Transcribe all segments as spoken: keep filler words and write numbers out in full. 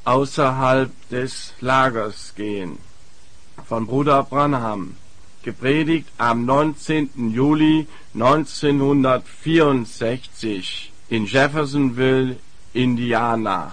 außerhalb des Lagers gehen. Von Bruder Branham, gepredigt am neunzehnten Juli neunzehnhundertvierundsechzig in Jeffersonville, Indiana.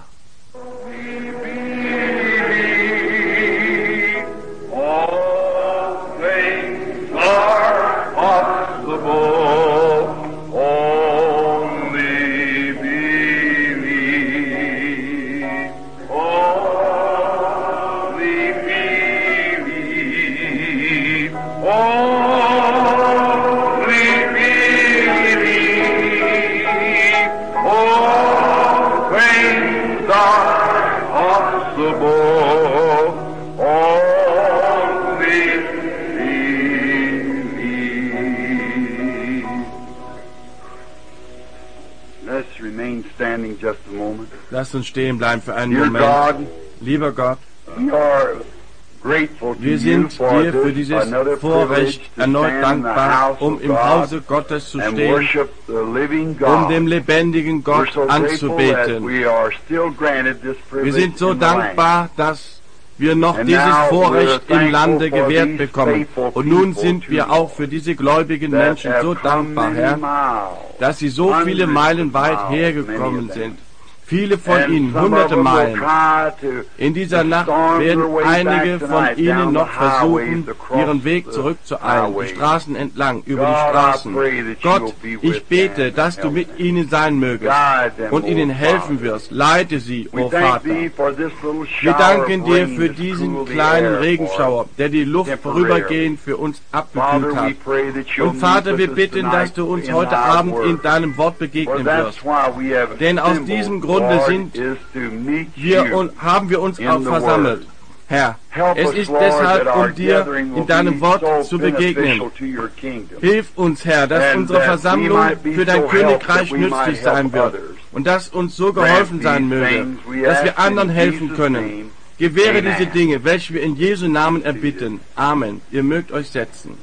Lasst uns stehen bleiben für einen Dear Moment. God, Lieber Gott, we are grateful to wir you sind for dir für this dieses another Vorrecht privilege to erneut stand in the dankbar, house um of im God Hause Gottes zu and stehen, worship the living God. um dem lebendigen We're Gott so grateful that anzubeten. we are still granted this Wir privilege sind so in the land. dankbar, dass wir noch And dieses now Vorrecht we're im Lande thankful for gewährt these bekommen. faithful Und nun people sind wir too, auch für diese gläubigen that Menschen have so come dankbar, many Herr, miles, dass sie so viele hundreds Meilen of weit miles, hergekommen many of them. sind. Viele von And ihnen, some of hunderte them will Meilen. try to In dieser Nacht storm werden their way einige back von tonight ihnen down noch the highways versuchen, across ihren Weg the zurückzueilen, die highways. Straßen entlang, über die God, I Straßen. pray that you Gott, will be ich with bete, them dass du and mit help them. ihnen sein mögest Guide them, und ihnen O helfen Father. wirst. Leite sie, We o thank Vater. thee for this little Wir shower danken of dir rain für that's diesen cooled the kleinen air Regenschauer, der die Luft temporarily. vorübergehend für uns abgekühlt Father, hat. we pray that you'll Und Vater, meet wir with us bitten, dass tonight du uns in heute thy Abend word. in deinem Wort For begegnen that's wirst. why we have Denn aus assembled, diesem Grunde Lord, sind is to meet wir you und haben wir uns in auch the versammelt. word. Herr, Help es us, ist Lord, deshalb, that our um dir gathering will in deinem be Wort so zu begegnen. beneficial to your kingdom. Hilf uns, Herr, dass And unsere that we Versammlung might be für dein so helped Königreich that we might nützlich help sein wird others. und dass uns so geholfen Grant sein these möge, things we dass ask wir anderen in helfen Jesus' können. name. Gewähre Amen. diese Dinge, welche wir in Jesu Namen erbitten. Amen. Ihr mögt euch setzen.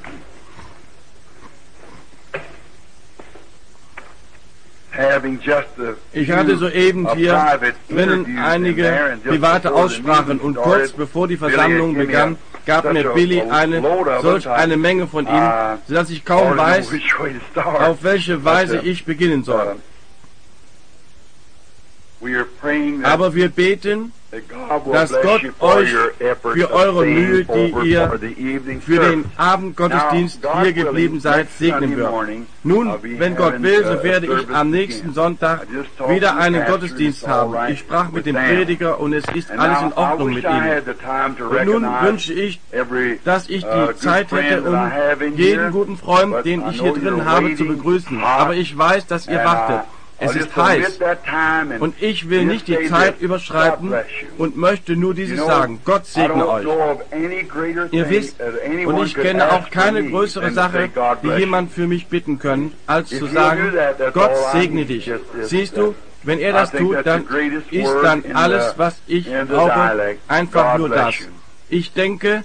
Having just a Ich hatte few, soeben uh, hier private drinnen interviews in there, einige and just private before the Aussprachen meeting und started, kurz bevor die Billy Versammlung had given begann, me gab such mir a- Billy a eine load of solch it, eine Menge von ihnen, uh, sodass ich kaum hardly know weiß, which way to start. auf welche Weise But, uh, ich beginnen soll. uh, we are praying that, Aber wir beten, that God will dass bless Gott you for euch your efforts für of eure staying Mühe, die over ihr for the evening für den service. Abendgottesdienst Now, God hier geblieben willing, seid, next segnen Sunday wird. morning, Nun, I'll be wenn Gott having, will, uh, so a werde ich service am nächsten again. Sonntag I just talked wieder to the einen pastor, Gottesdienst it's all haben. right Ich sprach mit with dem them. Prediger und es ist And alles now, in Ordnung I mit wish I ihm. had the time to Und nun recognize wünsche ich, every, dass ich uh, die good Zeit friend hätte, that I um have in jeden here, guten Freund, but den I ich know hier drin you're habe, zu waiting begrüßen. hot, Aber ich weiß, dass ihr and, wartet. uh, Es I'll ist just omit heiß. that time and Und ich will just nicht die say Zeit this. überschreiten God bless you. und möchte nur You dieses know, sagen. Gott I segne don't euch. know of any greater Ihr thing wisst, that und anyone ich could kenne ask auch for keine me größere than to say, Sache, God die bless you. jemand für mich bitten können, als If zu he'll sagen, do that, that's Gott all I segne need. dich. Just this, Siehst du, wenn er I das think tut, that's dann the greatest ist word dann in alles, the- was ich in the brauche, dialect. einfach God nur bless das. you. Ich denke,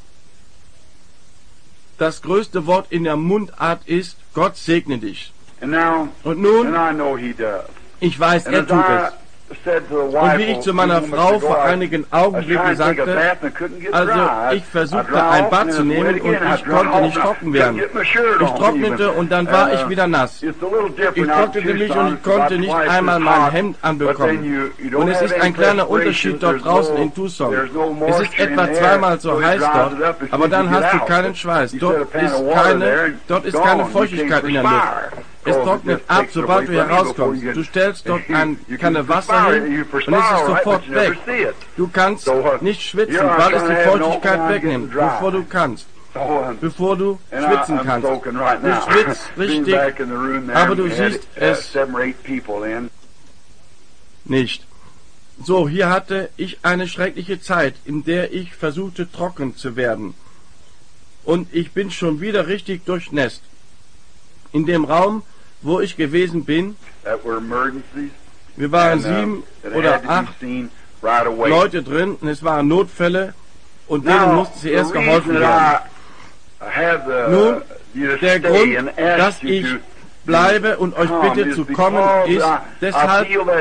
das größte Wort in der Mundart ist, Gott segne dich. And now, Und nun, and I know he does. ich weiß, And er as tut I es. said to the Und wife wie ich a zu few meiner moments Frau ago, vor I- einigen I was trying Augenblicken to take a sagte, bath and I couldn't get also dry. ich versuchte I dry ein off Bad and zu it was nehmen wet und again. I ich dry konnte off nicht and I trocken couldn't werden. get my shirt Ich on trocknete even. und dann war And, ich uh, wieder nass. it's a little different Ich out in trocknete mich Tucson. und ich It's about konnte nicht twice einmal as mein hot. Hemd But then anbekommen. you- you don't Und es have ist any ein kleiner perspiration. Unterschied dort There's draußen no- in Tucson. there's no Es moisture ist in etwa there, zweimal so so it heiß dries dort, it up as aber soon as dann you get hast du out. keinen Schweiß. You Dort set a pan ist of water keine, there and dort ist gone. keine You Feuchtigkeit can't in der Luft. perspire. Es So it trocknet just ab, takes it sobald du away from you herauskommst. before you Du get- stellst dort ein You can keine Wasser perspire, hin you und es perspire, ist right, sofort but you never weg. see it. Du kannst So, uh, nicht schwitzen, here I'm weil es trying die to have no Feuchtigkeit time wegnimmt, getting dry. bevor du kannst. So, um, Bevor du and I, schwitzen I'm kannst. soaking right Du now. schwitzt Being richtig, back in the room there, aber du we had, siehst uh, es seven or eight people in. nicht. So, hier hatte ich eine schreckliche Zeit, in der ich versuchte, trocken zu werden. Und ich bin schon wieder richtig durchnässt. In dem Raum, wo ich gewesen bin, That were emergencies. wir waren and, um, sieben that oder had to be acht seen right away. Leute drin und es waren Notfälle und denen Now, musste zuerst the geholfen reason werden. I have the, Nun, you to der stay Grund, and ask dass you ich to bleibe und euch come bitte is zu because kommen, ist I, I deshalb, feel that it's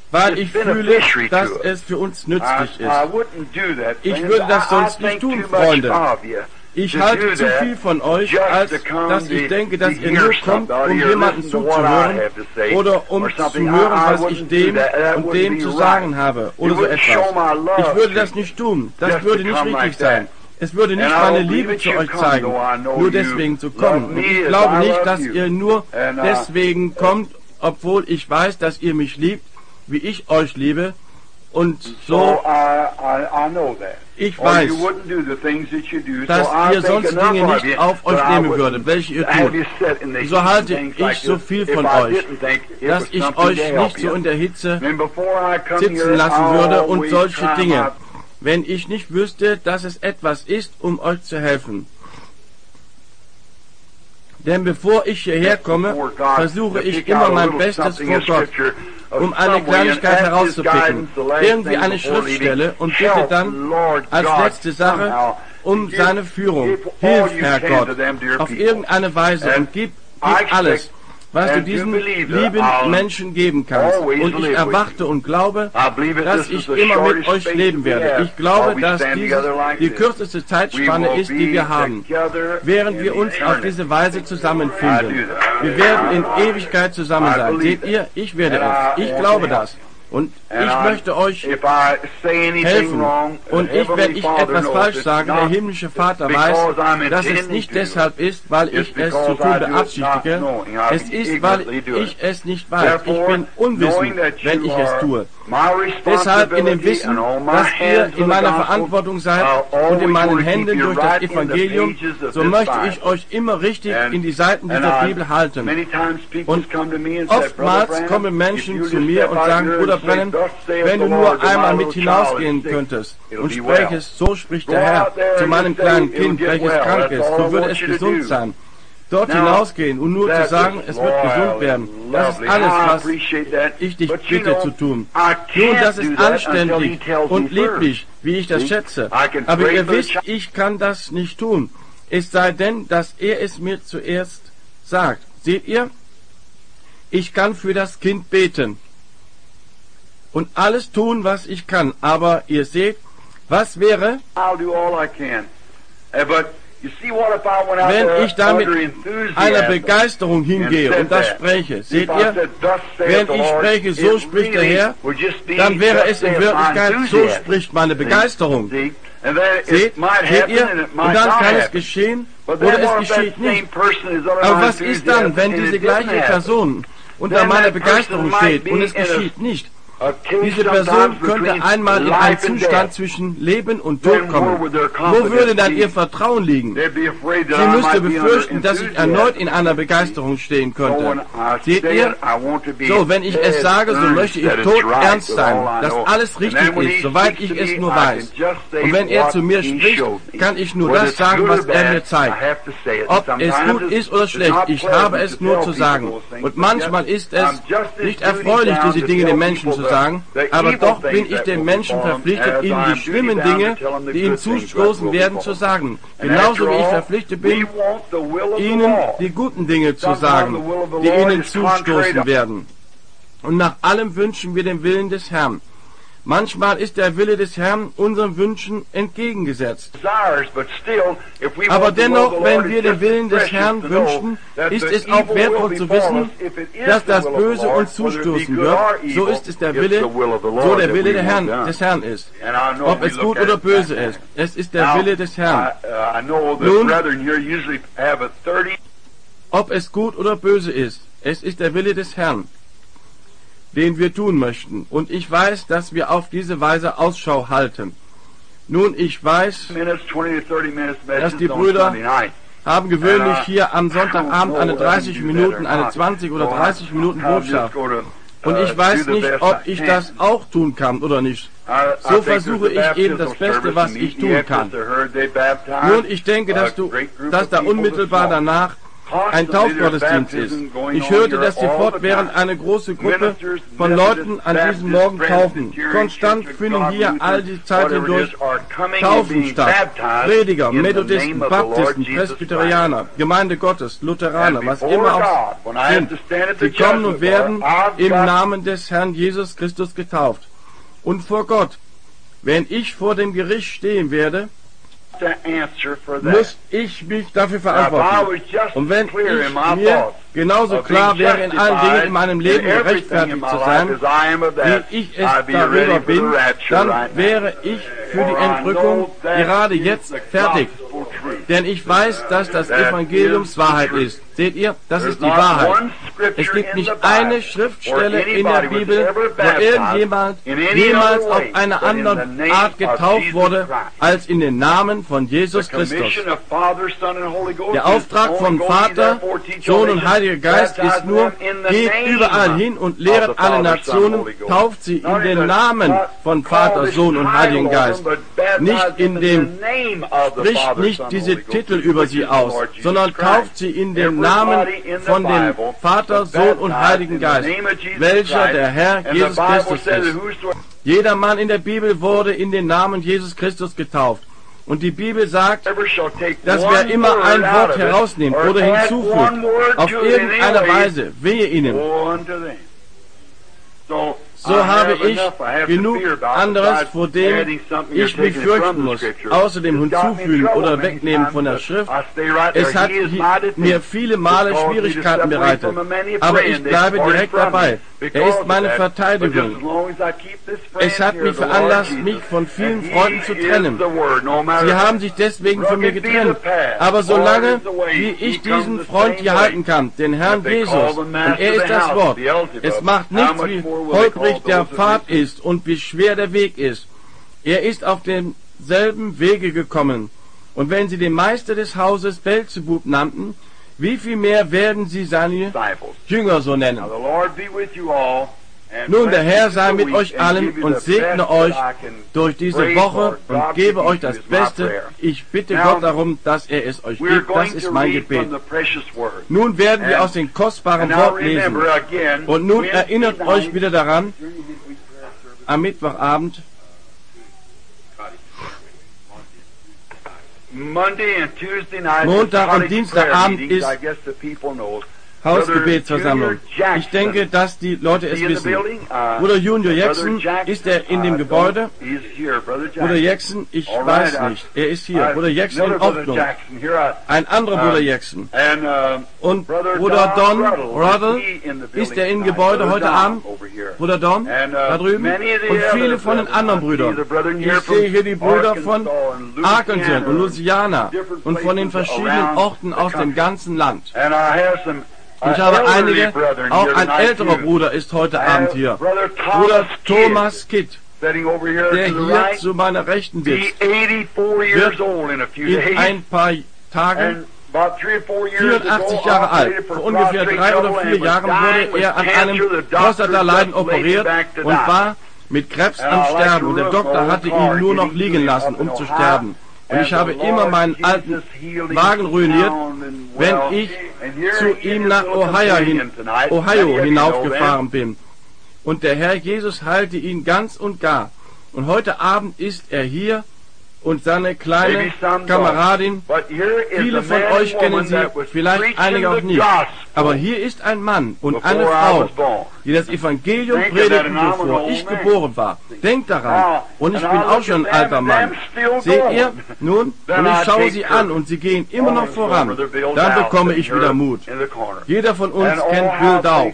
weil ich it's fühle, beneficiary dass to us. es für uns I, nützlich I ist. wouldn't do that. Ich thing. würde das I- sonst I nicht think tun, too much Freunde. of you Ich to halte do zu that viel von euch, just als to come dass ich to- denke, dass to ihr hear nur kommt, somebody um or jemandem listen to what I zuzuhören have to say oder um or zu something. hören, I- I was ich wouldn't do dem that. That und wouldn't dem be zu right. sagen habe oder You so wouldn't show etwas. my love Ich würde to das you. nicht tun. Das Just würde to nicht come richtig like that. sein. Es würde nicht And I meine don't believe Liebe it zu should euch come, zeigen, though I know nur you deswegen zu love kommen. me Und ich as glaube I nicht, love dass you. ihr nur And, uh, deswegen kommt, obwohl ich weiß, dass ihr mich liebt, wie ich euch liebe. Und So so, I, I, I know that. ich Or weiß, you wouldn't do the things that you do. dass so I ihr think sonst enough Dinge of nicht you auf euch that I nehmen wouldn't würdet, welche ihr have tut. you sit in the So heat and halte things ich like so this viel if von I euch, didn't think it dass was ich something euch to help nicht so you. in der Hitze And before I come sitzen here, lassen I würde und always solche try Dinge, my wenn ich nicht wüsste, dass es etwas ist, um euch zu helfen. Denn bevor ich hierher komme, versuche ich immer mein Bestes vor Gott, um eine Kleinigkeit herauszupicken, irgendwie eine Schriftstelle, und bitte dann als letzte Sache um seine Führung. Hilf, Herr Gott, auf irgendeine Weise und gib, gib alles, was du diesen lieben Menschen geben kannst. Und ich erwarte und glaube, dass ich immer mit euch leben werde. Ich glaube, dass dieses die kürzeste Zeitspanne ist, die wir haben, während wir uns auf diese Weise zusammenfinden. Wir werden in Ewigkeit zusammen sein. Seht ihr, ich werde es. Ich glaube das. Und ich möchte euch helfen. Und ich, wenn ich etwas falsch sage, der himmlische Vater weiß, dass es nicht deshalb ist, weil ich es zu tun beabsichtige. Es ist, weil ich es nicht weiß. Ich bin unwissend, wenn ich es tue. Deshalb in dem Wissen, dass ihr in meiner Verantwortung seid und in meinen Händen durch das Evangelium, so möchte ich euch immer richtig in die Seiten dieser Bibel halten. Und oftmals kommen Menschen zu mir und sagen, Bruder Brennan, wenn du nur einmal mit hinausgehen könntest und sprächest, so spricht der Herr zu meinem kleinen Kind, welches krank ist, so würde es gesund sein. Dort hinausgehen und nur zu sagen, es wird gesund werden. Das ist alles, was ich dich bitte zu tun. Nun, das ist anständig und lieblich, wie ich das schätze. Aber ihr wisst, ich kann das nicht tun. Es sei denn, dass er es mir zuerst sagt. Seht ihr? Ich kann für das Kind beten und alles tun, was ich kann. Aber ihr seht, was wäre, wenn ich da mit einer Begeisterung hingehe und das spreche? Seht ihr? Wenn ich spreche, so spricht der Herr, dann wäre es in Wirklichkeit, so spricht meine Begeisterung. Seht, seht ihr? Und dann kann es geschehen oder es geschieht nicht. Aber was ist dann, wenn diese gleiche Person unter meiner Begeisterung steht und es geschieht nicht? Diese Person könnte einmal in einen Zustand zwischen Leben und Tod kommen. Wo würde dann ihr Vertrauen liegen? Sie müsste befürchten, dass ich erneut in einer Begeisterung stehen könnte. Seht ihr? So, wenn ich es sage, so möchte ich tot ernst sein, dass alles richtig ist, soweit ich es nur weiß. Und wenn er zu mir spricht, kann ich nur das sagen, was er mir zeigt. Ob es gut ist oder schlecht, ich habe es nur zu sagen. Und manchmal ist es nicht erfreulich, diese Dinge den Menschen zu sagen, aber doch bin ich dem Menschen verpflichtet, ihm die schlimmen Dinge, die ihm zustoßen werden, zu sagen. Genauso wie ich verpflichtet bin, ihnen die guten Dinge zu sagen, die ihnen zustoßen werden. Und nach allem wünschen wir den Willen des Herrn. Manchmal ist der Wille des Herrn unseren Wünschen entgegengesetzt. Aber dennoch, wenn wir den Willen des Herrn wünschen, ist es auch wertvoll zu wissen, dass das Böse uns zustoßen wird. So ist es der Wille, so der Wille der Herrn, des Herrn ist. Ob es gut oder böse ist, es ist der Wille des Herrn. Nun, ob es gut oder böse ist, es ist der Wille des Herrn, den wir tun möchten. Und ich weiß, dass wir auf diese Weise Ausschau halten. Nun, ich weiß, dass die Brüder haben gewöhnlich hier am Sonntagabend eine dreißig Minuten, eine zwanzig oder dreißig Minuten Botschaft. Und ich weiß nicht, ob ich das auch tun kann oder nicht. So versuche ich eben das Beste, was ich tun kann. Nun, ich denke, dass du, dass da unmittelbar danach ein Taufgottesdienst ist. Ich hörte, dass sie fortwährend eine große Gruppe von Leuten an diesem Morgen taufen. Konstant finden hier all die Zeit hindurch Taufen statt. Prediger, Methodisten, Baptisten, Presbyterianer, Gemeinde Gottes, Lutheraner, was immer auch sind. Sie kommen und werden im Namen des Herrn Jesus Christus getauft. Und vor Gott, wenn ich vor dem Gericht stehen werde, muss ich mich dafür verantworten. Und wenn ich mir genauso klar wäre, in allen Dingen in meinem Leben gerechtfertigt zu sein, wie ich es darüber bin, dann wäre ich für die Entrückung gerade jetzt fertig. Denn ich weiß, dass das Evangeliumswahrheit ist. Seht ihr, das ist die Wahrheit. Es gibt nicht eine Schriftstelle in der Bibel, wo irgendjemand jemals auf eine andere Art getauft wurde, als in den Namen von Jesus Christus. Der Auftrag von Vater, Sohn und Heiliger Geist ist nur, geht überall hin und lehret alle Nationen, tauft sie in den Namen von Vater, Sohn und Heiligen Geist. Nicht in dem, spricht nicht diese Titel über sie aus, sondern tauft sie in dem Namen von dem Vater, Sohn und Heiligen Geist, welcher der Herr Jesus Christus ist. Jeder Mann in der Bibel wurde in den Namen Jesus Christus getauft. Und die Bibel sagt, dass wer immer ein Wort herausnimmt oder hinzufügt, auf irgendeine Weise, wehe ihnen. So habe ich genug anderes, vor dem ich mich fürchten muss, außer dem Hinzufügen oder Wegnehmen von der Schrift. Es hat mir viele Male Schwierigkeiten bereitet, aber ich bleibe direkt dabei. Er ist meine Verteidigung. Es hat mich veranlasst, mich von vielen Freunden zu trennen. Sie haben sich deswegen von mir getrennt. Aber solange, wie ich diesen Freund hier halten kann, den Herrn Jesus, und er ist das Wort, es macht nichts, wie holprig der Pfad ist und wie schwer der Weg ist. Er ist auf demselben Wege gekommen. Und wenn sie den Meister des Hauses Belzebub nannten, wie viel mehr werden sie seine Jünger so nennen? Nun, der Herr sei mit euch allen und segne euch durch diese Woche und gebe euch das Beste. Ich bitte Gott darum, dass er es euch gibt. Das ist mein Gebet. Nun werden wir aus dem kostbaren Wort lesen. Und nun erinnert euch wieder daran, am Mittwochabend, Montag und Dienstagabend ist Hausgebetsversammlung. Ich denke, dass die Leute es wissen. Bruder Junior Jackson, ist er in dem Gebäude? Bruder Jackson, ich weiß nicht. Er ist hier. Bruder Jackson in Ordnung. Ein anderer Bruder Jackson. Und Bruder Don Ruddle, ist er im Gebäude heute Abend? Bruder Don, da drüben? Und viele von den anderen Brüdern. Ich sehe hier die Brüder von Arkansas und Louisiana und von den verschiedenen Orten aus dem ganzen Land. Ich habe einige, auch ein älterer Bruder ist heute Abend hier. Bruder Thomas Kidd, der hier zu meiner Rechten sitzt, wird in ein paar Tagen vierundachtzig Jahre alt. Vor ungefähr drei oder vier Jahren wurde er an einem Prostata-Leiden operiert und war mit Krebs am Sterben. Und der Doktor hatte ihn nur noch liegen lassen, um zu sterben. Und ich habe immer meinen alten Wagen ruiniert, wenn ich zu ihm nach Ohio, hin, Ohio hinaufgefahren bin. Und der Herr Jesus heilte ihn ganz und gar. Und heute Abend ist er hier und seine kleine Kameradin. Viele von euch kennen sie, vielleicht einige auch nicht. Aber hier ist ein Mann und eine Frau, die das Evangelium predigten, bevor ich geboren war. Denkt daran. Und ich bin auch schon ein alter Mann. Seht ihr? Nun, und ich schaue sie an und sie gehen immer noch voran. Dann bekomme ich wieder Mut. Jeder von uns kennt Bill Dauch,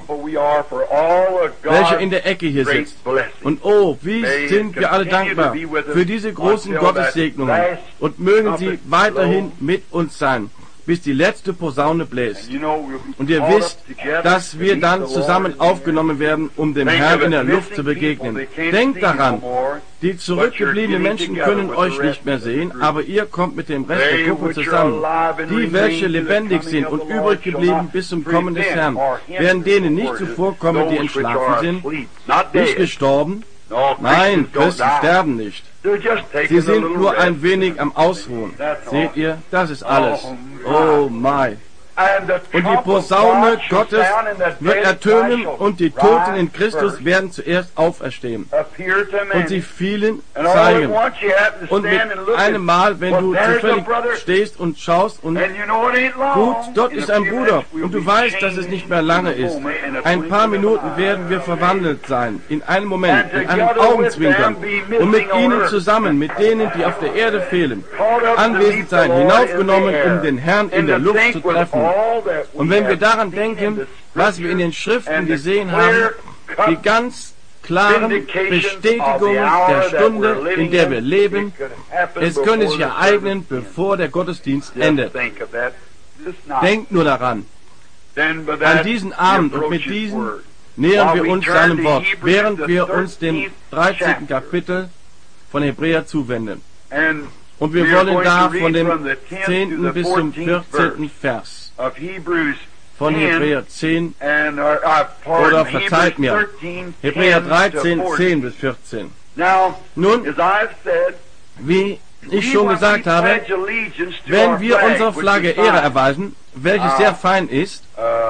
welcher in der Ecke hier sitzt. Und oh, wie sind wir alle dankbar für diese großen Gottessegnungen. Und mögen sie weiterhin mit uns sein, bis die letzte Posaune bläst. Und ihr wisst, dass wir dann zusammen aufgenommen werden, um dem Herrn in der Luft zu begegnen. Denkt daran, die zurückgebliebenen Menschen können euch nicht mehr sehen, aber ihr kommt mit dem Rest der Gruppe zusammen. Die, welche lebendig sind und übrig geblieben bis zum Kommen des Herrn, werden denen nicht zuvorkommen, die entschlafen sind, nicht gestorben. Nein, Christen sterben nicht. Sie sind nur ein wenig am Ausruhen. Seht ihr, das ist alles. Oh my. Und die Posaune Gottes wird ertönen und die Toten in Christus werden zuerst auferstehen. Und sie vielen zeigen. Und mit einem Mal, wenn du zufällig stehst und schaust und gut, dort ist ein Bruder und du weißt, dass es nicht mehr lange ist. Ein paar Minuten werden wir verwandelt sein. In einem Moment, in einem Augenzwinkern. Und mit ihnen zusammen, mit denen, die auf der Erde fehlen, anwesend sein, hinaufgenommen, um den Herrn in der Luft zu treffen. Und wenn wir daran denken, was wir in den Schriften gesehen haben, die ganz klaren Bestätigungen der Stunde, in der wir leben, es könne sich ereignen, bevor der Gottesdienst endet. Denkt nur daran. An diesen Abend und mit diesem nähern wir uns seinem Wort, während wir uns dem dreizehnten Kapitel von Hebräer zuwenden. Und wir wollen da von dem zehnten bis zum vierzehnten Vers von Hebräer zehn, oder verzeiht mir, Hebräer dreizehn, zehn bis vierzehn. Nun, wie ich schon gesagt habe, wenn wir unserer Flagge Ehre erweisen, welches sehr fein ist,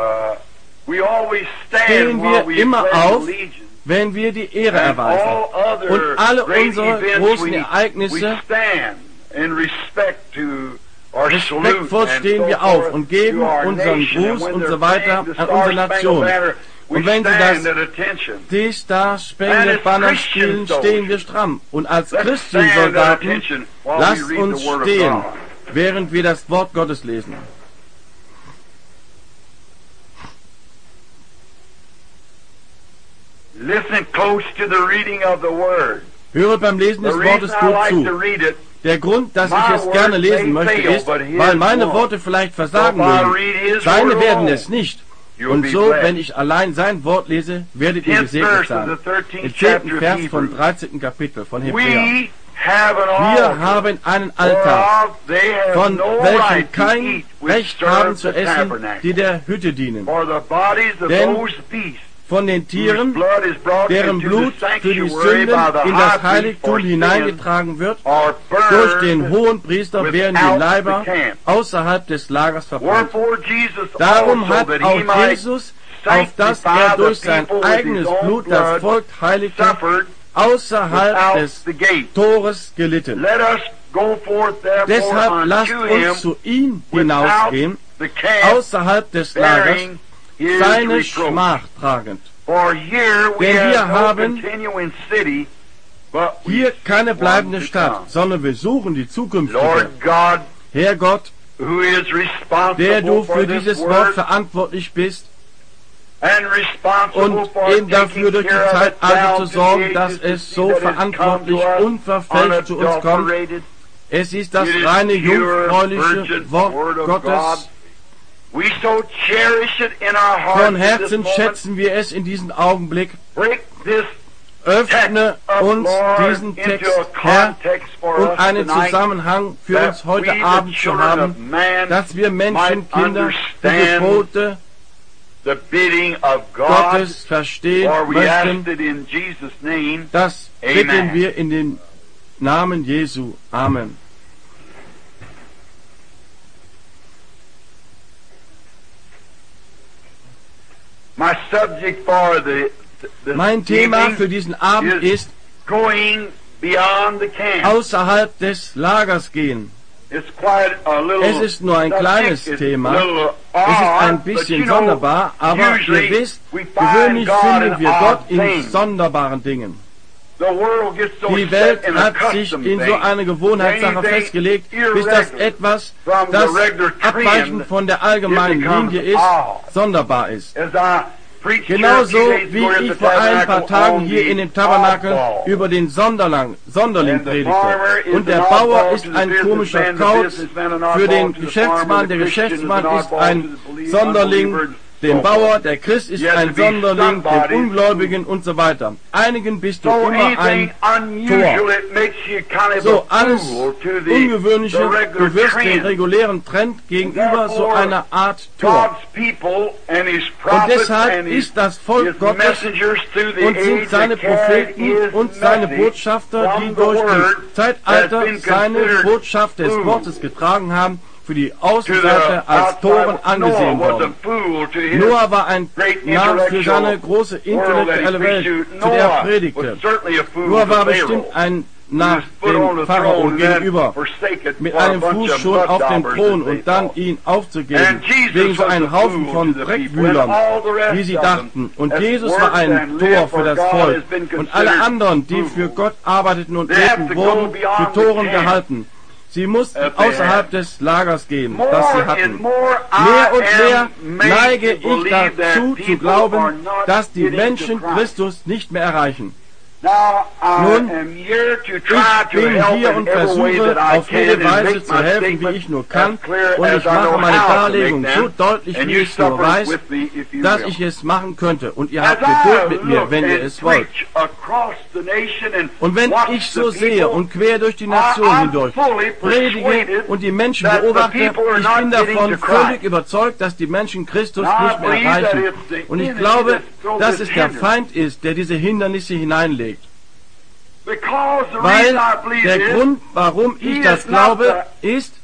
stehen wir immer auf, wenn wir die Ehre erweisen. Und alle unsere großen Ereignisse, respektvoll stehen wir auf und geben unseren Gruß und so weiter an unsere Nation. Und wenn sie das die Star Spangled Banner spielen, stehen wir stramm. Und als Christensoldaten, lasst uns stehen, während wir das Wort Gottes lesen. Listen close to the reading of the word. Höre beim Lesen des Wortes gut zu. Der Grund, dass ich es gerne lesen möchte, ist, weil meine Worte vielleicht versagen mögen. Seine werden es nicht. Und so, wenn ich allein sein Wort lese, werdet ihr gesegnet sein. Im zehnten Vers vom dreizehnten Kapitel von Hebräer. Wir haben einen Altar, von welchem kein Recht haben zu essen, die der Hütte dienen. Denn von den Tieren, deren Blut für die Sünden in das Heiligtum hineingetragen wird, durch den Hohenpriester werden die Leiber außerhalb des Lagers verbrannt. Darum hat auch Jesus, auf dass er durch sein eigenes Blut das Volk heiligte, außerhalb des Tores gelitten. Deshalb lasst uns zu ihm hinausgehen, außerhalb des Lagers, seine Schmach tragend. Denn wir haben hier keine bleibende Stadt, sondern wir suchen die zukünftige. Herr Gott, der du für dieses Wort verantwortlich bist und eben dafür durch die Zeitalter zu sorgen, dass es so verantwortlich unverfälscht zu uns kommt. Es ist das reine, jungfräuliche Wort Gottes. Von Herzen schätzen wir es in diesem Augenblick. Öffne uns diesen Text, Herr, um einen Zusammenhang für uns heute Abend zu haben, dass wir Menschenkinder die Gebote Gottes verstehen möchten. Das bitten wir in den Namen Jesu. Amen. Mein Thema für diesen Abend ist außerhalb des Lagers gehen. Es ist nur ein kleines Thema. Es ist ein bisschen sonderbar, aber ihr wisst, gewöhnlich finden wir Gott in sonderbaren Dingen. Die Welt hat sich in so eine Gewohnheitssache festgelegt, bis das etwas, das abweichend von der allgemeinen Linie ist, sonderbar ist. Genauso wie ich vor ein paar Tagen hier in dem Tabernakel über den Sonderling, Sonderling predigte. Und der Bauer ist ein komischer Kauz, für den Geschäftsmann, der Geschäftsmann ist ein Sonderling, dem Bauer, der Christ ist ein Sonderling, dem Ungläubigen und so weiter. Einigen bist du immer ein Tor. So, alles Ungewöhnliche, du wirst den regulären Trend gegenüber so einer Art Tor. Und deshalb ist das Volk Gottes und sind seine Propheten und seine Botschafter, die durch das Zeitalter seine Botschaft des Wortes getragen haben, für die Außenseiter als Toren angesehen worden. Noah war ein Narr für seine große intellektuelle Welt, zu der er predigte. Noah war bestimmt ein Narr dem Pharao gegenüber, mit einem Fuß schon auf dem Thron und dann ihn aufzugeben, wegen so einem Haufen von Dreckwühlern, wie sie dachten. Und Jesus war ein Tor für das Volk. Und alle anderen, die für Gott arbeiteten und lebten, wurden für Toren gehalten. Sie mussten außerhalb des Lagers gehen, das sie hatten. Mehr und mehr neige ich dazu zu glauben, dass die Menschen Christus nicht mehr erreichen. Nun, ich bin hier und versuche auf jede Weise zu helfen, wie ich nur kann, und ich mache meine Darlegung so deutlich, wie ich nur weiß, dass ich es machen könnte. Und ihr habt Geduld mit mir, wenn ihr es wollt. Und wenn ich so sehe und quer durch die Nation hindurch predige und die Menschen beobachte, ich bin davon völlig überzeugt, dass die Menschen Christus nicht mehr erreichen. Und ich glaube, dass es der Feind ist, der diese Hindernisse hineinlegt. Weil der Grund, warum ich das glaube, ist,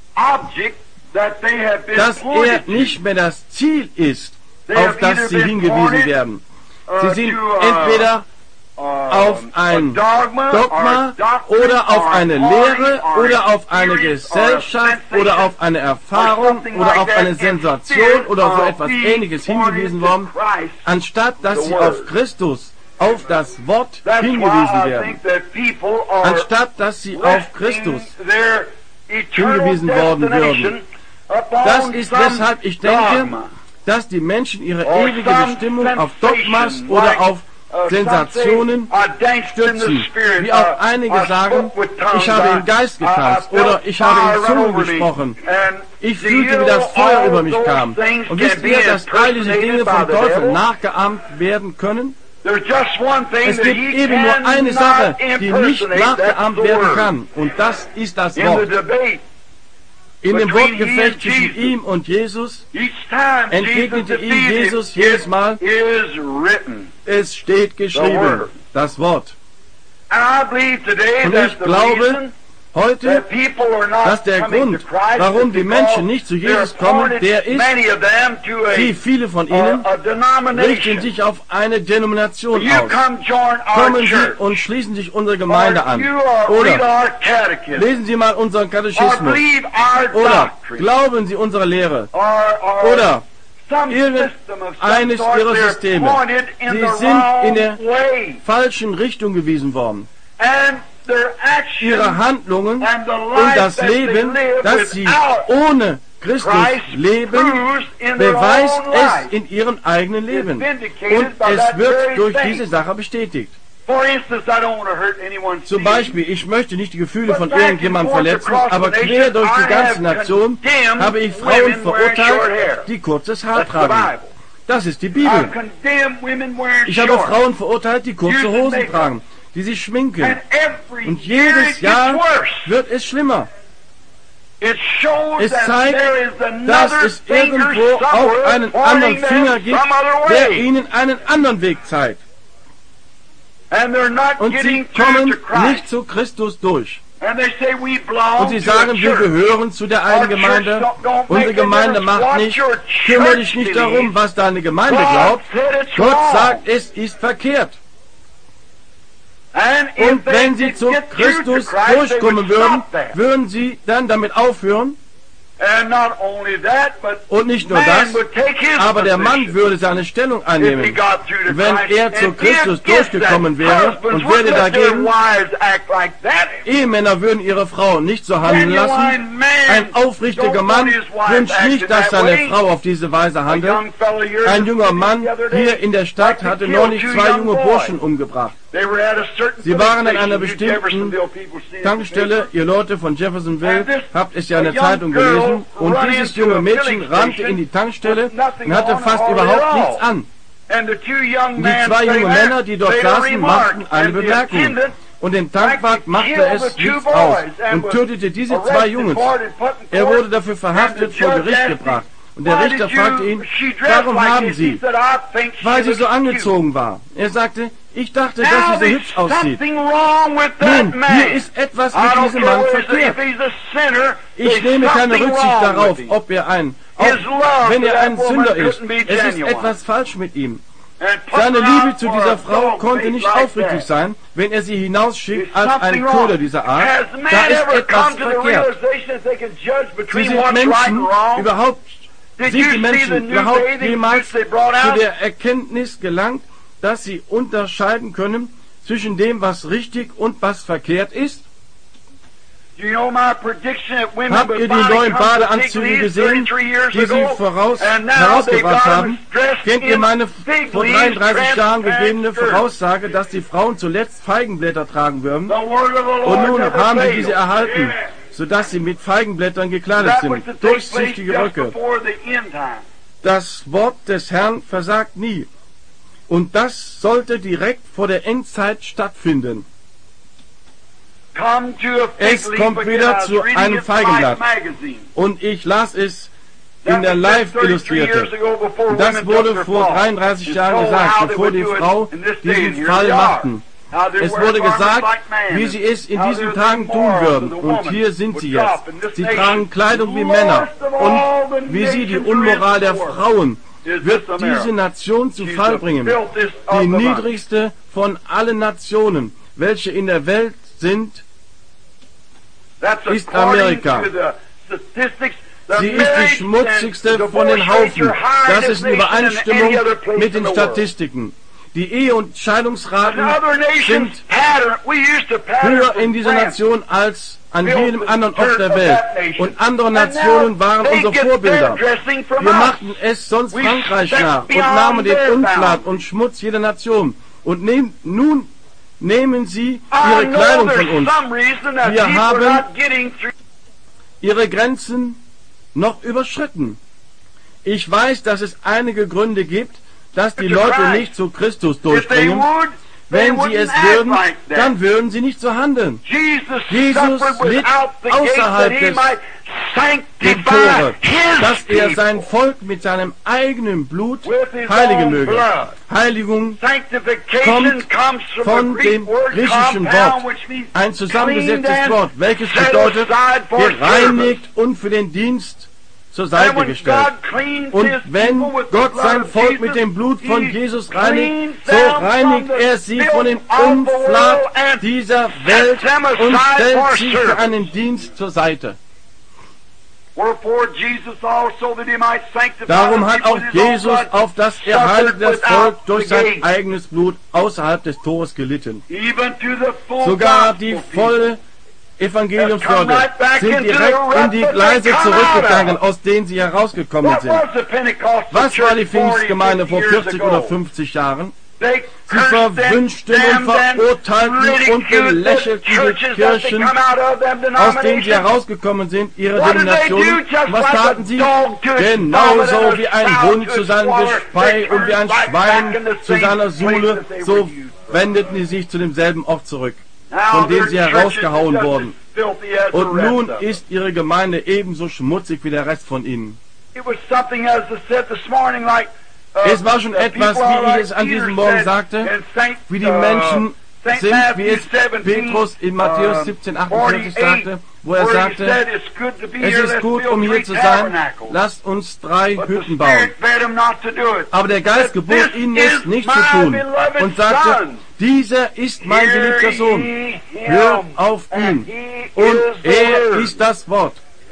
dass er nicht mehr das Ziel ist, auf das sie hingewiesen werden. Sie sind entweder auf ein Dogma oder auf eine Lehre oder auf eine Gesellschaft oder auf eine Erfahrung oder auf eine Sensation oder so etwas Ähnliches hingewiesen worden, anstatt dass sie auf Christus, auf das Wort hingewiesen werden, anstatt dass sie auf Christus hingewiesen worden würden. Das ist weshalb ich denke, dass die Menschen ihre ewige Bestimmung auf Dogmas oder auf Sensationen stützen. Wie auch einige sagen, ich habe im Geist getanzt oder ich habe in Zungen gesprochen. Ich fühlte, wie das Feuer über mich kam. Und wisst ihr, dass all diese Dinge vom Teufel nachgeahmt werden können? Es gibt eben nur eine Sache, die nicht nachgeahmt werden kann, und das ist das Wort. In dem Wortgefecht zwischen ihm und Jesus entgegnete ihm Jesus jedes Mal, es steht geschrieben, das Wort. Und ich glaube heute, dass der Grund, warum die Menschen nicht zu Jesus kommen, der ist, wie viele von ihnen richten sich auf eine Denomination aus. Kommen Sie und schließen sich unsere Gemeinde an. Oder lesen Sie mal unseren Katechismus. Oder glauben Sie unsere Lehre. Oder irgendeines ihrer Systeme. Sie sind in der falschen Richtung gewiesen worden. Ihre Handlungen und das Leben, das sie ohne Christus leben, beweist es in ihrem eigenen Leben. Und es wird durch diese Sache bestätigt. Zum Beispiel, ich möchte nicht die Gefühle von irgendjemandem verletzen, aber quer durch die ganze Nation habe ich Frauen verurteilt, die kurzes Haar tragen. Das ist die Bibel. Ich habe Frauen verurteilt, die kurze Hosen tragen, die sich schminken. Und jedes Jahr wird es schlimmer. Es zeigt, dass es irgendwo auch einen anderen Finger gibt, der ihnen einen anderen Weg zeigt. Und sie kommen nicht zu Christus durch. Und sie sagen, wir gehören zu der einen Gemeinde. Unsere Gemeinde macht nicht. Kümmere dich nicht darum, was deine Gemeinde glaubt. Gott sagt, es ist verkehrt. Und wenn sie zu Christus durchkommen würden, würden sie dann damit aufhören. Und nicht nur das, aber der Mann würde seine Stellung einnehmen. Wenn er zu Christus durchgekommen wäre und würde dagegen, Ehemänner würden ihre Frau nicht so handeln lassen. Ein aufrichtiger Mann wünscht nicht, dass seine Frau auf diese Weise handelt. Ein junger Mann hier in der Stadt hatte neulich zwei junge Burschen umgebracht. Sie waren an einer bestimmten Tankstelle, ihr Leute von Jeffersonville, habt es ja in der Zeitung gelesen, und dieses junge Mädchen rannte in die Tankstelle und hatte fast überhaupt nichts an. Und die zwei jungen Männer, die dort saßen, machten eine Bemerkung. Und dem Tankwart machte es nichts aus und tötete diese zwei Jungs. Er wurde dafür verhaftet, vor Gericht gebracht. Und der Why Richter did you- fragte ihn, she dressed warum like haben this? Sie? He said, "I think she Weil sie looks so cute." angezogen war. Er sagte, ich dachte, dass Now sie so there's hübsch aussieht. something wrong with that Nun, man. hier ist etwas I mit don't diesem care Mann whether he's a- verkehrt. if he's a sinner, Ich there's nehme keine something Rücksicht wrong darauf, with him. ob er ein, His auch love wenn for er that ein woman Sünder ist. couldn't be Es ist genuine. etwas falsch mit ihm. And put Seine her Liebe out zu for dieser a Frau dog konnte face nicht like aufrichtig that. sein, wenn er sie hinausschickt There's als ein something Köder wrong. dieser Art. Has man Da ist ever etwas come to the verkehrt. realization that they can judge Sie between sind what's right Menschen and wrong? überhaupt, Did sind you die see the Menschen new überhaupt bathing jemals suits they brought zu out? der Erkenntnis gelangt, dass sie unterscheiden können zwischen dem, was richtig und was verkehrt ist? Do you know my prediction that women Habt would ihr die finally neuen come to Badeanzüge fig leaves gesehen, thirty-three years die sie ago? voraus, And now herausgebracht they've got haben? them dressed Kennt ihr in meine fig vor leaves, dreiunddreißig Jahren transparent gegebene skirts. Voraussage, dass die Frauen zuletzt Feigenblätter tragen würden? The word of the Lord Und nun never haben sie fails. diese erhalten, sodass sie mit Feigenblättern gekleidet That was sind, to take place durchsichtige just Röcke. before the end time. Das Wort des Herrn versagt nie. Und das sollte direkt vor der Endzeit stattfinden. Come to a fig Es leaf kommt again. wieder I was zu reading einem it in Feigenblatt. Life magazine. Und ich las es in That der was Live just thirty-three years Illustrierte. ago before Das women wurde took their vor fall. dreiunddreißig It's Jahren told gesagt, how they bevor would die do it Frau in this day, and diesen here Fall they are. machten. How they Es wear wurde garments gesagt, like man, wie and sie es in how diesen they're Tagen the tun morals würden. of the Und woman hier sind would sie drop jetzt. in this Sie nation. tragen Kleidung wie The Männer. lowest of all Und the wie sie die nations Unmoral der there is in the Frauen world wird is this America. diese Nation zu She's Fall the bringen. filthiest of Die the bunch. niedrigste von allen Nationen, welche in der Welt sind. That's ist according Amerika. to the statistics. The Sie ist die marriage schmutzigste and von den divorce rates Haufen. are higher Das in ist this in nation than Übereinstimmung any other place mit den in the world. Statistiken. Die Ehe- und And Scheidungsraten other nations sind pattern. We used to pattern höher from in dieser France. Nation als an Built jedem the anderen Ort dirt der of Welt. that nation. Und andere And now Nationen waren they unsere get Vorbilder. their dressing from Wir us. machten es sonst We Frankreich step nach und beyond nahmen den their Unflat bounds. und Schmutz jeder Nation. Und nehm, nun nehmen sie I ihre know Kleidung there's von uns, some reason that Wir people haben- are not getting through. ihre Grenzen noch überschritten. Ich weiß, dass es einige Gründe gibt, dass die Leute nicht zu Christus If they durchdringen. would, they Wenn sie es wouldn't act würden, like that. dann würden sie nicht so handeln. Jesus, Jesus suffered litt without the gate außerhalb that he des- might Dem sanctify Tore, his dass er people. sein Volk mit seinem eigenen Blut With his heiligen own möge. blood. Heiligung Sanctification kommt comes from von the Greek dem word griechischen compound, Wort, which means ein zusammengesetztes cleaned Wort, and welches set bedeutet, aside for service. gereinigt und für den Dienst zur And Seite when gestellt. God cleans Und his wenn people with the Gott blood sein of Volk Jesus, mit dem Blut von he Jesus reinigt, cleans so them reinigt from the er sie filth von dem of the Unflat world and dieser Welt them aside und stellt for sie service. für einen Dienst zur Seite. Wherefore Jesus also that he might sanctify Darum the hat people auch with his own Jesus, blood, auf das er heiligt das suffered Volk without durch the sein gate. eigenes Blut außerhalb des Tores gelitten. Even to the full Sogar gospel die people. volle Evangeliumswürde sind direkt in die Gleise zurückgegangen, aus denen sie herausgekommen What sind. was the Pentecostal Was war die church forty, Pfingstgemeinde vor fifty years vierzig ago? oder fünfzig Jahren? They Sie cursed them, verwünschten und damned them, verurteilten und ridiculed the belächelten die churches that they Kirchen, come out of, them aus denen sie denominations. herausgekommen sind, ihre What did they do? Denominationen. Just Und was like a taten sie? dog to its vomit Genauso and wie a ein sow Hund to zu its seinem water. Gespei They und wie ein turned right Schwein back in the zu same seiner place Suhle, that they so were used. wendeten sie sich zu demselben Ort zurück, Now von dem their sie churches herausgehauen are just wurden. as filthy as the Und rest nun of them. ist ihre Gemeinde ebenso schmutzig wie der Rest von ihnen. It was something as I said this morning, like uh, Es war schon the etwas, people are wie ich like es an Peter diesem Morgen said sagte, in Saint, wie die uh, Menschen Saint sind, Matthew wie es seventeen, Petrus in Matthäus um, siebzehn achtundzwanzig sagte, wo er where he sagte, said, "It's good to be es here, ist let's gut, build um hier three zu sein, tabernacles." lasst uns drei But the Hütten bauen. Spirit bade him not to do it. Aber der Geist gebot ihnen es nicht zu tun und sagte, dieser ist mein geliebter Sohn, hört auf ihn. Und er ist das Wort.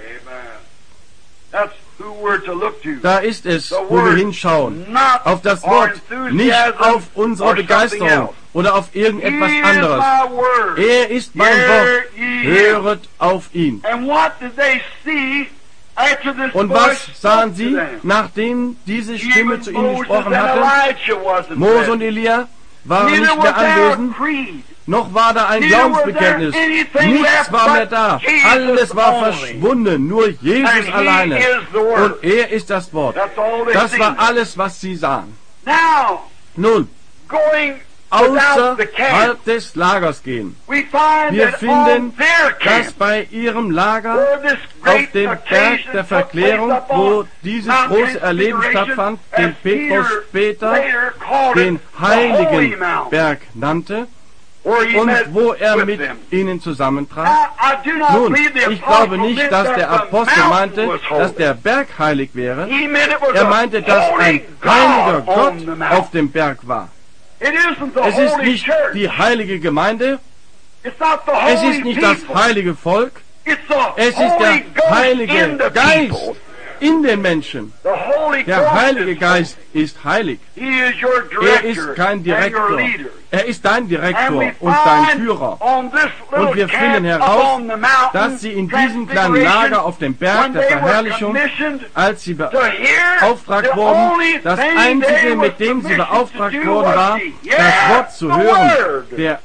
That's who we're to look to. Da ist es, The wo wir word, hinschauen. not Auf das our Wort, enthusiasm nicht auf unsere or something Begeisterung else. oder auf irgendetwas He is anderes. my word. Er ist mein Hear Wort. ye him. Höret auf ihn. And what did they see after this Und voice was sahen spoke sie, to them? nachdem diese Stimme Even zu ihnen Moses gesprochen and hatte? Elijah wasn't Mose there. und Elia waren Neither nicht was mehr there a anwesend, creed. noch war da ein Neither was Glaubensbekenntnis. there anything Nichts left war mehr but da. Jesus Alles war only. verschwunden. Nur Jesus And he alleine. is the Word. Und er ist das Wort. That's all they Das seen. war alles, was sie sahen. Now, Nun, going außerhalb des Lagers gehen. We find Wir that finden, on their dass camp, bei ihrem Lager where this auf great dem occasion Berg der took Verklärung, place upon wo dieses Mount große Erleben Transfiguration, stattfand, as den Petrus Peter später later called den it the Holy heiligen Mount, Berg nannte where he und met wo er with mit them. ihnen zusammentraf. Now, I do not Nun, believe the ich glaube apostle nicht, meant dass that der the Apostel mountain meinte, was holy. dass der Berg heilig wäre. He meant it was Er a meinte, dass holy ein God heiliger on Gott the mountain. auf dem Berg war. It isn't the Es ist holy nicht church. die heilige Gemeinde, It's not the es holy ist nicht das people. heilige Volk, It's the es ist Holy der Ghost in heilige the Geist people. in den Menschen. The Holy Der Ghost Heilige is Geist ist heilig. He is your Er director ist kein and your Direktor. leader. Er ist dein And Direktor we und dein find Führer. on this little Und wir camp finden up heraus, on the mountain, dass sie in diesem kleinen Lager auf dem Berg when der they were Verherrlichung, commissioned als sie to hear beauftragt the wurden, only das thing Einzige, they mit were dem sie commissioned beauftragt to do worden was war, to das hear Wort zu the hören. word. Der,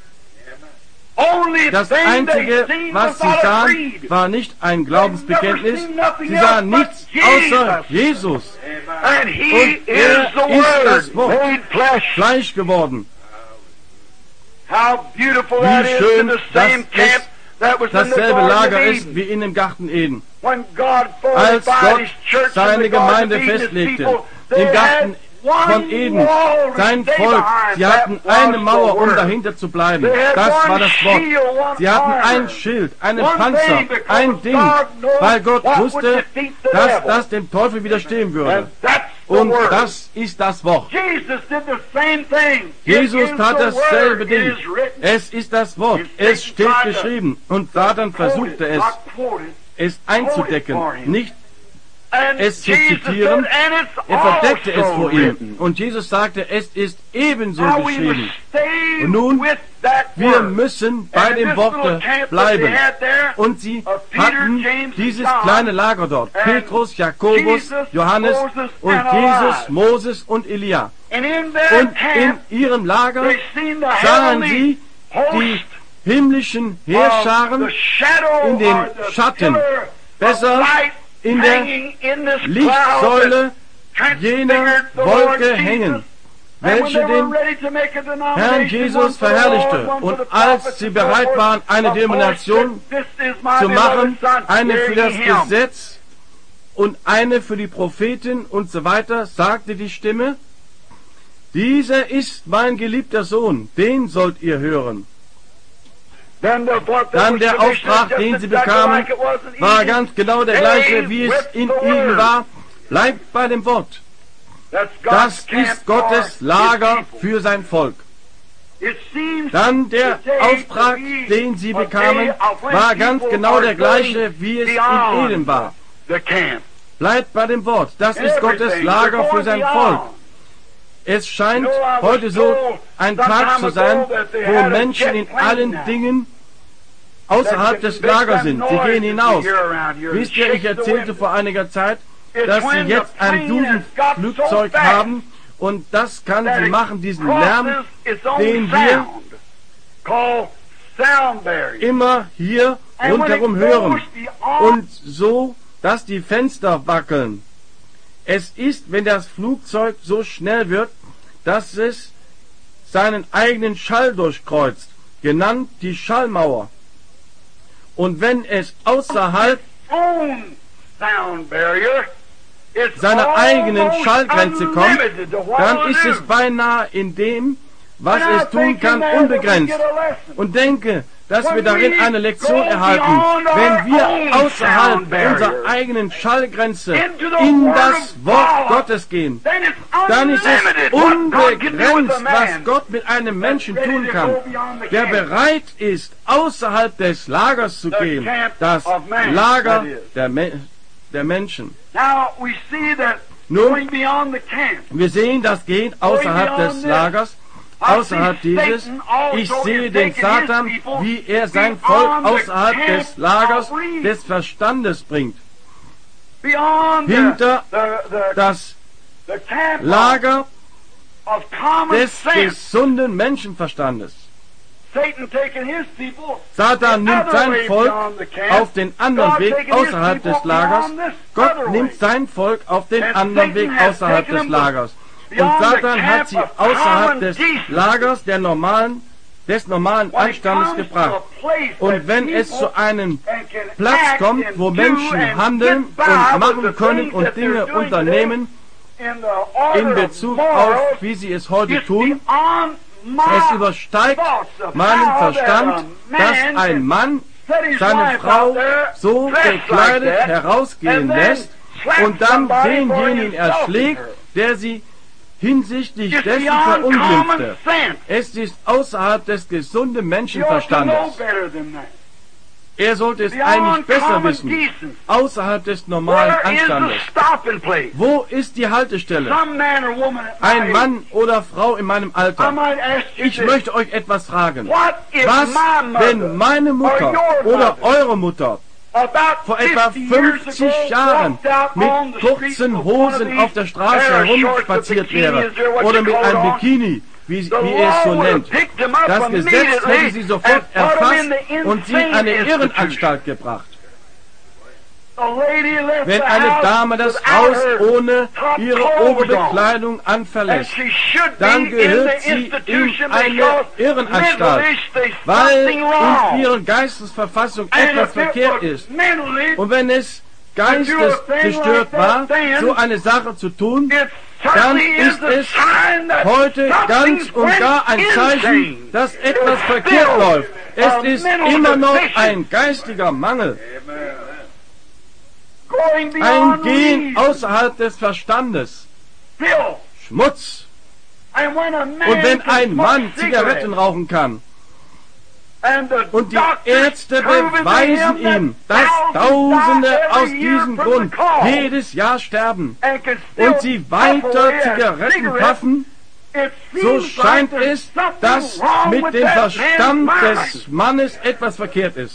Only das thing Einzige, they seen was was sie not a sahen, creed. war nicht ein Glaubensbekenntnis. They've never seen Sie nothing sahen else nichts but außer Jesus. Jesus, And He Und is er the ist das Word Wort. made flesh. Fleisch geworden. How beautiful Wie that is schön, in the same dass camp that was in the Dasselbe Garden of Lager ist Eden. wie in dem Garten Eden. When God Als fortified Gott His church in seine the Garden Gemeinde of Eden, His festlegte, people, they im Garten had von one Eden, wall to sein stay Volk, behind. sie hatten That was eine Mauer, the um Word. dahinter zu bleiben. They had Das one war das Wort. shield, one Sie hatten armor. ein Schild, einen One Panzer, thing, because ein Ding, God knows weil Gott what wusste, would defeat the dass devil. das dem Teufel widerstehen würde. And that's the Und Word. das ist das Wort. Jesus did the same thing. Jesus It is tat the dasselbe Word. Ding. It is written. Es ist das Wort. Es steht geschrieben. Und Satan versuchte es, Not quoted. es einzudecken, nicht And es zu Jesus zitieren. said, and it's Er verdeckte es also vor ihm. written. Und Jesus sagte, es ist ebenso Now we must geschrieben. stay Und nun, with that Wir word. müssen bei And dem this Worte little camp that bleiben. they had there, Und sie of Peter, hatten James, dieses and John, kleine Lager dort. and Petrus, Jakobus, Jesus, Johannes Moses, und and Jesus, Elias. Moses und Elia. and in their Und in camp, ihrem Lager they seen the sahen heavenly sie die host himmlischen of Heerscharen the shadow in den or the Schatten, pillar besser of light in der hanging in this Lichtsäule cloud jener transfigured the Lord Wolke Jesus. hängen, And when welche they were den ready to make a Herrn denomination, one Jesus for the Lord, verherrlichte. one for Und the als prophets sie and so bereit forth, waren, eine of course, Denomination this is my zu machen, beloved Son, eine hear für ye das him. Gesetz und eine für die Propheten und so weiter, sagte die Stimme, dieser ist mein geliebter Sohn, den sollt ihr hören. Then the what Dann was der commissioned Auftrag, just den sie exactly bekamen, like it was in war Eden. ganz genau der gleiche, wie es in Eden war. Bleibt bei dem Wort. That's Das God's camp ist Gottes for Lager his people. für sein Volk. It seems Dann der today Auftrag, to be den sie a bekamen, day of when war ganz people genau are der gleiche, going wie es in beyond Eden war. The camp. Bleibt bei dem Wort. Das ist Gottes Everything. Lager They're für going sein beyond. Volk. Es scheint You know, I was heute so told ein some Tag time zu sein, ago that they wo had a Menschen jet in plane allen now. Dingen außerhalb That des makes Lagers that sind. Sie noise gehen that hinaus. we hear around here. Wisst It ihr, ich shakes the erzählte wind. vor einiger Zeit, It's dass sie when jetzt the ein plane has got so Düsenflugzeug fast haben und das kann that sie it machen, diesen Lärm, crosses its own den wir sound, called sound barrier. immer hier And when rundherum it hören. goes beyond, Und so, dass die Fenster wackeln. Es ist, wenn das Flugzeug so schnell wird, dass es seinen eigenen Schall durchkreuzt, genannt die Schallmauer. Und wenn es außerhalb own sound barrier, it's seiner eigenen almost Schallgrenze kommt, unlimited to what dann it'll ist do. es beinahe in dem, was And I es tun think kann, in that that we unbegrenzt. get a lesson. Und denke, dass wir When darin we eine Lektion go erhalten, beyond our wenn wir own außerhalb sound barrier unserer eigenen Schallgrenze into the in Word das of Wort God, Gottes gehen, then it's dann ist unlimited es what God can do with unbegrenzt, a man was Gott mit einem Menschen that's ready tun to kann, go beyond the der camp. bereit ist, außerhalb des Lagers zu The gehen, camp das of man, Lager that is. der, Me der Menschen. Now we see that Nun, going beyond the camp. wir sehen das Gehen außerhalb des Lagers, außerhalb dieses. Ich sehe den Satan, wie er sein Volk außerhalb des Lagers des Verstandes bringt, Beyond the, hinter the, the, das the camp Lager of common des sense. gesunden Menschenverstandes. Satan taking his people Satan the nimmt other sein way Volk beyond the camp. auf den anderen God Weg taking his außerhalb people des Lagers. beyond this Gott other nimmt way. sein Volk auf den And anderen Satan Weg has außerhalb taken des them Lagers. Und Satan hat sie außerhalb des Lagers der normalen, des normalen Anstandes gebracht. Und wenn es zu einem Platz kommt, wo Menschen handeln und machen können und Dinge unternehmen, in Bezug auf, wie sie es heute tun, es übersteigt meinen Verstand, dass ein Mann seine Frau so gekleidet herausgehen lässt und dann denjenigen erschlägt, der sie hinsichtlich dessen verunglimpfte. Es ist außerhalb des gesunden Menschenverstandes. Er sollte es eigentlich besser wissen, außerhalb des normalen Anstandes. Wo ist die Haltestelle? Ein Mann oder Frau in meinem Alter. Ich möchte euch etwas fragen. Was, wenn meine Mutter oder eure Mutter vor etwa fünfzig Jahren mit kurzen Hosen auf der Straße herumspaziert wäre oder mit einem Bikini, wie, wie ihr es so nennt? Das Gesetz hätte sie sofort erfasst und sie in eine Irrenanstalt gebracht. Wenn eine Dame das Haus ohne ihre Oberbekleidung an verlässt, dann gehört sie in eine Irrenanstalt, weil in ihrer Geistesverfassung etwas verkehrt ist. Und wenn es geistesgestört war, so eine Sache zu tun, dann ist es heute ganz und gar ein Zeichen, dass etwas verkehrt läuft. Es ist immer noch ein geistiger Mangel. Ein Gehen außerhalb des Verstandes. Schmutz. Und wenn ein Mann Zigaretten rauchen kann, und die Ärzte beweisen ihm, dass Tausende aus diesem Grund jedes Jahr sterben, und sie weiter Zigaretten puffen, so scheint es, dass mit dem Verstand des Mannes etwas verkehrt ist.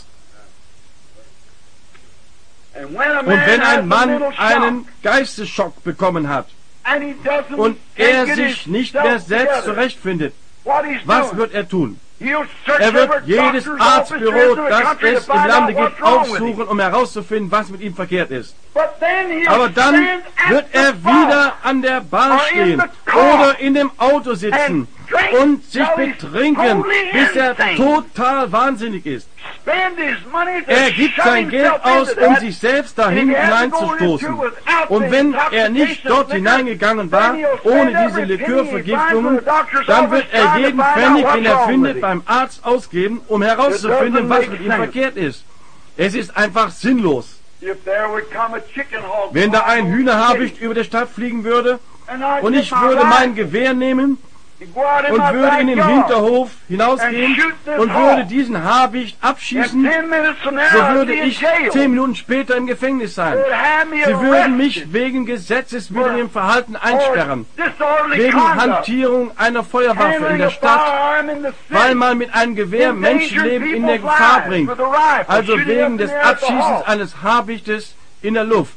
Und wenn ein Mann einen Geistesschock bekommen hat und er sich nicht mehr selbst zurechtfindet, was wird er tun? Er wird jedes Arztbüro, das es im Lande gibt, aufsuchen, um herauszufinden, was mit ihm verkehrt ist. Aber dann wird er wieder an der Bar stehen oder in dem Auto sitzen und sich betrinken, bis er total wahnsinnig ist. Er gibt sein Geld aus, um sich selbst dahin hineinzustoßen. Und wenn er nicht dort hineingegangen war, ohne diese Likörvergiftungen, dann wird er jeden Pfennig, den er findet, beim Arzt ausgeben, um herauszufinden, was mit ihm verkehrt ist. Es ist einfach sinnlos. Wenn da ein Hühnerhabicht über der Stadt fliegen würde und ich würde mein Gewehr nehmen und würde in den Hinterhof hinausgehen und würde diesen Habicht abschießen, so würde ich zehn Minuten später im Gefängnis sein. Sie würden mich wegen gesetzeswidrigem Verhalten einsperren, wegen Hantierung einer Feuerwaffe in der Stadt, weil man mit einem Gewehr Menschenleben in der Gefahr bringt, also wegen des Abschießens eines Habichtes in der Luft.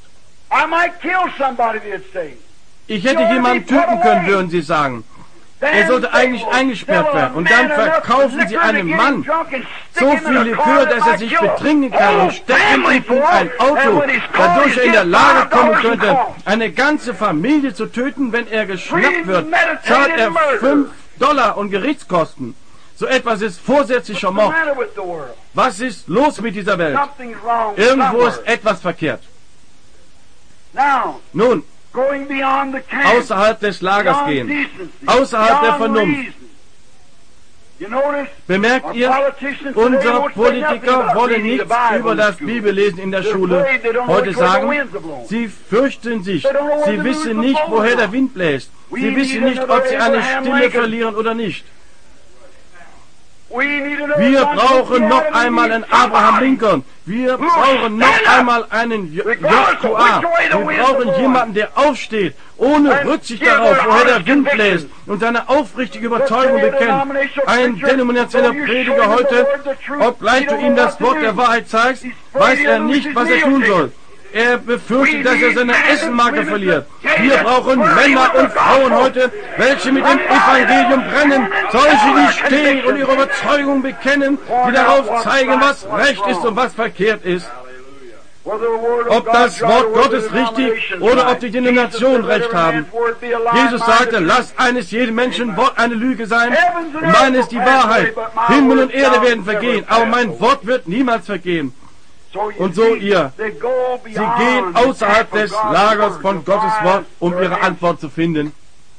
Ich hätte jemanden töten können, würden sie sagen. Er sollte eigentlich eingesperrt werden. Und dann verkaufen sie einem Mann so viel Likör, dass er sich betrinken kann und stecken ihn in ein Auto, dadurch er in der Lage kommen könnte, eine ganze Familie zu töten. Wenn er geschnappt wird, zahlt er fünf Dollar und Gerichtskosten. So etwas ist vorsätzlicher Mord. Was ist los mit dieser Welt? Irgendwo ist etwas verkehrt. Nun, außerhalb des Lagers gehen, außerhalb der Vernunft. Bemerkt ihr, unsere Politiker wollen nichts über das Bibellesen in der Schule heute sagen. Sie fürchten sich, sie wissen nicht, woher der Wind bläst. Sie wissen nicht, ob sie eine Stimme verlieren oder nicht. Wir brauchen noch einmal einen Abraham Lincoln. Wir brauchen noch einmal einen J Q A. Wir brauchen jemanden, der aufsteht, ohne Rücksicht darauf, woher der Wind bläst und seine aufrichtige Überzeugung bekennt. Ein denominationeller Prediger heute, obgleich du ihm das Wort der Wahrheit zeigst, weiß er nicht, was er tun soll. Er befürchtet, dass er seine Essenmarke verliert. Wir brauchen Männer und Frauen heute, welche mit dem Evangelium brennen, solche, die stehen und ihre Überzeugung bekennen, die darauf zeigen, was recht ist und was verkehrt ist. ob das Wort Gottes richtig oder ob die Denominationen recht haben. Jesus sagte, lass eines jeden Menschen Wort eine Lüge sein, und mein ist die Wahrheit. Himmel und Erde werden vergehen, aber mein Wort wird niemals vergehen. Und so ihr, sie gehen außerhalb des Lagers von Gottes Wort, um ihre Antwort zu finden.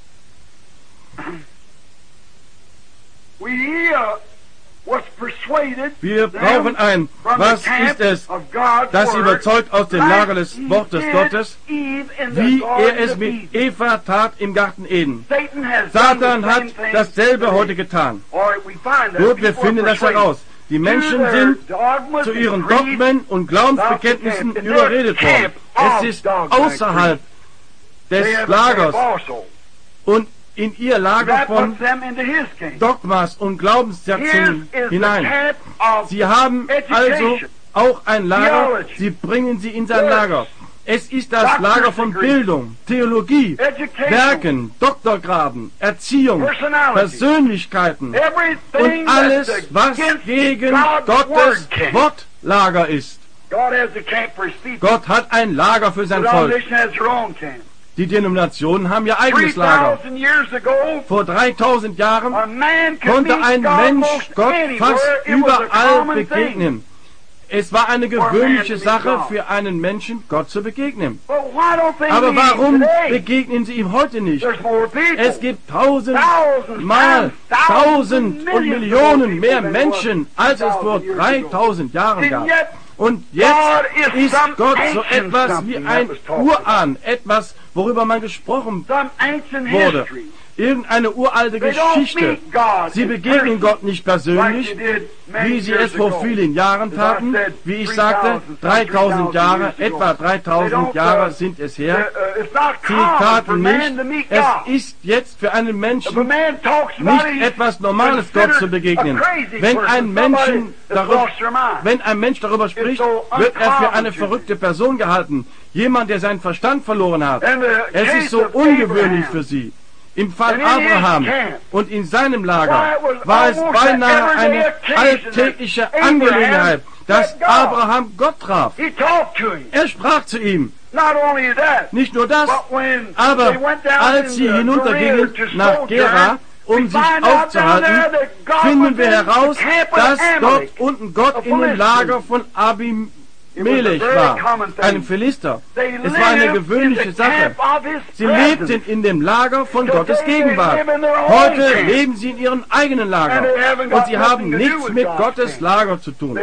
Wir brauchen ein, was ist es, das überzeugt aus dem Lager des Wortes Gottes, wie er es mit Eva tat im Garten Eden. Satan hat dasselbe heute getan. Gut, wir finden das heraus. Die Menschen sind zu ihren Dogmen und Glaubensbekenntnissen überredet worden. Es ist außerhalb des Lagers und in ihr Lager von Dogmas und Glaubenssätzen hinein. Sie haben also auch ein Lager, sie bringen sie in sein Lager. Es ist das Lager von Bildung, Theologie, Werken, Doktorgraden, Erziehung, Persönlichkeiten und alles, was gegen Gottes Wortlager ist. Gott hat ein Lager für sein Volk. Die Denominationen haben ihr eigenes Lager. Vor dreitausend Jahren konnte ein Mensch Gott fast überall begegnen. Es war eine gewöhnliche Sache für einen Menschen, Gott zu begegnen. Aber warum begegnen sie ihm heute nicht? Es gibt tausendmal, tausend und Millionen mehr Menschen, als es vor dreitausend Jahren gab. Und jetzt ist Gott so etwas wie ein Urahn, etwas, worüber man gesprochen wurde. Irgendeine uralte Geschichte. Sie begegnen Gott nicht persönlich, wie sie es vor vielen Jahren taten. Wie ich sagte, dreitausend Jahre, etwa dreitausend Jahre sind es her. Sie taten nicht. Es ist jetzt für einen Menschen nicht etwas Normales, Gott zu begegnen. Wenn ein, Menschen darüber, wenn ein Mensch darüber spricht, wird er für eine verrückte Person gehalten. Jemand, der seinen Verstand verloren hat. Es ist so ungewöhnlich für sie. Im Fall Abraham und in seinem Lager war es beinahe eine alltägliche Angelegenheit, dass Abraham Gott traf. Er sprach zu ihm. Nicht nur das, aber als sie hinuntergingen nach Gera, um sich aufzuhalten, finden wir heraus, dass dort unten Gott in dem Lager von Abimelech war, einem Philister. Es war eine gewöhnliche Sache. Sie lebten in dem Lager von Gottes Gegenwart. Heute leben sie in ihrem eigenen Lager. Und sie haben nichts mit Gottes Lager zu tun.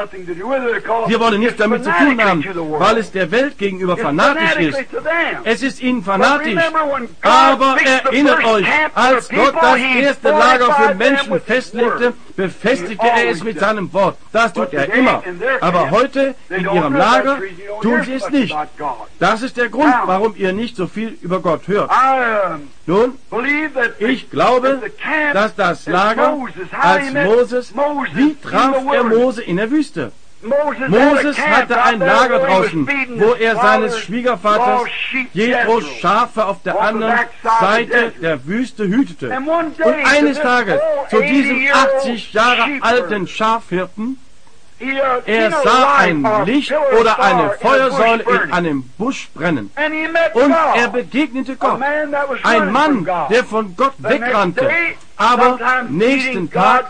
Sie wollen nichts damit zu tun haben, weil es der Welt gegenüber fanatisch ist. Es ist ihnen fanatisch. Aber erinnert euch, als Gott das erste Lager für Menschen festlegte, befestigte er es mit seinem Wort. Das tut er immer. Aber heute in ihrem Lager tun sie es nicht. Das ist der Grund, warum ihr nicht so viel über Gott hört. Nun, ich glaube, dass das Lager als Moses, wie traf er Mose in der Wüste? Moses hatte ein Lager draußen, wo er seines Schwiegervaters Jethros Schafe auf der anderen Seite der Wüste hütete. Und eines Tages zu diesem achtzig Jahre alten Schafhirten, er sah ein Licht oder eine Feuersäule in einem Busch brennen. Und er begegnete Gott. Ein Mann, der von Gott wegrannte. Aber nächsten Tag,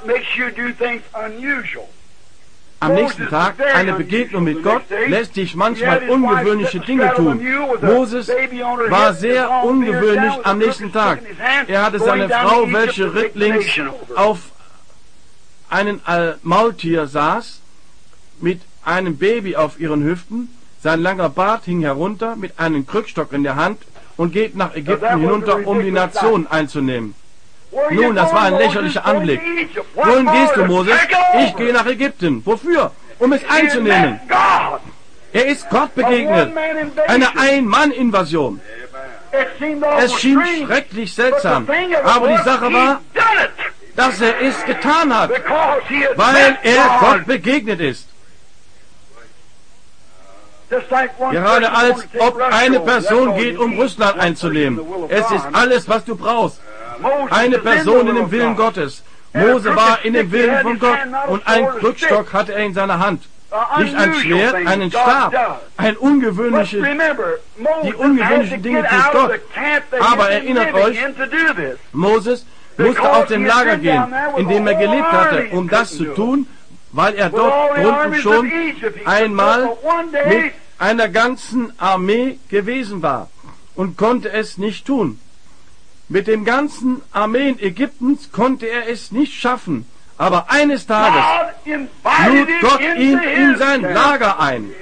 am nächsten Tag, eine Begegnung mit Gott lässt dich manchmal ungewöhnliche Dinge tun. Moses war sehr ungewöhnlich am nächsten Tag. Er hatte seine Frau, welche rittlings auf einem Maultier saß, mit einem Baby auf ihren Hüften, sein langer Bart hing herunter mit einem Krückstock in der Hand und geht nach Ägypten hinunter, um die Nation einzunehmen. Nun, das war ein lächerlicher Anblick. Wohin gehst du, Moses? Ich gehe nach Ägypten. Wofür? Um es einzunehmen. Er ist Gott begegnet. Eine Ein-Mann-Invasion. Es schien schrecklich seltsam. Aber die Sache war, dass er es getan hat, weil er Gott begegnet ist. Gerade als ob eine Person geht, um Russland einzunehmen. Es ist alles, was du brauchst. Eine Person in dem Willen Gottes. Mose war in dem Willen von Gott und ein Krückstock hatte er in seiner Hand. Nicht ein Schwert, einen Stab, ein ungewöhnliches, die ungewöhnlichen Dinge tut Gott. Aber erinnert euch, Moses musste aus dem Lager gehen, in dem er gelebt hatte, um das zu tun, weil er dort drunten schon einmal mit einer ganzen Armee gewesen war und konnte es nicht tun. Mit dem ganzen Armeen Ägyptens konnte er es nicht schaffen. Aber eines Tages lud Gott ihn in sein Lager ein.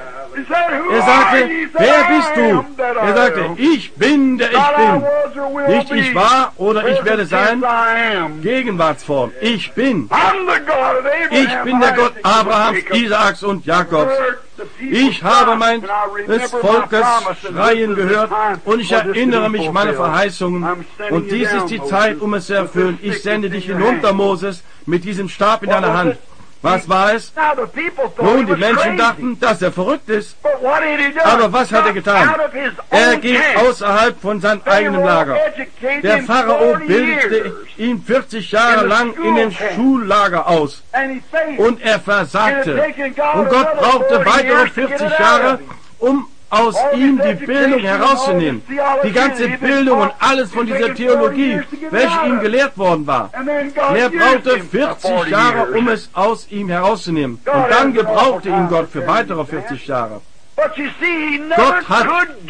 Er sagte, wer bist du? Er sagte, ich bin, der ich bin. Nicht ich war oder ich werde sein. Gegenwartsform. Ich bin. Ich bin der Gott Abrahams, Isaaks und Jakobs. Ich habe mein des Volkes schreien gehört und ich erinnere mich meiner Verheißungen. Und dies ist die Zeit, um es zu erfüllen. Ich sende dich hinunter, Moses, mit diesem Stab in deiner Hand. Was war es? Nun, die Menschen dachten, dass er verrückt ist. Aber was hat er getan? Er ging außerhalb von seinem eigenen Lager. Der Pharao bildete ihn vierzig Jahre lang in dem Schullager aus. Und er versagte. Und Gott brauchte weitere vierzig Jahre, um aus ihm die Bildung herauszunehmen. Die ganze Bildung und alles von dieser Theologie, welche ihm gelehrt worden war. Er brauchte vierzig Jahre, um es aus ihm herauszunehmen. Und dann gebrauchte ihn Gott für weitere vierzig Jahre. Gott hat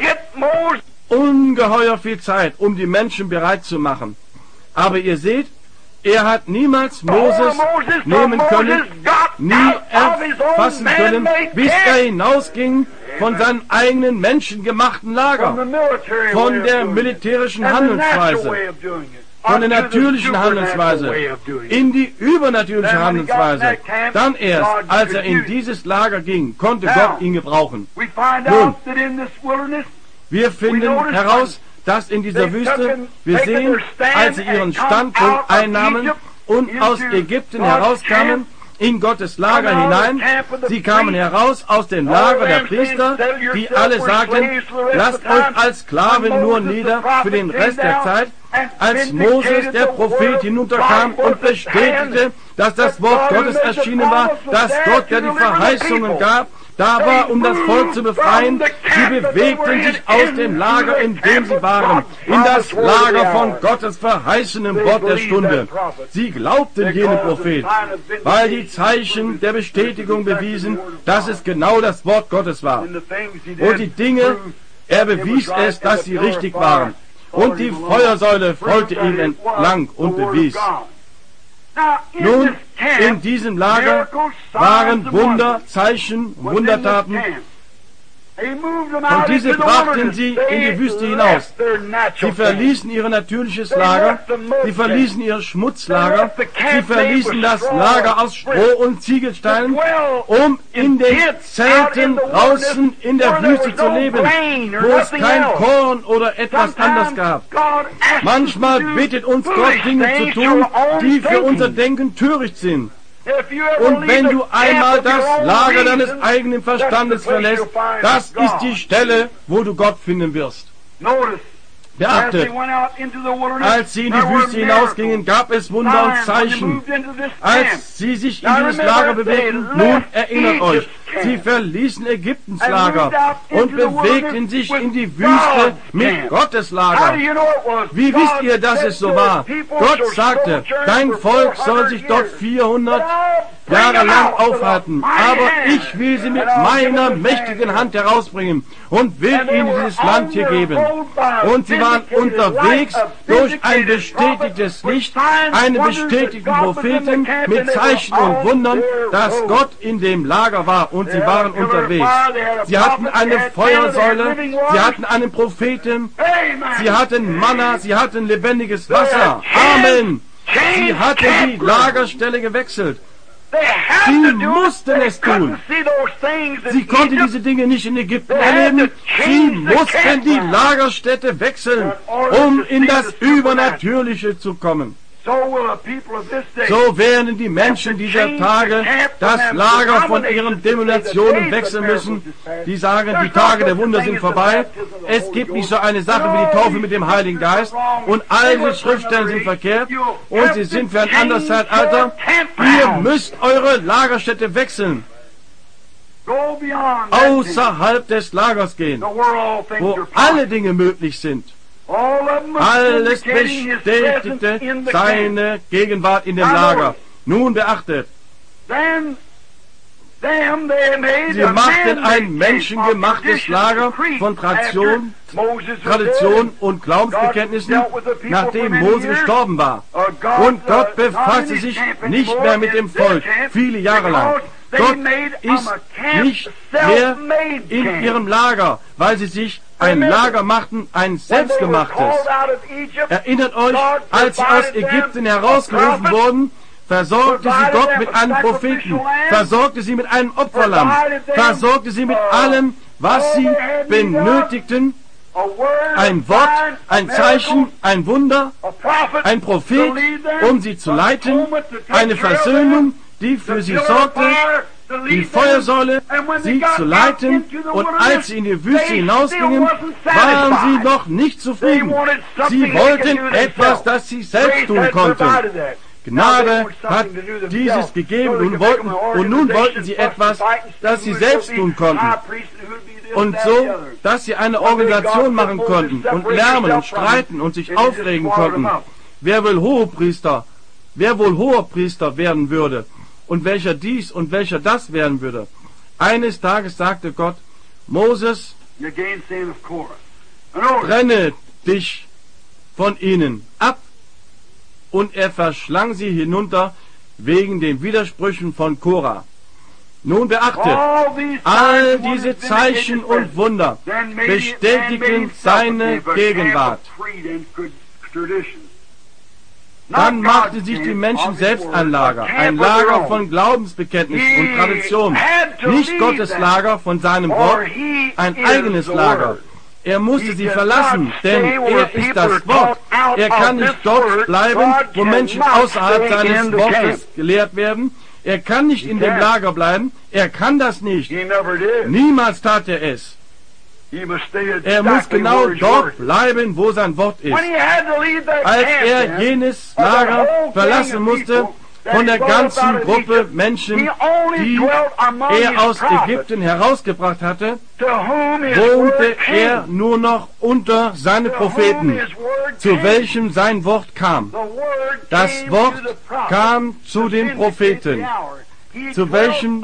ungeheuer viel Zeit, um die Menschen bereit zu machen. Aber ihr seht, er hat niemals Moses nehmen können, nie erfassen können, bis er hinausging von seinem eigenen menschengemachten Lager, von der militärischen Handlungsweise, von der natürlichen Handlungsweise in die übernatürliche Handlungsweise. Dann erst, als er in dieses Lager ging, konnte Gott ihn gebrauchen. Nun, wir finden heraus, dass in dieser Wüste, wir sehen, als sie ihren Standpunkt einnahmen und aus Ägypten herauskamen, in Gottes Lager hinein. Sie kamen heraus aus dem Lager der Priester, die alle sagten, lasst euch als Sklaven nur nieder für den Rest der Zeit. Als Moses, der Prophet, hinunterkam und bestätigte, dass das Wort Gottes erschienen war, dass Gott, der die Verheißungen gab, da war, um das Volk zu befreien. Sie bewegten sich aus dem Lager, in dem sie waren, in das Lager von Gottes verheißenem Wort der Stunde. Sie glaubten jenem Prophet, weil die Zeichen der Bestätigung bewiesen, dass es genau das Wort Gottes war. Und die Dinge, er bewies es, dass sie richtig waren. Und die Feuersäule folgte ihm entlang und bewies. Nun, in diesem Lager waren Wunder, Zeichen, Wundertaten. Und diese brachten sie in die Wüste hinaus. Sie verließen ihr natürliches Lager, sie verließen ihr Schmutzlager, sie verließen das Lager aus Stroh und Ziegelsteinen, um in den Zelten draußen in der Wüste zu leben, wo es kein Korn oder etwas anderes gab. Manchmal bittet uns Gott, Dinge zu tun, die für unser Denken töricht sind. Und wenn du einmal das Lager deines eigenen Verstandes verlässt, das ist die Stelle, wo du Gott finden wirst. Beachtet, als sie in die Wüste hinausgingen, gab es Wunder und Zeichen. Als sie sich in dieses Lager bewegten, nun erinnert euch, sie verließen Ägyptens Lager und bewegten sich in die Wüste mit Gottes Lager. Wie wisst ihr, dass es so war? Gott sagte, dein Volk soll sich dort vierhundert Jahre lang aufhalten, aber ich will sie mit meiner mächtigen Hand herausbringen und will ihnen dieses Land hier geben. Und sie waren unterwegs durch ein bestätigtes Licht, einen bestätigten Propheten mit Zeichen und Wundern, dass Gott in dem Lager war, und sie waren unterwegs. Sie hatten eine Feuersäule, sie hatten einen Propheten, sie hatten Manna, sie hatten lebendiges Wasser. Amen! Sie hatten die Lagerstelle gewechselt. Sie mussten es tun. Sie konnten diese Dinge nicht in Ägypten erleben. Sie mussten die Lagerstätte wechseln, um in das Übernatürliche zu kommen. So werden die Menschen dieser Tage das Lager von ihren Denominationen wechseln müssen. Die sagen, die Tage der Wunder sind vorbei. Es gibt nicht so eine Sache wie die Taufe mit dem Heiligen Geist. Und all diese Schriftstellen sind verkehrt. Und sie sind für ein anderes Zeitalter. Ihr müsst eure Lagerstätte wechseln. beyond that außerhalb des Lagers gehen, thing, where all things wo are alle possible. Dinge möglich sind. All of them was Alles indicating his presence bestätigte in the camp. seine Gegenwart in dem Lager. Nun beachtet, Then, them they made sie a machten man-made ein menschengemachtes camp of Lager tradition and von creed Tradition, after Moses was Tradition dead. und Glaubensbekenntnissen, nachdem Mose gestorben war. Uh, God, Und Gott uh, befasste not in sich his camp nicht anymore, mehr mit in dem their Volk, camp, viele Jahre lang. because they Gott made ist a camp, nicht mehr self-made in camp. ihrem Lager, weil sie sich ein Lager machten, ein When they were selbstgemachtes. called out of Egypt, Erinnert euch, God als sie aus provided Ägypten them herausgerufen a prophet, wurden, versorgte sie Gott mit einem Propheten, versorgte sie mit einem Opferlamm, versorgte sie mit allem, was sie benötigten, a word, ein a Wort, sign, a ein miracle, Zeichen, ein Wunder, a prophet, ein Prophet, to lead them, um sie zu leiten, atonement to take eine care of Versöhnung, them, die für the sie pillar of sorgte, fire to lead die them, Feuersäule, and when they sie got zu out leiten, into the und wilderness, als sie in die Wüste they hinausgingen, still wasn't waren sie satisfied. noch nicht zufrieden. They wanted something Sie they could wollten do etwas, themselves. das sie selbst Grace tun had konnten. provided that. Gnade hat dieses gegeben und, wollten, und nun wollten sie etwas, das sie selbst tun konnten. Und so, dass sie eine Organisation machen konnten und lärmen und streiten und sich aufregen konnten. Wer will Hohepriester, wer wohl Hohepriester werden würde und welcher dies und welcher das werden würde. Eines Tages sagte Gott, Moses, trenne dich von ihnen ab. Und er verschlang sie hinunter wegen den Widersprüchen von Korah. Nun beachtet, all diese Zeichen und Wunder bestätigen seine Gegenwart. Dann machten sich die Menschen selbst ein Lager, ein Lager von Glaubensbekenntnissen und Tradition. Nicht Gottes Lager von seinem Wort, ein eigenes Lager. Er musste sie verlassen, denn er ist das Wort. Er kann nicht dort bleiben, wo Menschen außerhalb seines Wortes gelehrt werden. Er kann nicht in dem Lager bleiben. Er kann das nicht. Niemals tat er es. Er muss genau dort bleiben, wo sein Wort ist. Als er jenes Lager verlassen musste, von der ganzen Gruppe Menschen, die er aus Ägypten herausgebracht hatte, wohnte er nur noch unter seine Propheten, zu welchem sein Wort kam. Das Wort kam zu den Propheten, zu welchem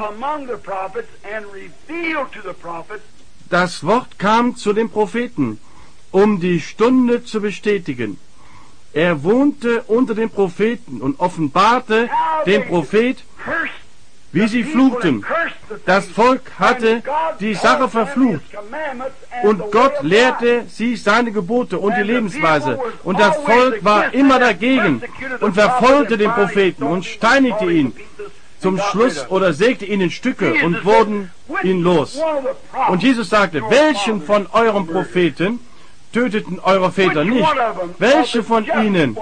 das Wort kam zu den Propheten, um die Stunde zu bestätigen. Er wohnte unter den Propheten und offenbarte dem Prophet, wie sie fluchten. Das Volk hatte die Sache verflucht und Gott lehrte sie seine Gebote und die Lebensweise. Und das Volk war immer dagegen und verfolgte den Propheten und steinigte ihn zum Schluss oder sägte ihn in Stücke und wurden ihn los. Und Jesus sagte, welchen von euren Propheten töteten eure Väter nicht? Welche von ihnen?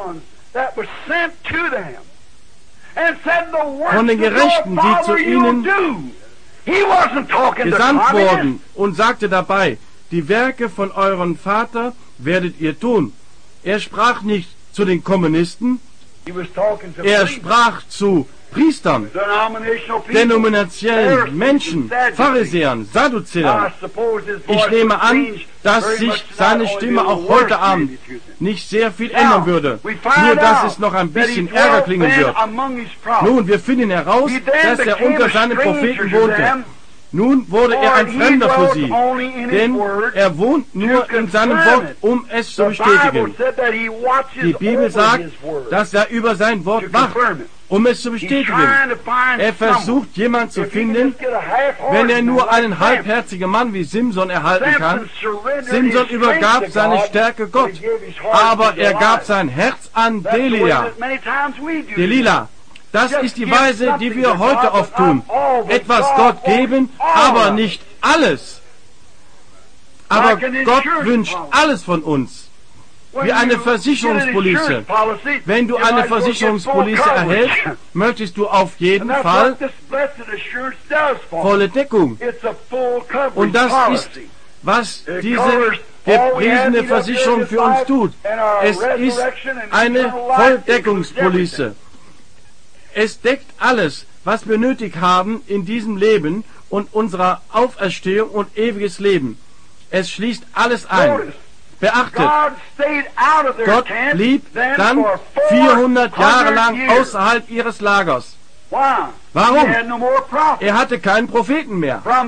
Von den Gerechten, die zu ihnen gesandt wurden, und sagte dabei, die Werke von euren Vater werdet ihr tun. Er sprach nicht zu den Kommunisten, er sprach zu Priestern, denominationellen Menschen, Pharisäern, Sadduzäern. Ich nehme an, dass sich seine Stimme auch heute Abend nicht sehr viel ändern würde, nur dass es noch ein bisschen Ärger klingen wird. Nun, wir finden heraus, dass er unter seinen Propheten wohnte. Nun wurde er ein Fremder für sie, denn er wohnt nur in seinem Wort, um es zu bestätigen. Die Bibel sagt, dass er über sein Wort wacht, um es zu bestätigen. Er versucht, jemanden zu finden, wenn er nur einen halbherzigen Mann wie Simson erhalten kann. Simson übergab seine Stärke Gott, aber er gab sein Herz an Delilah. Delilah. Das ist die Weise, die wir heute oft tun. Etwas Gott geben, aber nicht alles. Aber Gott wünscht alles von uns. Wie eine Versicherungspolice. Wenn du eine Versicherungspolice erhältst, möchtest du auf jeden Fall volle Deckung. Und das ist, was diese gepriesene Versicherung für uns tut. Es ist eine Volldeckungspolice. Es deckt alles, was wir nötig haben in diesem Leben, und unserer Auferstehung und ewiges Leben. Es schließt alles ein. Beachtet, Gott blieb dann vierhundert Jahre lang außerhalb ihres Lagers. Warum? Er hatte keinen Propheten mehr. Von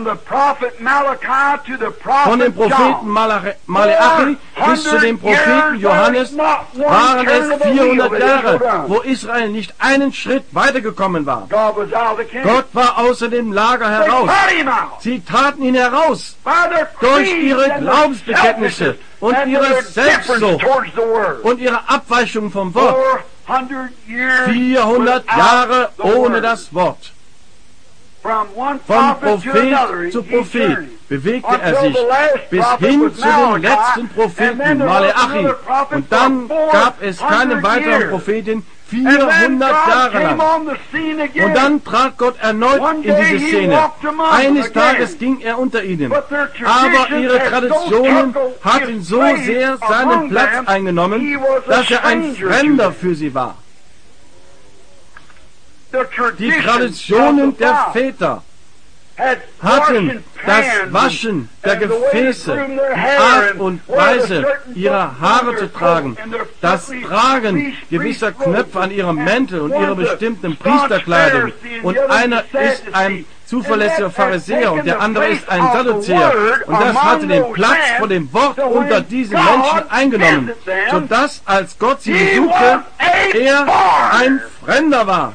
dem Propheten Maleachi bis zu dem Propheten Johannes waren es vierhundert Jahre, wo Israel nicht einen Schritt weitergekommen war. Gott war außer dem Lager heraus. Sie taten ihn heraus durch ihre Glaubensbekenntnisse und ihre Selbstsucht und ihre Abweichung vom Wort. vierhundert Jahre ohne das Wort. Von Prophet zu Prophet bewegte er sich bis hin zu dem letzten Propheten Maleachi. Und dann gab es keinen weiteren Propheten vierhundert Jahre lang. Und dann trat Gott erneut in diese Szene. Eines Tages ging er unter ihnen. Aber ihre Traditionen hatten so sehr seinen Platz eingenommen, dass er ein Fremder für sie war. Die Traditionen der Väter hatten das Waschen der Gefäße, die Art und Weise, ihre Haare zu tragen, das Tragen gewisser Knöpfe an ihrem Mäntel und ihrer bestimmten Priesterkleidung. Und einer ist ein zuverlässiger Pharisäer und der andere ist ein Sadduzäer. Und das hatte den Platz vor dem Wort unter diesen Menschen eingenommen, sodass, als Gott sie besuchte, er ein Fremder war.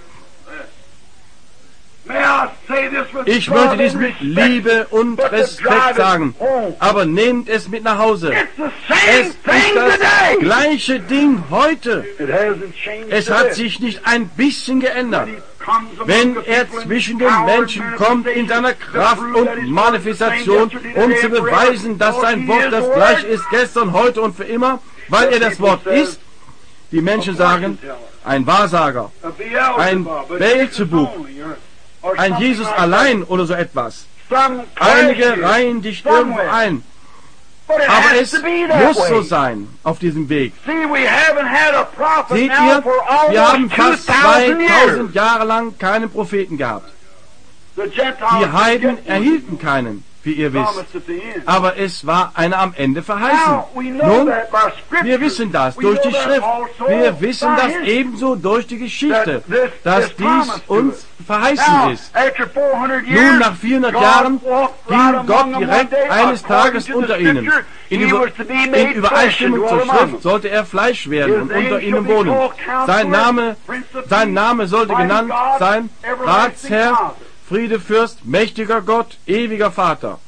Ich möchte dies mit Liebe und Respekt sagen, aber nehmt es mit nach Hause. Es ist das gleiche Ding heute. Es hat sich nicht ein bisschen geändert. Wenn er zwischen den Menschen kommt in seiner Kraft und Manifestation, um zu beweisen, dass sein Wort das gleiche ist, gestern, heute und für immer, weil er das Wort ist, die Menschen sagen, ein Wahrsager, ein Beelzebub, ein Jesus allein oder so etwas. Einige reihen dich irgendwo ein. Aber es muss so sein auf diesem Weg. Seht ihr, wir haben fast zweitausend Jahre lang keinen Propheten gehabt. Die Heiden erhielten keinen, wie ihr wisst. Aber es war einer am Ende verheißen. Nun, wir wissen das durch die Schrift. Wir wissen das ebenso durch die Geschichte, dass dies uns verheißen ist. Nun, nach vierhundert Jahren ging Gott direkt eines Tages unter ihnen. In, Über, in Übereinstimmung zur Schrift sollte er Fleisch werden und unter ihnen wohnen. Sein Name, sein Name sollte genannt sein, Ratsherr, Friedefürst, mächtiger Gott, ewiger Vater.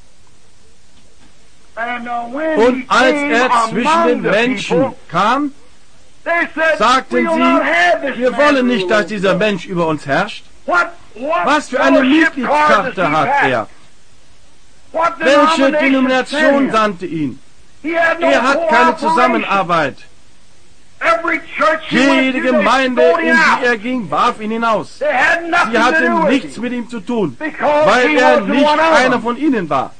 Und als er zwischen den Menschen kam, sagten sie, wir wollen nicht, dass dieser Mensch über uns herrscht. Was für eine Mitgliedskarte hat er? Welche Denomination sandte ihn? Er hat keine Zusammenarbeit. Jede Gemeinde, in die er ging, warf ihn hinaus. Sie hatten nichts mit ihm zu tun, weil er nicht einer von ihnen war.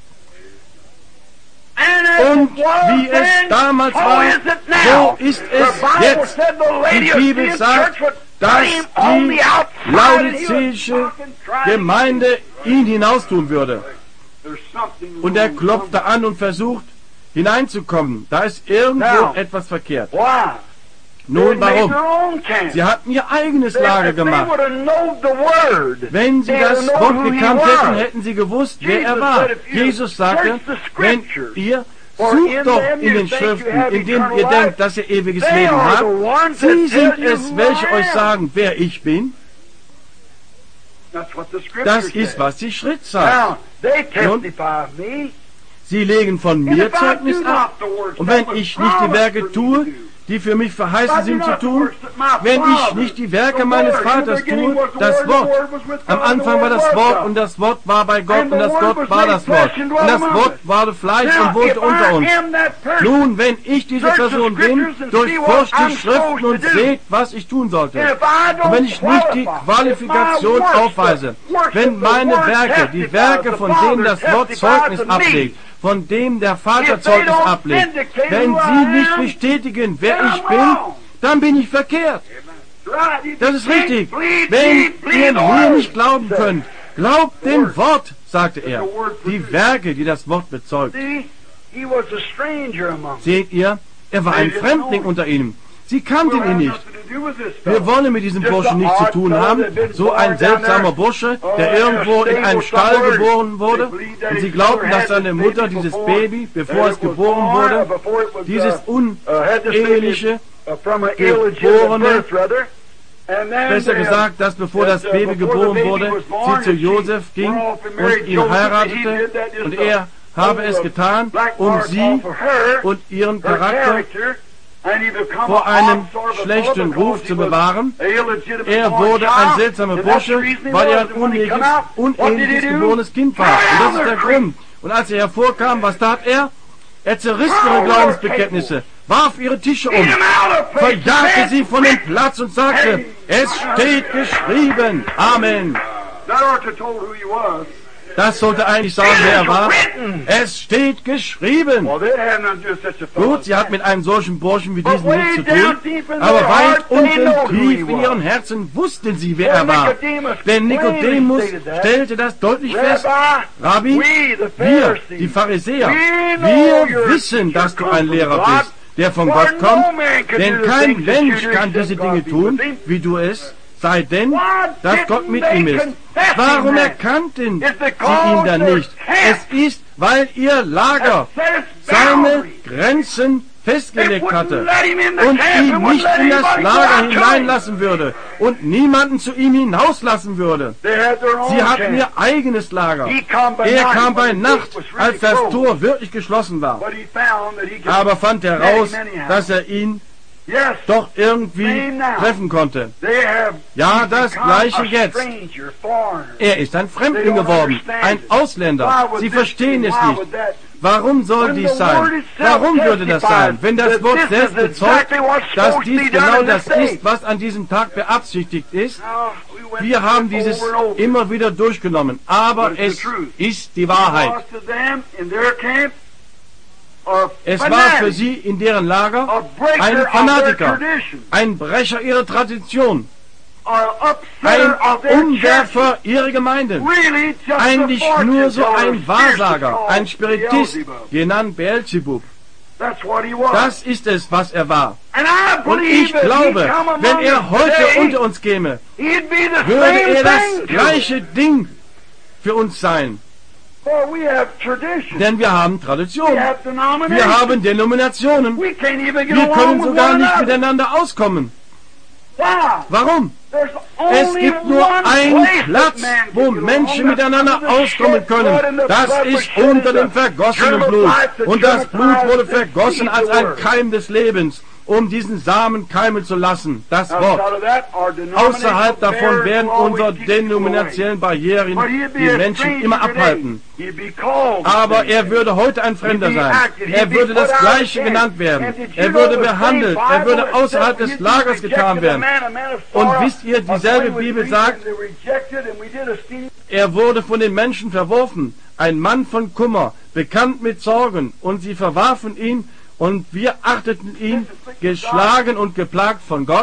Und wie es damals war, so ist es jetzt. Die Bibel sagt, dass die laodizäische Gemeinde ihn hinaustun würde. Und er klopfte an und versucht, hineinzukommen. Da ist irgendwo etwas verkehrt. Nun, warum? Sie hatten ihr eigenes Lager gemacht. Wenn sie das Wort gekannt hätten, hätten sie gewusst, wer er war. Jesus sagte, wenn ihr sucht doch in den Schriften, in denen ihr denkt, dass ihr ewiges Leben habt. Sie sind es, welche euch sagen, wer ich bin. Das ist, was die Schrift sagt. Nun, sie legen von mir Zeugnis ab. Und wenn ich nicht die Werke tue, die für mich verheißen sind zu tun, wenn ich nicht die Werke meines Vaters tue, das Wort. Am Anfang war das Wort und das Wort war bei Gott und das Gott war das Wort. Und das Wort wurde Fleisch und wohnte unter uns. Nun, wenn ich diese Person bin, durchforscht die Schriften und seht, was ich tun sollte. Und wenn ich nicht die Qualifikation aufweise, wenn meine Werke, die Werke, von denen das Wort Zeugnis ablegt, von dem der Vater Zeugnis ablegt, wenn sie nicht bestätigen, wer ich bin, dann bin ich verkehrt. Das ist richtig. Wenn ihr mir nicht glauben könnt, glaubt dem Wort, sagte er, die Werke, die das Wort bezeugt. See, he was a stranger among them. Seht ihr, er war ein Fremdling unter ihnen. Sie kannten ihn nicht. Wir wollen mit diesem Burschen nichts zu tun haben. So ein seltsamer Bursche, der irgendwo in einen Stall geboren wurde. Und sie glaubten, dass seine Mutter dieses Baby, bevor es geboren wurde, dieses uneheliche, geborene, besser gesagt, dass bevor das Baby geboren wurde, sie zu Josef ging und ihn heiratete. Und er habe es getan, um sie und ihren Charakter vor einem schlechten Ruf zu bewahren. Er wurde ein seltsamer Bursche, weil er ein uneheliches, uneheliches geborenes Kind war. Und das ist der Grund. Und als er hervorkam, was tat er? Er zerriss ihre Glaubensbekenntnisse, warf ihre Tische um, verjagte sie von dem Platz und sagte, es steht geschrieben. Amen. Das sollte eigentlich sagen, wer er war. Es steht geschrieben. Gut, sie hat mit einem solchen Burschen wie diesem nichts zu tun, aber weit unten tief in ihrem Herzen wussten sie, wer er war. Denn Nikodemus stellte das deutlich fest. Rabbi, wir, die Pharisäer, wir wissen, dass du ein Lehrer bist, der von Gott kommt, denn kein Mensch kann diese Dinge tun, wie du es, sei denn, dass Gott mit ihm ist. Warum erkannten sie ihn dann nicht? Es ist, weil ihr Lager seine Grenzen festgelegt hatte und ihn nicht in das Lager hineinlassen würde und niemanden zu ihm hinauslassen würde. Sie hatten ihr eigenes Lager. Er kam bei Nacht, als das Tor wirklich geschlossen war, aber fand heraus, dass er ihn doch irgendwie treffen konnte. Ja, das Gleiche jetzt. Er ist ein Fremdling geworden, ein Ausländer. Sie verstehen es nicht. Warum soll dies sein? Warum würde das sein? Wenn das Wort selbst bezeugt, dass dies genau das ist, was an diesem Tag beabsichtigt ist. Wir haben dieses immer wieder durchgenommen, aber es ist die Wahrheit. Es war für sie in deren Lager ein Fanatiker, ein Brecher ihrer Tradition, ein Umwerfer ihrer Gemeinde, eigentlich nur so ein Wahrsager, ein Spiritist, genannt Beelzebub. Das ist es, was er war. Und ich glaube, wenn er heute unter uns käme, würde er das gleiche Ding für uns sein. Denn wir haben Tradition. Wir haben Denominationen. Wir können sogar nicht miteinander auskommen. Warum? Es gibt nur einen Platz, wo Menschen miteinander auskommen können. Das ist unter dem vergossenen Blut. Und das Blut wurde vergossen als ein Keim des Lebens, um diesen Samen keimen zu lassen, das Wort. Außerhalb davon werden unsere denominationellen Barrieren die Menschen immer abhalten. Aber er würde heute ein Fremder sein. Er würde das Gleiche genannt werden. Er würde behandelt. Er würde außerhalb des Lagers getan werden. Und wisst ihr, dieselbe Bibel sagt, er wurde von den Menschen verworfen. Ein Mann von Kummer, bekannt mit Sorgen. Und sie verwarfen ihn. Und wir achteten ihn geschlagen und geplagt von Gott.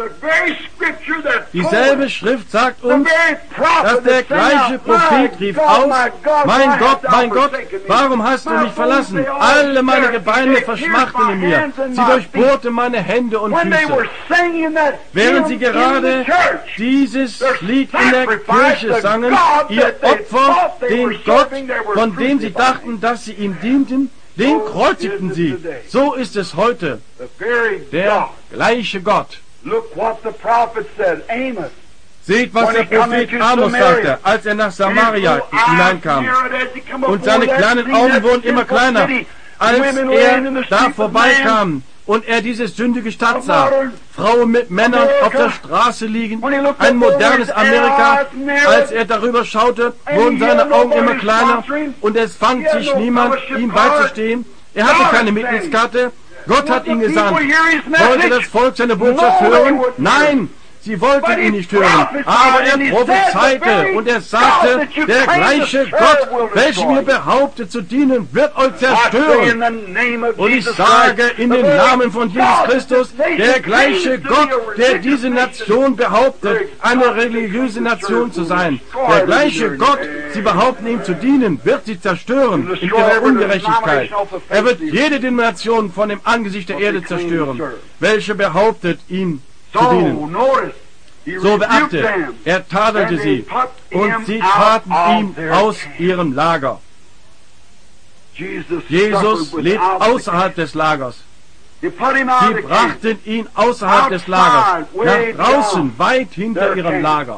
Dieselbe Schrift sagt uns, dass der gleiche Prophet rief aus, mein Gott, mein Gott, warum hast du mich verlassen? Alle meine Gebeine verschmachten in mir. Sie durchbohrten meine Hände und Füße. Während sie gerade dieses Lied in der Kirche sangen, ihr Opfer, den Gott, von dem sie dachten, dass sie ihm dienten, den kreuzigten sie. So ist es heute. Der gleiche Gott. Seht, was der Prophet Amos sagte, als er nach Samaria hineinkam. Und seine kleinen Augen wurden immer kleiner, als er da vorbeikam und er diese sündige Stadt sah. Frauen mit Männern auf der Straße liegen, ein modernes Amerika. Als er darüber schaute, wurden seine Augen immer kleiner und es fand sich niemand, ihm beizustehen. Er hatte keine Mitgliedskarte. Gott hat ihn gesandt. Wollte das Volk seine Botschaft hören? Nein! Sie wollten ihn nicht hören, aber er prophezeite und er sagte, der gleiche Gott, welchen ihr behauptet zu dienen, wird euch zerstören. Und ich sage in den Namen von Jesus Christus, der gleiche Gott, der diese Nation behauptet, eine religiöse Nation zu sein, der gleiche Gott, sie behaupten ihm zu dienen, wird sie zerstören in ihrer Ungerechtigkeit. Er wird jede Denomination von dem Angesicht der Erde zerstören, welche behauptet, ihm zu dienen. So beachte, er tadelte sie und sie traten ihm aus ihrem Lager. Jesus lebt außerhalb des Lagers. Sie brachten ihn außerhalb des Lagers, nach draußen, weit hinter ihrem Lager.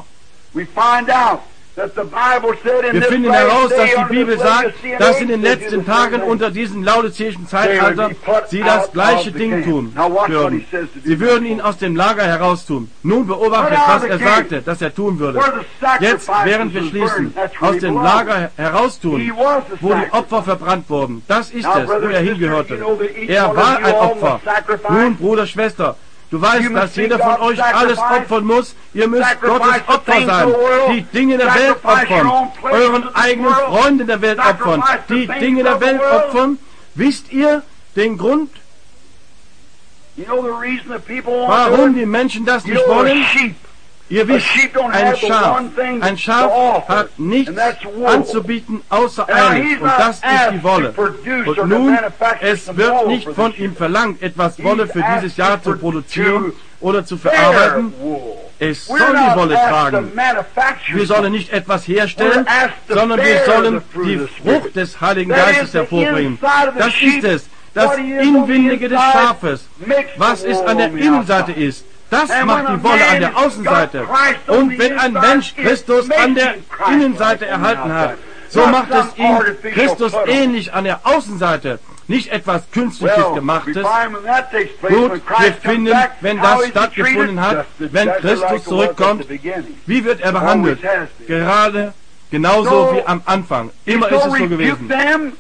Wir finden heraus, dass die Bibel sagt, dass in den letzten Tagen unter diesem laodizäischen Zeitalter sie das gleiche Ding tun würden. Sie würden ihn aus dem Lager heraustun. Nun beobachtet, was er sagte, dass er tun würde. Jetzt, während wir schließen, aus dem Lager heraustun, wo die Opfer verbrannt wurden. Das ist es, wo er hingehörte. Er war ein Opfer. Nun, Bruder, Schwester, du weißt, dass jeder von euch alles opfern muss. Ihr müsst Gottes Opfer sein. Die Dinge der Welt opfern. Euren eigenen Freunden der Welt opfern. Die Dinge der Welt opfern. Wisst ihr den Grund, warum die Menschen das nicht wollen? Ihr wisst, ein Schaf, ein Schaf hat nichts anzubieten außer eines, und das ist die Wolle. Und nun, es wird nicht von ihm verlangt, etwas Wolle für dieses Jahr zu produzieren oder zu verarbeiten. Es soll die Wolle tragen. Wir sollen nicht etwas herstellen, sondern wir sollen die Frucht des Heiligen Geistes hervorbringen. Das ist es, das Inwendige des Schafes, was es an der Innenseite ist. Das macht die Wolle an der Außenseite. Und wenn ein Mensch Christus an der Innenseite erhalten hat, so macht es ihn Christus ähnlich an der Außenseite. Nicht etwas Künstliches Gemachtes. Gut, wir finden, wenn das stattgefunden hat, wenn Christus zurückkommt, wie wird er behandelt? Gerade genauso wie am Anfang. Immer ist es so gewesen.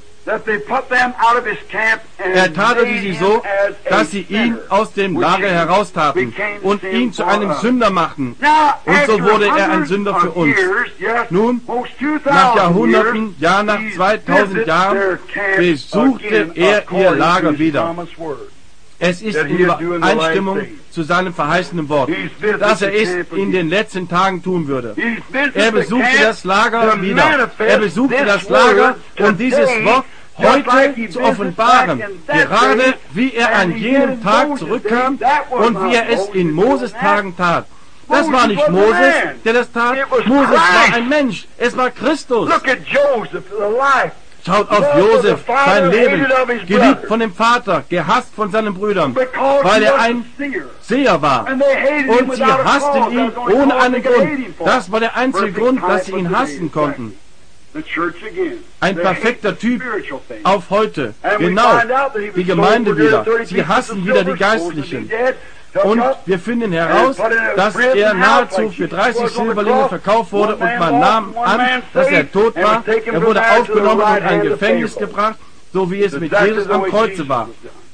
Er tadelte sie so, dass sie ihn aus dem Lager heraustaten und ihn zu einem Sünder machten. Und so wurde er ein Sünder für uns. Nun, nach Jahrhunderten, ja nach zweitausend Jahren, besuchte er ihr Lager wieder. Es ist in Übereinstimmung zu seinem verheißenen Wort, dass er es in den letzten Tagen tun würde. Er besuchte das Lager wieder. Er besuchte das Lager, um dieses Wort heute zu offenbaren, gerade wie er an jenem Tag zurückkam und wie er es in Moses Tagen tat. Das war nicht Moses, der das tat. Moses war ein Mensch. Es war Christus. Schaut auf Josef, sein Leben, geliebt von dem Vater, gehasst von seinen Brüdern, weil er ein Seher war. Und sie hassten ihn ohne einen Grund. Das war der einzige Grund, dass sie ihn hassen konnten. Ein perfekter Typ auf heute. Genau, die Gemeinde wieder. Sie hassen wieder die Geistlichen. Und wir finden heraus, dass er nahezu für dreißig Silberlinge verkauft wurde, und man nahm an, dass er tot war. Er wurde aufgenommen und in ein Gefängnis gebracht, so wie es mit Jesus am Kreuze war.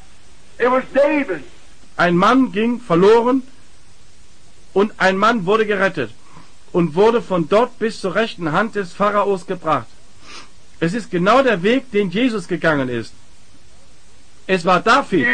Ein Mann ging verloren und ein Mann wurde gerettet und wurde von dort bis zur rechten Hand des Pharaos gebracht. Es ist genau der Weg, den Jesus gegangen ist. Es war David.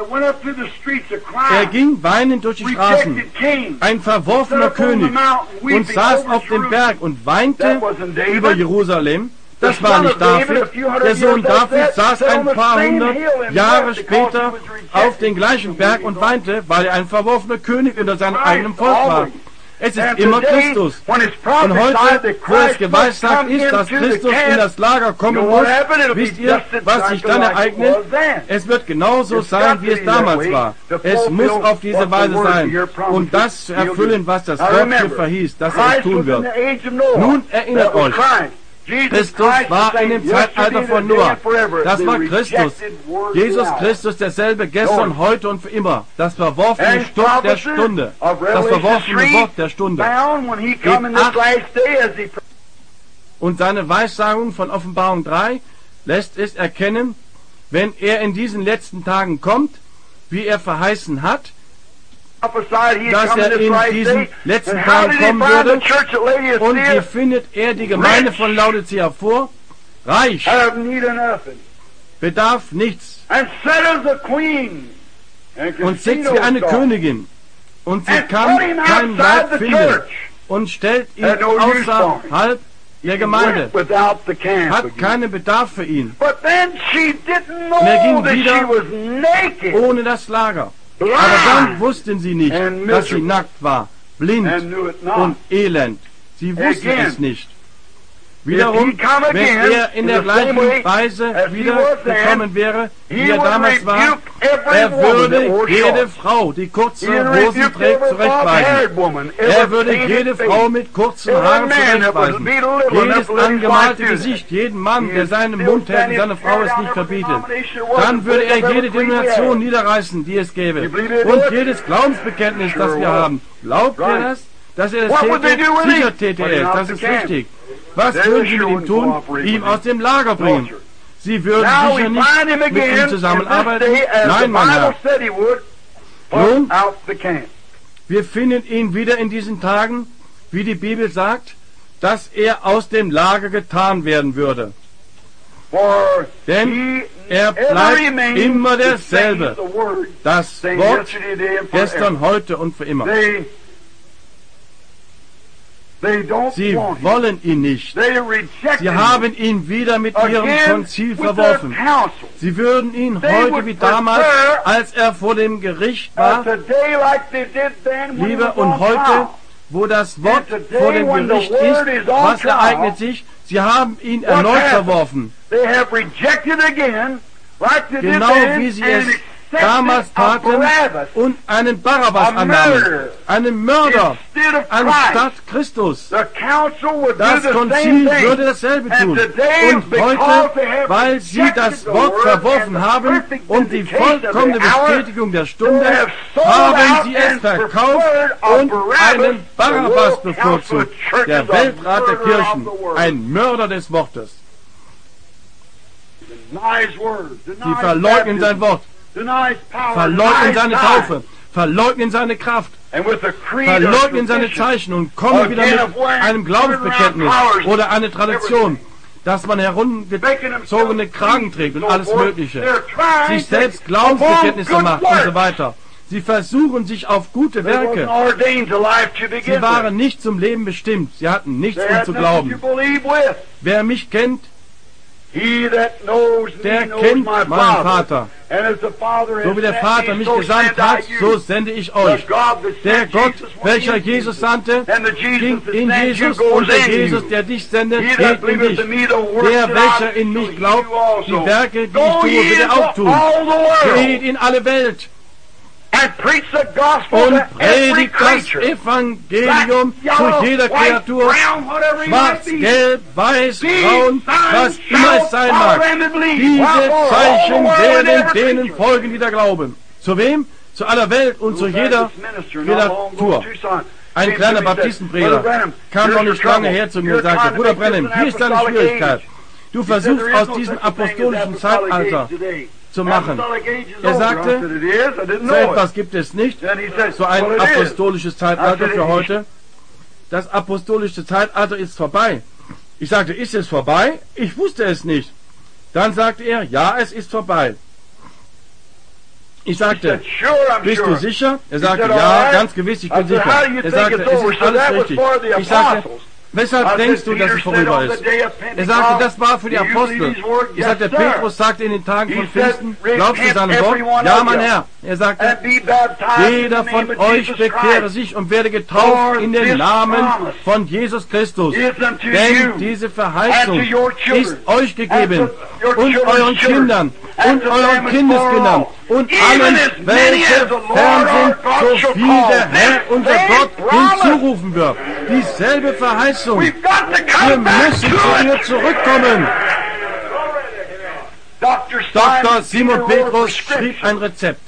Er ging weinend durch die Straßen, ein verworfener König, und saß auf dem Berg und weinte über Jerusalem. Das war nicht David. Der Sohn David saß ein paar hundert Jahre später auf dem gleichen Berg und weinte, weil er ein verworfener König unter seinem eigenen Volk war. Es ist immer Christus. Und heute, wo es geweissagt ist, dass Christus in das Lager kommen muss, wisst ihr, was sich dann ereignet? Es wird genauso sein, wie es damals war. Es muss auf diese Weise sein. Und das zu erfüllen, was das Wort hier verhieß, dass er es tun wird. Nun erinnert euch, Christus war in dem Zeitalter von Noah. Das war Christus. Jesus Christus derselbe gestern, heute und für immer. Das verworfene Stück der Stunde. Das verworfene Wort der Stunde. Und seine Weissagung von Offenbarung drei lässt es erkennen, wenn er in diesen letzten Tagen kommt, wie er verheißen hat, dass er in diesen letzten Tagen kommen würde. Und wie findet er die Gemeinde von Laodicea vor? Reich, bedarf nichts. Und sitzt wie eine Königin. Und sie kann kein Leib finden. Und stellt ihn außerhalb der Gemeinde. Hat keinen Bedarf für ihn. Und er ging wieder ohne das Lager. Aber dann wussten sie nicht, dass sie nackt war, blind und elend. Sie wussten es nicht. Wiederum, wenn er in der gleichen Weise wieder gekommen wäre, wie er damals war, er würde jede Frau, die kurze Hosen trägt, zurechtweisen. Er würde jede Frau mit kurzen Haaren zurechtweisen. Jedes angemalte Gesicht, jeden Mann, der seinen Mund hält und seine Frau es nicht verbietet. Dann würde er jede Denomination niederreißen, die es gäbe. Und jedes Glaubensbekenntnis, das wir haben. Glaubt ihr das? Dass er das täte? Sicher täte er es, das ist richtig. Was würden sie mit ihm tun? Ihm aus dem Lager bringen. Sie würden sicher nicht mit ihm zusammenarbeiten. Nein, mein Herr. Nun, wir finden ihn wieder in diesen Tagen, wie die Bibel sagt, dass er aus dem Lager getan werden würde. Denn er bleibt immer derselbe. Das Wort gestern, heute und für immer. Sie wollen ihn nicht. Sie haben ihn wieder mit ihrem Konzil verworfen. Sie würden ihn heute wie damals, als er vor dem Gericht war, lieber und heute, wo das Wort vor dem Gericht ist, was ereignet sich? Sie haben ihn erneut verworfen. Genau wie sie es damals taten und einen Barabbas annahmen, einen Mörder anstatt Christus. Das Konzil würde dasselbe tun. Und heute, weil sie das Wort verworfen haben und die vollkommene Bestätigung der Stunde, haben sie es verkauft und einen Barabbas bevorzugt, der Weltrat der Kirchen, ein Mörder des Wortes. Sie verleugnen sein Wort, verleugnen seine Taufe, verleugnen seine Kraft, verleugnen seine Zeichen und kommen wieder mit einem Glaubensbekenntnis oder einer Tradition, dass man herumgezogene Kragen trägt und alles Mögliche, sich selbst Glaubensbekenntnisse macht und so weiter. Sie versuchen sich auf gute Werke. Sie waren nicht zum Leben bestimmt. Sie hatten nichts, um zu glauben. Wer mich kennt, der kennt meinen Vater. So wie der Vater mich gesandt hat, so sende ich euch. Der Gott, welcher Jesus sandte, ging in Jesus, und der Jesus, der dich sendet, geht in dich. Der, welcher in mich glaubt, die Werke, die ich tue, wird er auch tun. Geht in alle Welt und predigt das Evangelium zu jeder Kreatur, schwarz, gelb, weiß, braun, was immer es sein mag. Diese Zeichen werden denen folgen, die da glauben. Zu wem? Zu aller Welt und zu jeder Kreatur. Ein kleiner Baptistenprediger kam noch nicht lange her zu mir und sagte: Bruder Branham, hier ist deine Schwierigkeit. Du versuchst aus diesem apostolischen Zeitalter zu machen. Er sagte, so etwas gibt es nicht, so ein apostolisches Zeitalter für heute. Das apostolische Zeitalter ist vorbei. Ich sagte, ist es vorbei? Ich wusste es nicht. Dann sagte er, ja, es ist vorbei. Ich sagte, bist du sicher? Er sagte, ja, ganz gewiss, ich bin sicher. Er sagte, es ist alles richtig. Ich sagte, weshalb denkst du, dass es vorüber ist? Er sagte, das war für die Apostel. Ich sagte, Petrus sagte in den Tagen von Pfingsten, glaubst du seinem Wort? Ja, mein Herr. Er sagte, jeder von euch bekehre sich und werde getauft in den Namen von Jesus Christus. Denn diese Verheißung ist euch gegeben und euren Kindern und euren Kindeskindern und allen, welche fern sind, so viel der Herr, unser Gott, hinzurufen wird. Dieselbe Verheißung. Wir müssen zu ihr zurückkommen. Doktor Simon Petrus schrieb ein Rezept.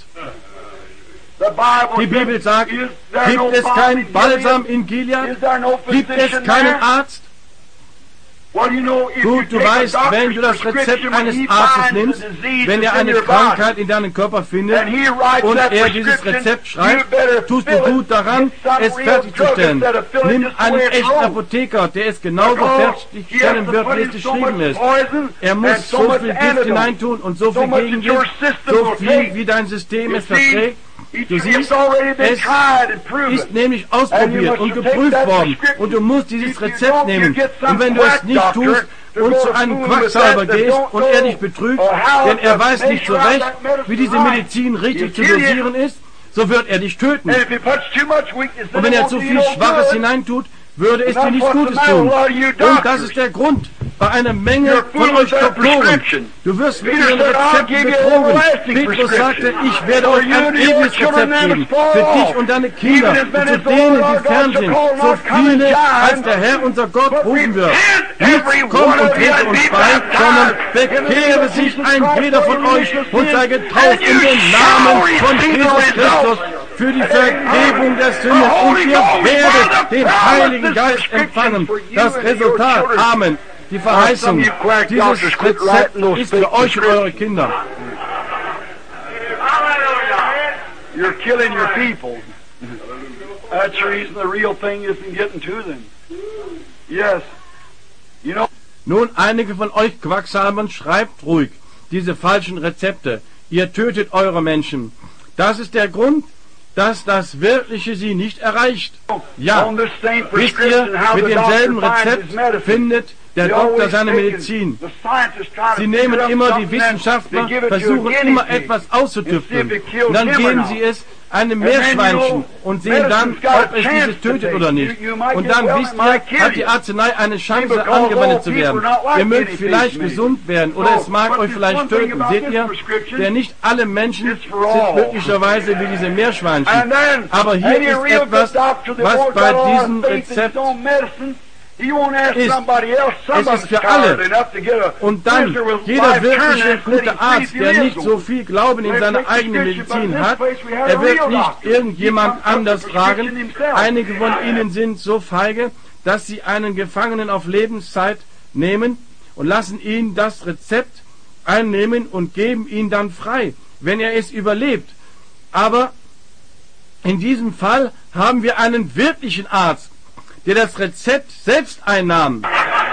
Die Bibel sagt, gibt es kein Balsam in Gilead? Gibt es keinen Arzt? Well, you know, if you Gut, du take a weißt, wenn du doctor's das Rezept prescription, when eines he Arztes finds nimmst, the disease wenn er that's in eine your Krankheit body, in deinem Körper findet and he writes und that er dieses prescription, Rezept you schreibt, better tust du fill it, gut daran, get some es real fertigzustellen. drug instead of filling Nimm just the einen way it's echten wrote. Apotheker, der es genauso Because he has fertigstellen to wird, put wie es in so geschrieben much ist. poison Er and muss so so much viel Gift antidote, hineintun und so so viel much that Gegengift, your system so will viel, take. wie dein System You es see, verträgt. Du it's siehst, already been es tried and proven. ist nämlich And you ausprobiert must und take geprüft that worden. prescription. Und du musst dieses If you Rezept don't, you nehmen. get some Und wenn du es quack nicht doctor tust to und go zu einem fool with Quacksalber that that gehst don't und er know, dich betrügt, uh, how denn er to weiß nicht measure out zurecht, that medicine wie diese right, Medizin richtig he'll zu kill you. dosieren ist, so wird er dich töten. And if he puts too much weakness in Und wenn it, er won't zu do you viel no Schwaches good. hineintut, würde es dir And nichts that's what's Gutes the matter tun. with a lot of you Und das doctors. ist der Grund bei einer Menge You're von fooling euch with that Doktoren. prescription. Du wirst mit Peter ihren said, "I'll Rezepten give you betrogen. everlasting Petrus sagte, prescription. ich werde For euch you ein and your ewiges children Rezept and geben. far Für off. dich und deine Kinder Even as und many zu as the Lord denen, our die God fern shall sind. call So not come and viele, shine, als der Herr unser Gott but rufen wird. repent, Nicht every komm one und of you, trete and uns be bei, baptized sondern in the name bekehre of sich Jesus ein Christ jeder for von the euch remission of und sei sins, getauft and in you den shall Namen von receive the Jesus Christus result. für die Vergebung der Sünden und ihr werdet den Heiligen Geist empfangen. Das Resultat, Amen, die Verheißung dieses Rezepts ist für euch und eure Kinder. You're killing your people. That's the reason the real thing isn't getting to them. Yes. You know. Nun, einige von euch Quacksalbern, schreibt ruhig diese falschen Rezepte. Ihr tötet eure Menschen. Das ist der Grund, dass das Wirkliche sie nicht erreicht. Ja, wisst ihr, mit demselben Rezept findet der Doktor seine Medizin. Sie nehmen immer, die Wissenschaftler versuchen immer etwas auszutüfteln. Und dann geben sie es einem Meerschweinchen und sehen dann, ob es dieses tötet oder nicht. Und dann, wisst ihr, hat die Arznei eine Chance, angewendet zu werden. Ihr mögt vielleicht gesund werden oder es mag euch vielleicht töten. Seht ihr, denn nicht alle Menschen sind möglicherweise wie diese Meerschweinchen. Aber hier ist etwas, was bei diesem Rezept ist. Es ist für alle. Und dann, jeder wirkliche gute Arzt, der nicht so viel Glauben in seine eigene Medizin hat, er wird nicht irgendjemand anders fragen. Einige von ihnen sind so feige, dass sie einen Gefangenen auf Lebenszeit nehmen und lassen ihn das Rezept einnehmen und geben ihn dann frei, wenn er es überlebt. Aber in diesem Fall haben wir einen wirklichen Arzt, der das Rezept selbst einnahm.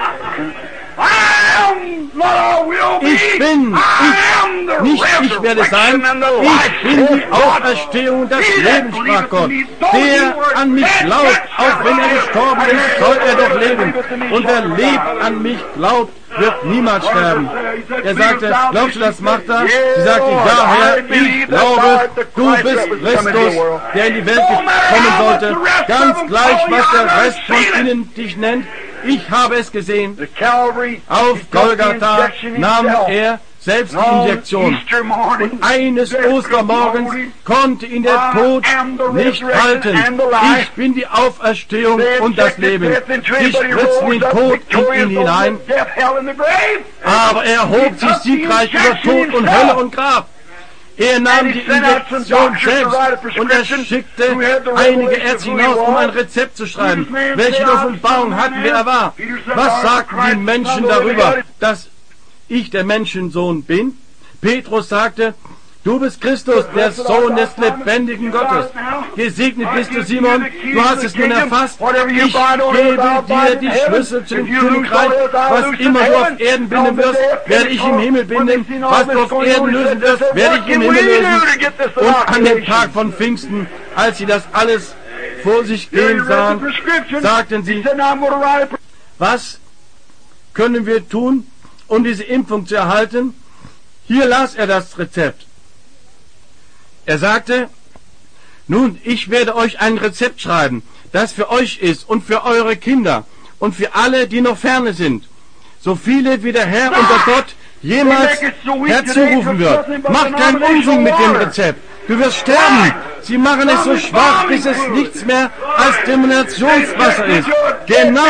Ich bin, ich, nicht ich werde sein, ich bin die Auferstehung und das Leben, sprach Gott. Der an mich glaubt, auch wenn er gestorben ist, soll er doch leben. Und wer lebt an mich glaubt, wird niemals sterben. Er sagte, glaubst du das, Martha? Sie sagte, ja Herr, ich glaube, du bist Christus, der in die Welt kommen sollte. Ganz gleich, was der Rest von ihnen dich nennt. Ich habe es gesehen. Auf Golgatha nahm er selbst die Injektion. Und eines Ostermorgens konnte ihn der Tod nicht halten. Ich bin die Auferstehung und das Leben. Sie spritzten den Tod in ihn hinein. Aber er hob sich siegreich über Tod und Hölle und Grab. Er nahm die Injektion selbst und er schickte einige Ärzte hinaus, um ein Rezept zu schreiben. Welche Offenbarung hatten, wer er war? Was sagten die Menschen darüber, dass ich der Menschensohn bin? Petrus sagte, du bist Christus, der Sohn des lebendigen Gottes. Gesegnet bist du, Simon, du hast es nun erfasst. Ich gebe dir die Schlüssel zu dem Königreich. Was immer du auf Erden binden wirst, werde ich im Himmel binden. Was du auf Erden lösen wirst, werde ich im Himmel lösen. Und an dem Tag von Pfingsten, als sie das alles vor sich gehen sahen, sagten sie, was können wir tun, um diese Impfung zu erhalten? Hier las er das Rezept. Er sagte, nun, ich werde euch ein Rezept schreiben, das für euch ist und für eure Kinder und für alle, die noch ferne sind. So viele wie der Herr, unser Gott, jemals herzurufen wird. Macht keinen Unsinn mit dem Rezept. Du wirst sterben. Sie machen es so schwach, bis es nichts mehr als Denominationswasser ist. Genau.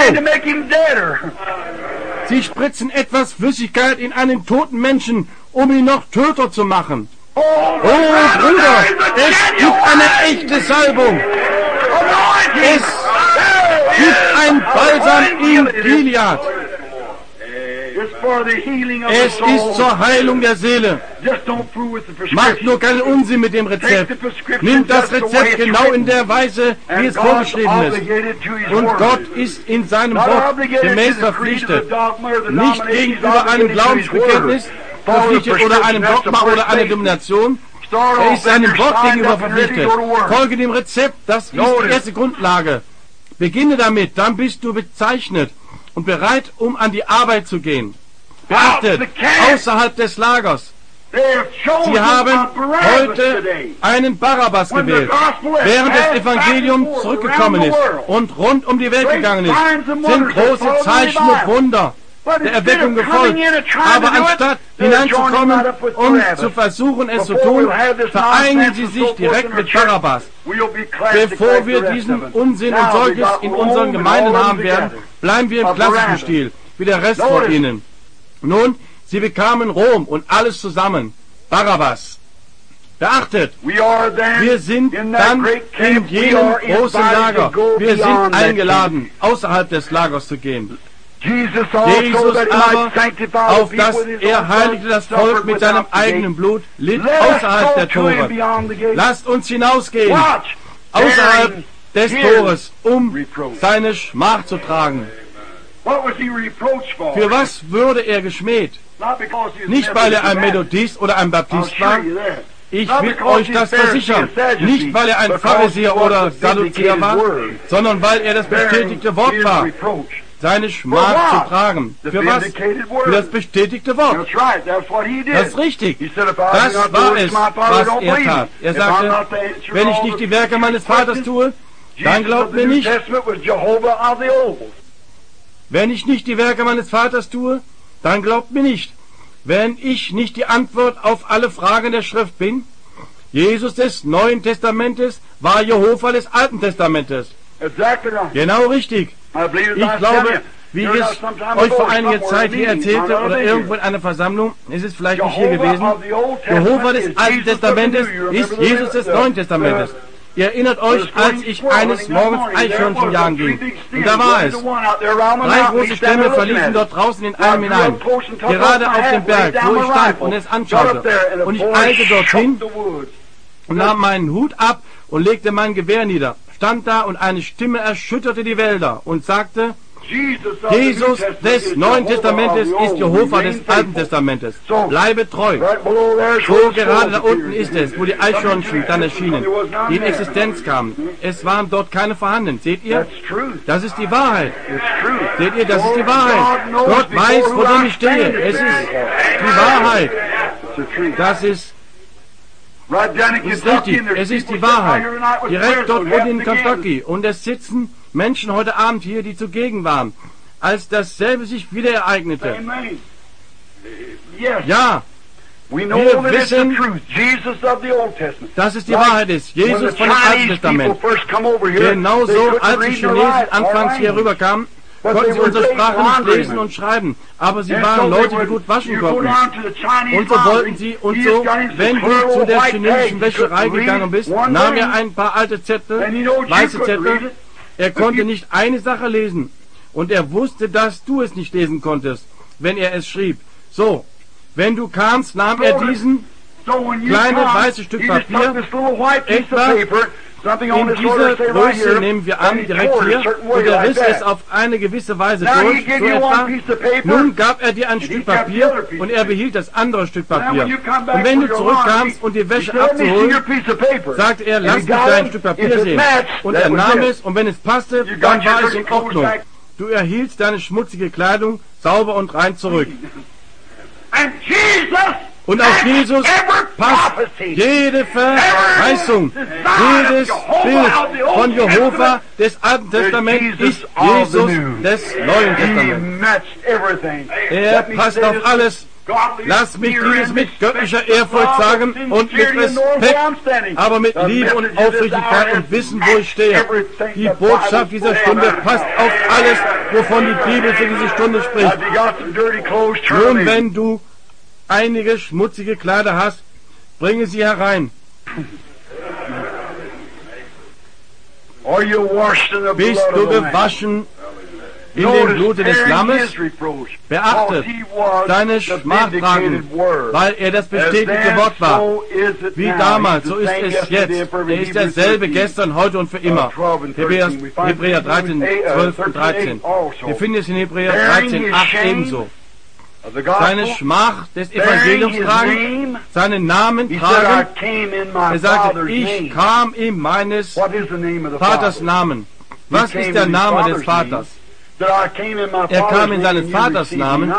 Sie spritzen etwas Flüssigkeit in einen toten Menschen, um ihn noch töter zu machen. Oh Bruder, es gibt eine echte Salbung. Es gibt ein Balsam in Gilead. for the healing of Es the soul. ist zur Heilung der Seele. Just don't fool with the Macht nur prescription. keinen Unsinn mit dem Rezept. Nimmt das Rezept genau in der Weise, wie And es God's vorgeschrieben ist. obligated to His Und word. Gott ist in seinem Not Wort obligated gemäß to the creed of verpflichtet. the dogma or the Nicht denomination. He's gegenüber einem obligated to His Glaubensbekenntnis word. Follow the verpflichtet oder einem prescription. That's the Dogma oder first einer thing. Domination. Start Er off, ist then seinem you're Wort signed gegenüber up and ready to verpflichtet. go to work. Folge dem Rezept, das ist die Notice. erste Grundlage. Beginne damit, dann bist du bezeichnet und bereit, um an die Arbeit zu gehen. Beachtet, außerhalb des Lagers. They have chosen Sie haben a Barabbas heute today. einen Barabbas When the gewählt, gospel has während das passed Evangelium back and forth zurückgekommen around ist the world. und rund um die Welt Great gegangen ist, signs and sind wonders große have followed Zeichen the und Bible. Wunder But der instead Erweckung of gefolgt. coming in and trying Aber to do it, anstatt they're hineinzukommen joining right up with und Barabbas. zu versuchen, es zu Before tun, we'll have this vereinigen nonsense sie and sich so forth direkt in our mit church, Barabbas. we'll be classic Bevor like the wir rest diesen of them. Unsinn und Now we solches got in Rome unseren and Gemeinden all of haben them werden, together. bleiben wir im Of klassischen Barabbas. Stil, wie der Rest von Notice. ihnen. Nun, sie bekamen Rom und alles zusammen. Barabbas. Beachtet, We are then wir sind in that dann great in camp. We jenem are großen invited Lager. to go Wir beyond sind that eingeladen, außerhalb des Lagers zu gehen. camp. Jesus also Jesus that he aber, might sanctify auf the das people with his er own heiligte blood, das Volk suffered mit seinem without the gate. eigenen Blut, litt Let us außerhalb go der to him Tore. beyond the gate. Lasst uns hinausgehen, Watch. außerhalb Bearing des his Tores, um reproach. seine Schmach zu tragen. What was he reproached for? Für was würde er geschmäht? Not because he was Nicht, never weil er ein Baptist. Methodist oder ein I'll Baptist show war. you that. Ich Not will because euch he's das Pharisee versichern. or Sadducee, Nicht, weil er ein because Pharisäer he oder was the Sadduzäer vindicated war, word. sondern weil er das bestätigte Wort His war, reproach. seine Schmach For zu what? tragen. The Für was? vindicated word. Für das bestätigte Wort. That's right. That's what he did. Das ist richtig. He said, if I do Das not do war works es, of my Father, was don't er believe tat. me. Er If I'm sagte, not the answer wenn ich all nicht the die Werke meines Vaters tue, dann Jesus glaubt of the mir New nicht. Testament was Jehovah of the Old. Wenn ich nicht die Werke meines Vaters tue, dann glaubt mir nicht. Wenn ich nicht die Antwort auf alle Fragen der Schrift bin, Jesus des Neuen Testamentes war Jehova des Alten Testamentes. Exactly right. Genau richtig. I believe Ich as I tell glaube, you, wie you're ich not es sometime euch vor ago einiger somewhere Zeit hier in a meeting, erzählte not oder other irgendwo in here. einer Versammlung, ist es vielleicht nicht hier Jehovah gewesen. of the Old Testament Jehova des is Alten Jesus of the Testamentes New. You ist remember Jesus the- des the- Neuen Testamentes. Ihr erinnert euch, als ich eines Morgens Eichhörnchen jagen ging. Und da war es. Drei große Stämme verliefen dort draußen in einem hinein, gerade auf dem Berg, wo ich stand und es anschaute. Und ich eilte dorthin und nahm meinen Hut ab und legte mein Gewehr nieder, stand da und eine Stimme erschütterte die Wälder und sagte, Jesus des Neuen Testamentes ist Jehova des Alten Testamentes. Bleibe treu. So gerade da unten ist es, wo die Eichhörnchen dann erschienen, die in Existenz kamen. Es waren dort keine vorhanden. Seht ihr? Das ist die Wahrheit. Seht ihr, das ist die Wahrheit. Gott weiß, vor dem ich stehe. Es ist die Wahrheit. Das ist Das ist richtig, es ist die Wahrheit. Direkt dort unten in Kentucky. Und es sitzen Menschen heute Abend hier, die zugegen waren, als dasselbe sich wieder ereignete. Ja, wir wissen, dass es die Wahrheit ist. Jesus von dem Alten Testament. Genauso als die Chinesen anfangs hier rüberkamen, konnten sie unsere Sprache nicht lesen und schreiben, aber sie waren Leute, die gut waschen konnten. Und so wollten sie, und so, wenn du zu der chinesischen Wäscherei gegangen bist, nahm er ein paar alte Zettel, weiße Zettel, er konnte nicht eine Sache lesen, und er wusste, dass du es nicht lesen konntest, wenn er es schrieb. So, wenn du kamst, nahm er diesen kleine weiße Stück Papier, etwa in dieser Größe nehmen wir an, direkt hier, und er riss es auf eine gewisse Weise durch, so etwa. Nun gab er dir ein Stück Papier und er behielt das andere Stück Papier. Und wenn du zurückkamst, um die Wäsche abzuholen, sagte er, lass mich dein Stück Papier sehen. Und er nahm es, und wenn es passte, dann war es in Ordnung. Du erhieltst deine schmutzige Kleidung sauber und rein zurück. Und auf Jesus passt jede Verheißung, jedes Bild von Jehova des Alten Testaments ist Jesus des Neuen Testaments. Er passt auf alles. Lass mich dieses mit göttlicher Ehrfurcht sagen und mit Respekt, aber mit Liebe und Aufrichtigkeit und Wissen, wo ich stehe. Die Botschaft dieser Stunde passt auf alles, wovon die Bibel für diese Stunde spricht. Nun, wenn du einige schmutzige Kleider hast, bringe sie herein. Bist du gewaschen in dem Blute des Lammes, beachtet seine Schmachtragen, weil er das bestätigte Wort war. Wie damals, so ist es jetzt. Er ist derselbe gestern, heute und für immer. Hebräer, Hebräer dreizehn, zwölf und dreizehn. Wir finden es in Hebräer dreizehn, acht ebenso. Seine Schmach des Evangeliums tragen, seinen Namen tragen. Er sagte, ich kam in meines Vaters Namen. Was ist der Name des Vaters? Er kam in seines Vaters Namen.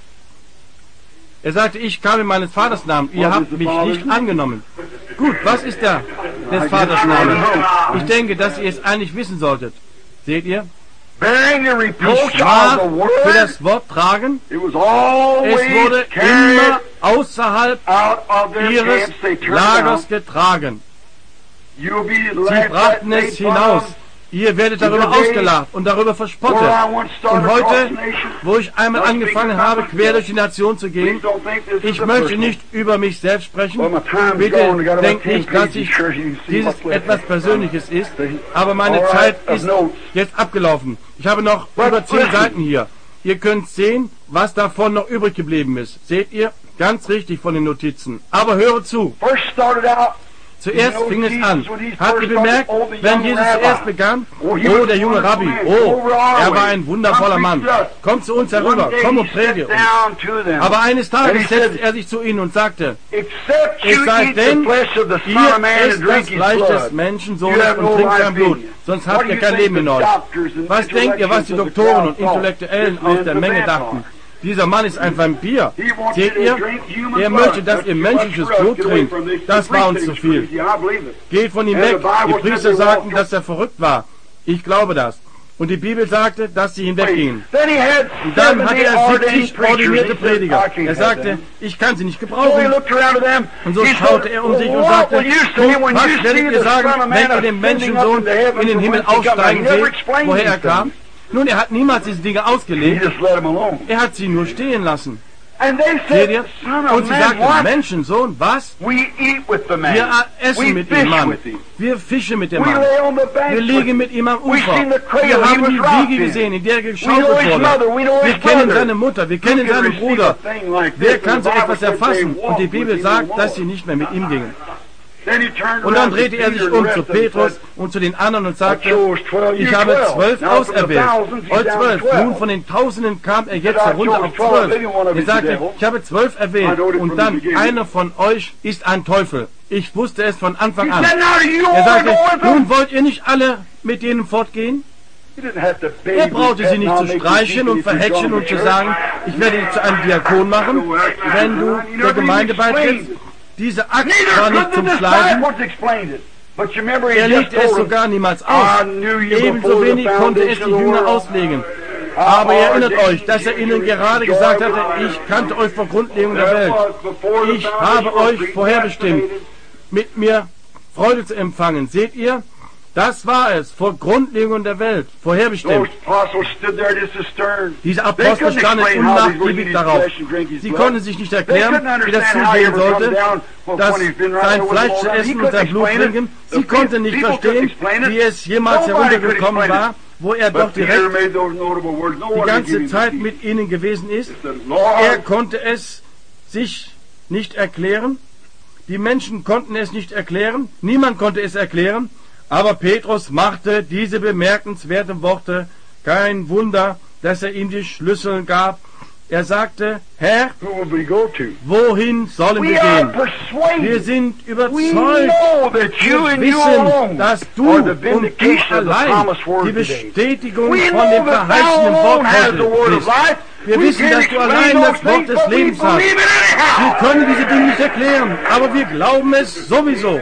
Er sagte, ich kam in meines Vaters Namen. Ihr habt mich nicht angenommen. Gut, was ist der des Vaters Name? Ich denke, dass ihr es eigentlich wissen solltet. Seht ihr? Die Schmach für das Wort tragen. Es wurde immer außerhalb ihres Lagers getragen. Sie brachten es hinaus. Ihr werdet darüber ausgelacht und darüber verspottet. Und heute, wo ich einmal angefangen habe, quer durch die Nation zu gehen, ich möchte nicht über mich selbst sprechen. Bitte denkt nicht, dass ich dieses etwas Persönliches ist, aber meine Zeit ist jetzt abgelaufen. Ich habe noch über zehn Seiten hier. Ihr könnt sehen, was davon noch übrig geblieben ist. Seht ihr? Ganz richtig von den Notizen. Aber höre zu. Zuerst fing es an. Habt ihr bemerkt, wenn Jesus zuerst begann? Oh, der junge Rabbi, oh, er war ein wundervoller Mann. Komm zu uns herüber, komm und predige uns. Aber eines Tages setzte er sich zu ihnen und sagte, es sei denn, ihr esst das Fleisch des Menschensohnes und trinkt sein Blut, sonst habt ihr kein Leben in euch. Was denkt ihr, was die Doktoren und Intellektuellen aus der Menge dachten? Dieser Mann ist ein Vampir. Seht ihr? Er möchte, dass ihr menschliches Blut trinkt. Das war uns zu viel. Geht von ihm weg. Die Priester sagten, dass er verrückt war. Ich glaube das. Und die Bibel sagte, dass sie ihn weggingen. Und dann hatte er siebzig ordinierte Prediger. Er sagte, ich kann sie nicht gebrauchen. Und so schaute er um sich und sagte, was werdet ihr sagen, wenn ihr den Menschensohn in den Himmel aufsteigen seht, woher er kam? Nun, er hat niemals diese Dinge ausgelegt. Er hat sie nur stehen lassen. Seht ihr? Und sie sagten, Menschensohn, was? Wir essen mit dem Mann. Wir fischen mit dem Mann. Wir liegen mit ihm am Ufer. Wir haben die Wiege gesehen, in der geschaukelt wurde. Wir kennen seine Mutter, wir kennen seinen Bruder. Wer kann so etwas erfassen? Und die Bibel sagt, dass sie nicht mehr mit ihm gingen. Und dann drehte er sich um zu Petrus und zu den anderen und sagte, ich habe zwölf auserwählt, euch zwölf. Nun von den Tausenden kam er jetzt herunter auf zwölf. Er sagte, ich habe zwölf erwählt und dann einer von euch ist ein Teufel. Ich wusste es von Anfang an. Er sagte, nun wollt ihr nicht alle mit denen fortgehen? Er brauchte sie nicht zu streichen und verhätschen und zu sagen, ich werde dich zu einem Diakon machen, wenn du der Gemeinde beitrittst. Diese Axt war nicht zum Schleifen. Er legte es sogar niemals aus. Ebenso wenig konnte es die Jünger auslegen. Aber ihr erinnert euch, dass er ihnen gerade gesagt hatte, ich kannte euch vor Grundlegung der Welt. Ich habe euch vorherbestimmt, mit mir Freude zu empfangen. Seht ihr? Das war es, vor Grundlegung der Welt, vorherbestimmt. Diese Apostel standen unnachgiebig darauf. Sie konnten sich nicht erklären, wie das zugehen sollte, dass sein Fleisch zu essen und sein Blut trinken. Sie konnten nicht verstehen, wie es jemals heruntergekommen war, wo er doch direkt die ganze Zeit mit ihnen gewesen ist. Er konnte es sich nicht erklären. Die Menschen konnten es nicht erklären. Niemand konnte es erklären. Aber Petrus machte diese bemerkenswerten Worte. Kein Wunder, dass er ihm die Schlüssel gab. Er sagte, Herr, wohin sollen wir gehen? Wir sind überzeugt, wir wissen, dass du und du allein die Bestätigung von dem verheißenen Wort heute bist. Wir wissen, dass du allein das Wort des Lebens hast. Wir können diese Dinge nicht erklären, aber wir glauben es sowieso.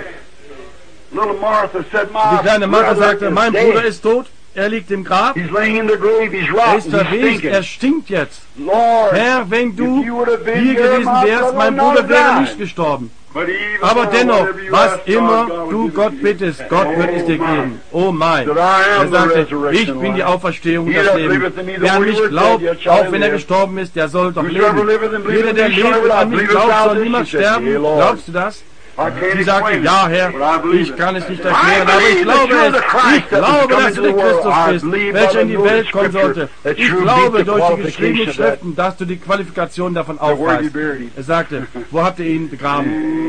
Die kleine Martha sagte, mein Bruder ist tot, er liegt im Grab, er ist verwest, er stinkt jetzt. Herr, wenn du hier gewesen wärst, mein Bruder wäre nicht gestorben. Aber dennoch, was immer du Gott bittest, Gott wird es dir geben. Oh mein. Er sagte, ich bin die Auferstehung und das Leben. Wer an mich glaubt, auch wenn er gestorben ist, der soll doch leben. Jeder, der lebt und an mich glaubt, soll niemals sterben. Glaubst du das? Sie sagte, ja Herr, ich kann es nicht erklären, aber ich glaube es. Ich glaube, dass du der Christus bist, welcher in die Welt kommen sollte. Ich glaube durch die geschriebenen Schriften, dass du die Qualifikation davon aufweist. Er sagte, wo habt ihr ihn begraben?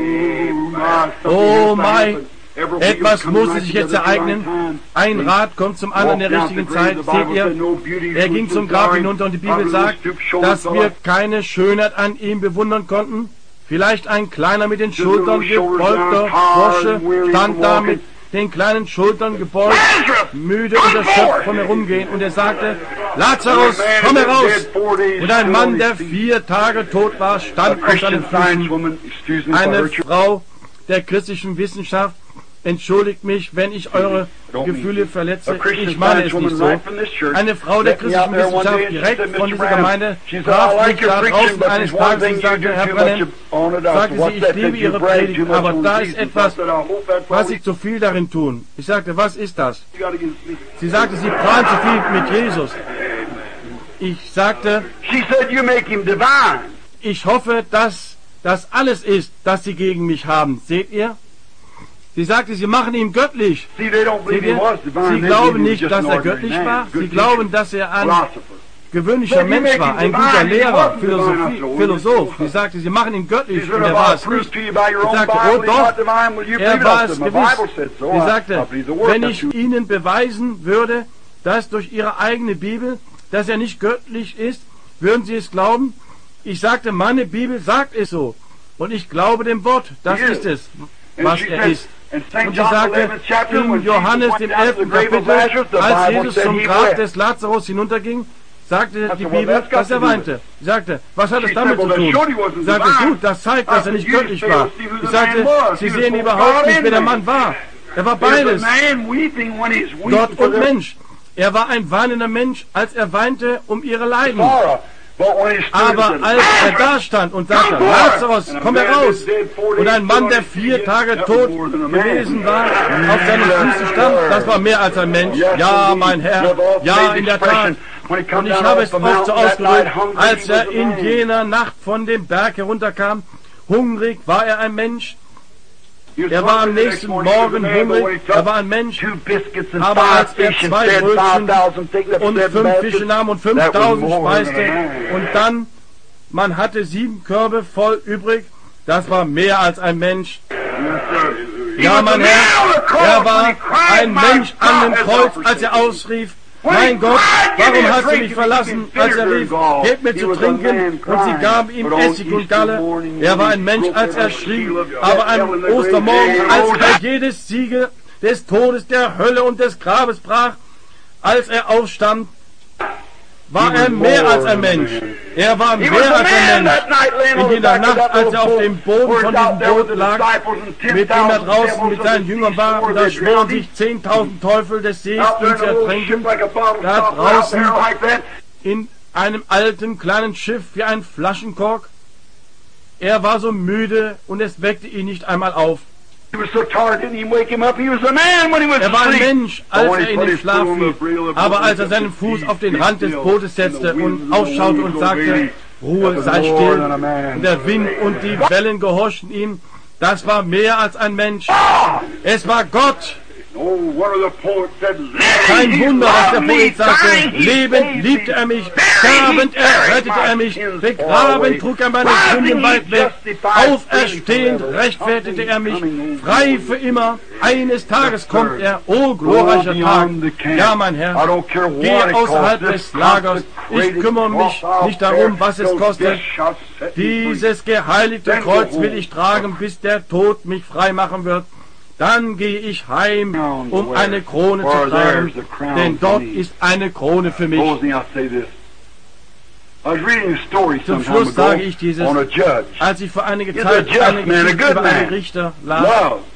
Oh mein, etwas musste sich jetzt ereignen. Ein Rat kommt zum anderen in der richtigen Zeit. Seht ihr, er ging zum Grab hinunter und die Bibel sagt, dass wir keine Schönheit an ihm bewundern konnten. Vielleicht ein kleiner mit den Schultern gebeugter Bursche stand da mit den kleinen Schultern gebeugt, müde und erschöpft vom Herumgehen. Und er sagte, Lazarus, komm heraus! Und ein Mann, der vier Tage tot war, stand auf seinen Füßen. Eine Frau der christlichen Wissenschaft, entschuldigt mich, wenn ich eure Gefühle verletze. Ich meine es nicht so. Eine Frau der christlichen Wissenschaft direkt von dieser Gemeinde traf mich da draußen eines Tages und sagte, Herr Brennan, sagte sie, ich liebe Ihre Predigt, aber da ist etwas, was Sie zu viel darin tun. Ich sagte, was ist das? Sie sagte, Sie prahlen zu viel mit Jesus. Ich sagte, ich hoffe, dass das alles ist, das Sie gegen mich haben. Seht ihr? Sie sagte, sie machen ihn göttlich. Seht ihr? Sie glauben nicht, dass er göttlich war. Sie glauben, dass er ein gewöhnlicher Mensch war, ein guter Lehrer, Philosophie, Philosoph. Sie sagte, sie machen ihn göttlich und er war es nicht. Sie sagte, oh doch, er war es gewiss. Sie sagte, wenn ich Ihnen beweisen würde, dass durch Ihre eigene Bibel, dass er nicht göttlich ist, würden Sie es glauben? Ich sagte, meine Bibel sagt es so. Und ich glaube dem Wort, das ist es, was er ist. Und sie sagte, in Johannes, dem elften Kapitel, als Jesus zum Grab des Lazarus hinunterging, sagte die Bibel, dass er weinte. Sie sagte, was hat es damit zu tun? Sie sagte, gut, das zeigt, dass er nicht göttlich war. Ich sagte, Sie sehen überhaupt nicht, wer der Mann war. Er war beides, Gott und Mensch. Er war ein weinender Mensch, als er weinte um ihre Leiden. Aber als er da stand und sagte, Lazarus, komm heraus, und ein Mann, der vier Tage tot gewesen war, auf seine Füße stand, das war mehr als ein Mensch. Ja, mein Herr, ja, in der Tat. Und ich habe es oft so ausgedrückt, als er in jener Nacht von dem Berg herunterkam, hungrig war er ein Mensch. Er war am nächsten Morgen hungrig, er war ein Mensch, aber als er zwei Brötchen und fünf Fische nahm und fünftausend speiste und dann, man hatte sieben Körbe voll übrig, das war mehr als ein Mensch. Ja, mein Herr, er war ein Mensch an dem Kreuz, als er ausrief, mein Gott, warum hast du mich verlassen, als er rief, gebt mir zu trinken, und sie gaben ihm Essig und Galle. Er war ein Mensch, als er schrie, aber am Ostermorgen, als er jedes Siegel des Todes, der Hölle und des Grabes brach, als er aufstand, war er mehr als ein Mensch. Er war mehr als ein Mensch. In jener Nacht, als er auf dem Boden von diesem Boot lag, mit dem er draußen mit seinen Jüngern war, und da schworen sich zehntausend Teufel des Sees, ihn zu ertränken, da draußen in einem alten kleinen Schiff wie ein Flaschenkork. Er war so müde und es weckte ihn nicht einmal auf. Er war ein Mensch, als er in den Schlaf fiel, aber als er seinen Fuß auf den Rand des Bootes setzte und ausschaute und sagte, Ruhe, sei still, und der Wind und die Wellen gehorchten ihm, das war mehr als ein Mensch. Es war Gott. Kein Wunder, dass der Poet sagte, lebend liebte er mich, sterbend errettete er mich, begraben trug er meine Sünden weit weg, auferstehend rechtfertigte er mich, frei für immer, eines Tages kommt er, o glorreicher Tag. Ja, mein Herr, gehe außerhalb des Lagers, ich kümmere mich nicht darum, was es kostet, dieses geheiligte Kreuz will ich tragen, bis der Tod mich frei machen wird. Dann gehe ich heim, um eine Krone zu tragen, denn dort ist eine Krone für mich. Zum Schluss sage ich dieses, als ich vor einiger Zeit eine Geschichte über einen Richter las.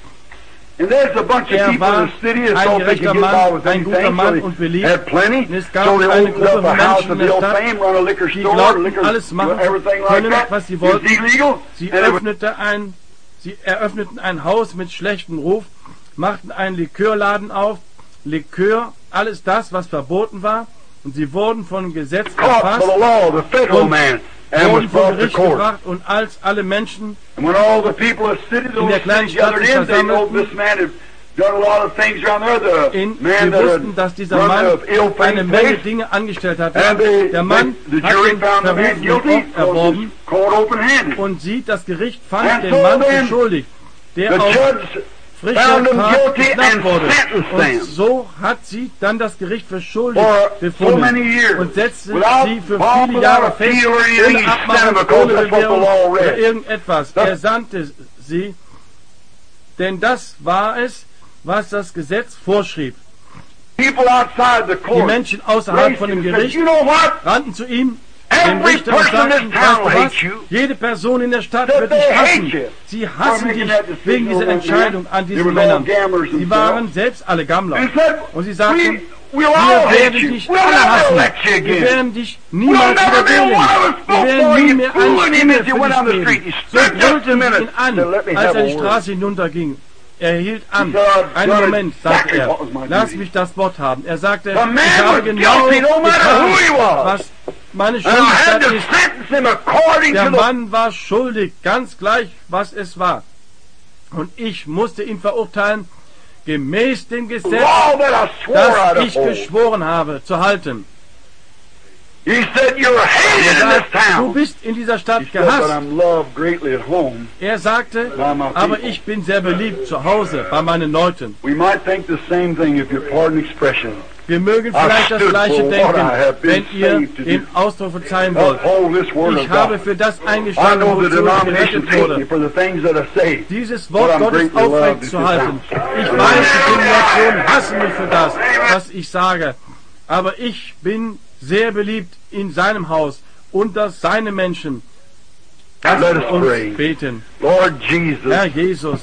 Er war ein gerechter Mann, ein guter Mann und beliebt. Und es gab eine Gruppe von Menschen in der Stadt, die glaubten, alles machen zu können, was sie wollten. Sie öffnete ein Sie eröffneten ein Haus mit schlechtem Ruf, machten einen Likörladen auf, Likör, alles das, was verboten war, und sie wurden vom Gesetz erfasst und and was wurden vor brought to Gericht court. gebracht, und als alle Menschen And when all the people of the city, the in der little kleinen city Stadt gathered sich in, they know versammelten, this man had done a lot of things around there. The in, man wir that wussten, had dass dieser run Mann the ill-famed eine Menge place. Dinge angestellt hatte. And they, Der Mann the, the hat jury ihn found the man verrufen und guilty, Ort so erworben, it's caught open-handed. und sieht, das Gericht fand And den so Mann für then, schuldig, der The auf judge frischer found him Tat guilty geknackt and wurde. sentenced Und them so hat sie dann das Gericht für schuldig for so befunden many years und setzte without sie für bond, viele without Jahre appeal fest, or anything. ohne He sent Abmachung, him because ohne that's what the Bewährung law oder read. irgendetwas. Das- Er sandte sie, denn das war es, was das Gesetz vorschrieb. People outside the Die court Menschen außerhalb von dem raced him and said, Gericht you know what? rannten zu ihm, dem Every Richter, und person in sagten, this town weißt du was, hates you. jede Person in der Stadt That wird dich they hate hassen. you. Sie hassen making dich that decision wegen dieser over that Entscheidung man. an They diesen were all Männern. gamblers Sie themselves. waren selbst alle Gammler. And said, Und sie sagten, we, we'll wir all hate werden you. dich We'll alle never hassen. elect you Wir again. werden dich We'll niemals never wieder be wählen. one of us Wir before werden nie you mehr fooling eine him Stimme as you für went dich down the street. geben. He So stood just a brüllte minute sie ihn an, to let me als have er a die word. Straße hinunterging. Er hielt an. He said, "I've Einen done Moment, sagte exactly er. what was my Lass duty." mich das Wort haben. Er sagte, The man ich habe was genau guilty, no matter getan, who he was. was meine And I had Schuldigkeit to ist. sentence him according Der to the Mann war schuldig, ganz gleich, was es war. Und ich musste ihn verurteilen, gemäß dem Gesetz, law that I swore das I'd ich uphold. geschworen habe, zu halten. He said, you're Er hated in sagt, this du town. bist in dieser Stadt He said, but gehasst. I'm loved greatly at home. Er sagte, by my aber people. ich bin sehr beliebt zu Hause bei meinen Leuten. We might think the same thing if you pardon expression. Wir mögen vielleicht das stood Gleiche for what denken, I have been wenn ihr saved to den do. Ausdruck verzeihen wollt. Uphold this word Ich of habe God. für das I eingestanden, know the wozu ich denomination gerettet hate me wurde. for the things that I say. Dieses Wort But I'm Gottes greatly loved aufrecht in zu this halten. house. Ich weiß, die Generationen hassen mich für das, was ich sage. Aber ich bin sehr beliebt in seinem Haus, unter seine Menschen. Lasst Let us uns pray. beten. Lord Jesus, Herr Jesus,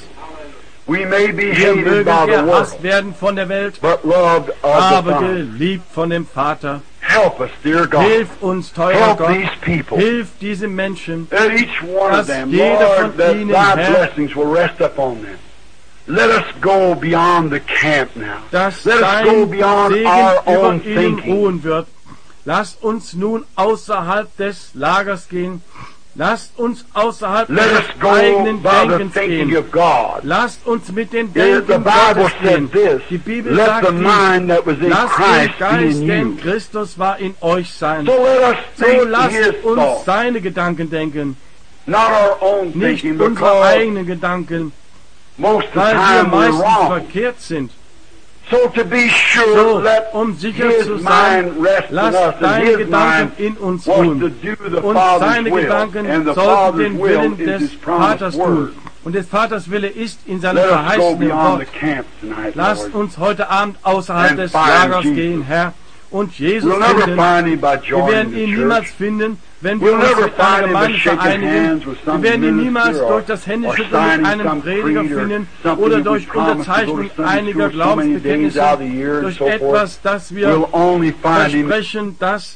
we may be wir hated mögen by the gehasst world, werden von der Welt, but loved of the aber Father. geliebt von dem Vater. Help us, dear God. Hilf uns, teurer Help Gott. these people. Hilf diesen Menschen. That each one dass of them, jeder Lord, von that ihnen, thy Herr, blessings will rest upon them. Let us go beyond the camp now. dass Let us go dein beyond Segen our über own ihnen thinking. ruhen wird. Lasst uns nun außerhalb des Lagers gehen. Lasst uns außerhalb Let us des go eigenen by the Denkens thinking gehen. of God. Lasst uns mit dem Here, the Denken Bible Gottes gehen. said this, Die Bibel let sagt the mind that was dies. in Lasst Christ den be Geist, in der you. in Christus war, in euch sein. So let us So think His lasst uns thoughts, seine Gedanken denken, not our own nicht thinking, unsere because eigenen Gedanken, most of the weil wir time we're meistens wrong. verkehrt sind. So to be sure, So, let um sicher His zu sein, mind rest in lass us, and deine His Gedanken mind in uns wants to ruhen. do the Und Father's seine will, Gedanken and the sollten Father's den will Willen is des His promised Vaters word. tun. Und des Vaters Wille ist in seinem Let us go verheißenen beyond the Wort. camp tonight, Lasst Lord. uns heute Abend außerhalb And des find Lagers Jesus. gehen, Herr, und Jesus We'll never finden. find Him by Wir joining werden the ihn church. niemals finden, wenn wir We'll uns never mit einer find him by Gemeinde shaking vereinigen. hands with some Wir werden ihn niemals minister or- durch das or Händeschütteln signing mit einem some Prediger creed or finden something oder that we durch promised to go Unterzeichnung to Sunday einiger school so many days Glaubensbekenntnisse, out of the year and durch so forth. etwas, das wir We'll only find Him versprechen, dass,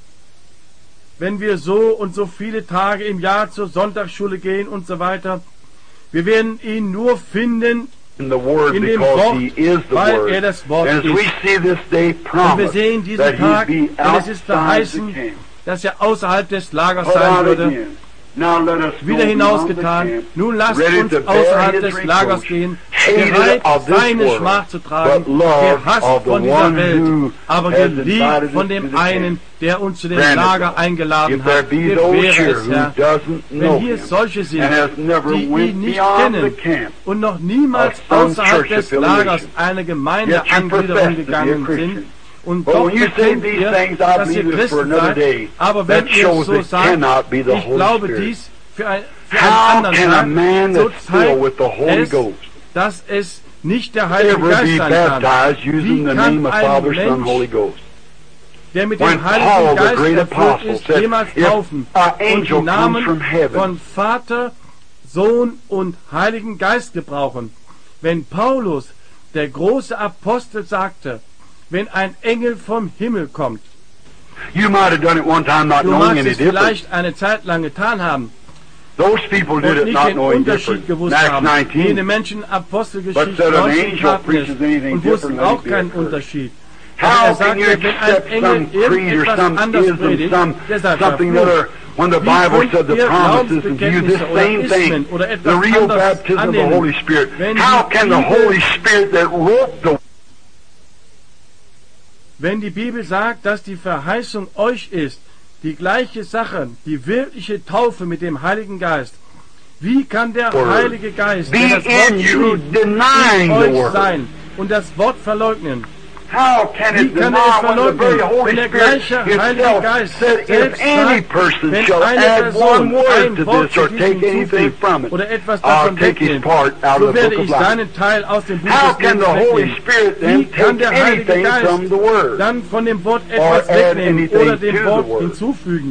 wenn wir so und so viele Tage im Jahr zur Sonntagsschule gehen und so weiter, wir werden ihn nur finden in the Word in dem because Wort, He is the weil Word. er das Wort And as ist. we see this day Und wir promised sehen diesen that Tag, He'd be denn es ist outside the verheißen, camp. dass er außerhalb des Lagers Put sein out würde. again. Now let us go Wieder beyond the hinausgetan. camp, Nun lasst ready uns to bear außerhalb His des Lagers reproach, gehen, hated bereit, of this seine world, Schmach zu tragen, but loved gehasst of the von dieser one Welt, who aber has invited geliebt us von to dem the einen, camp. der uns zu dem Granted, Lager eingeladen if there hat. be those Gewähre here es, who Herr, doesn't wenn know hier Him solche sind, and has never die went ihn nicht beyond the kennen camp, und noch niemals of some außerhalb church des affiliation, Lagers einer yet you Gemeindeangliederung profess to be a gegangen Christian. sind, und But doch when you say bekennt these ihr, things, I dass ihr believe it's for Christen another seid, day. aber wenn That ihr shows so it sagt, cannot be the ich Holy glaube Spirit. dies für, ein, für einen How anderen can a Tag, man so that's filled with the Holy es, Ghost dass es nicht der Heilige ever Geist be sein kann? baptized using Wie the kann name of ein Father, Son, Mensch, Holy Ghost? der mit When dem Heiligen Paul, the Geist great erfüllt apostle, ist, said, jemals if taufen an und die angel comes Namen from heaven, von Vater, Sohn und Heiligen Geist gebrauchen. Wenn Paulus, der große Apostel, sagte, wenn ein Engel vom Himmel kommt, you might have done it one time not du knowing magst any es difference. vielleicht eine Zeit lang getan haben Those people did und it nicht not den knowing Unterschied difference. gewusst Acts haben. nineteen. Jene Menschen But Apostelgeschichte that an neunzehn angel taten preaches es anything und wussten different, let it auch be keinen accursed. Unterschied. Aber How er can you sagte, wenn ein accept Engel some creed or irgendetwas some anderes ism, predigt, some der sei something verflucht. other when the Wie Bible könnt said the ihr promises and you this Glaubensbekenntnisse oder same Ismen thing, oder the etwas real anderes baptism of the annehmen? Holy Spirit? Wenn die How can the Bibel- Holy Spirit that wrote the Wenn die Bibel sagt, dass die Verheißung euch ist, die gleiche Sache, die wirkliche Taufe mit dem Heiligen Geist, wie kann der Word Heilige Geist, be der das Wort in you, schrieb, denying in the euch Word? sein und das Wort verleugnen? How can Wie it kann deny er es when the very verleugnen, Holy wenn der Spirit gleiche Heilige itself Geist said, if selbst any sagt, person wenn shall eine add Person one word ein to Wort this zu or diesem take anything hinzufügt from it, oder etwas I'll davon take his wegnimmt, part out so of the werde book ich of life. seinen Teil aus dem Buch How des can the Lebens Holy wegnehmen. Spirit Wie then kann der take Heilige anything Geist from the Word? dann von dem Wort Or etwas add wegnehmen anything oder to dem the Wort Word? hinzufügen?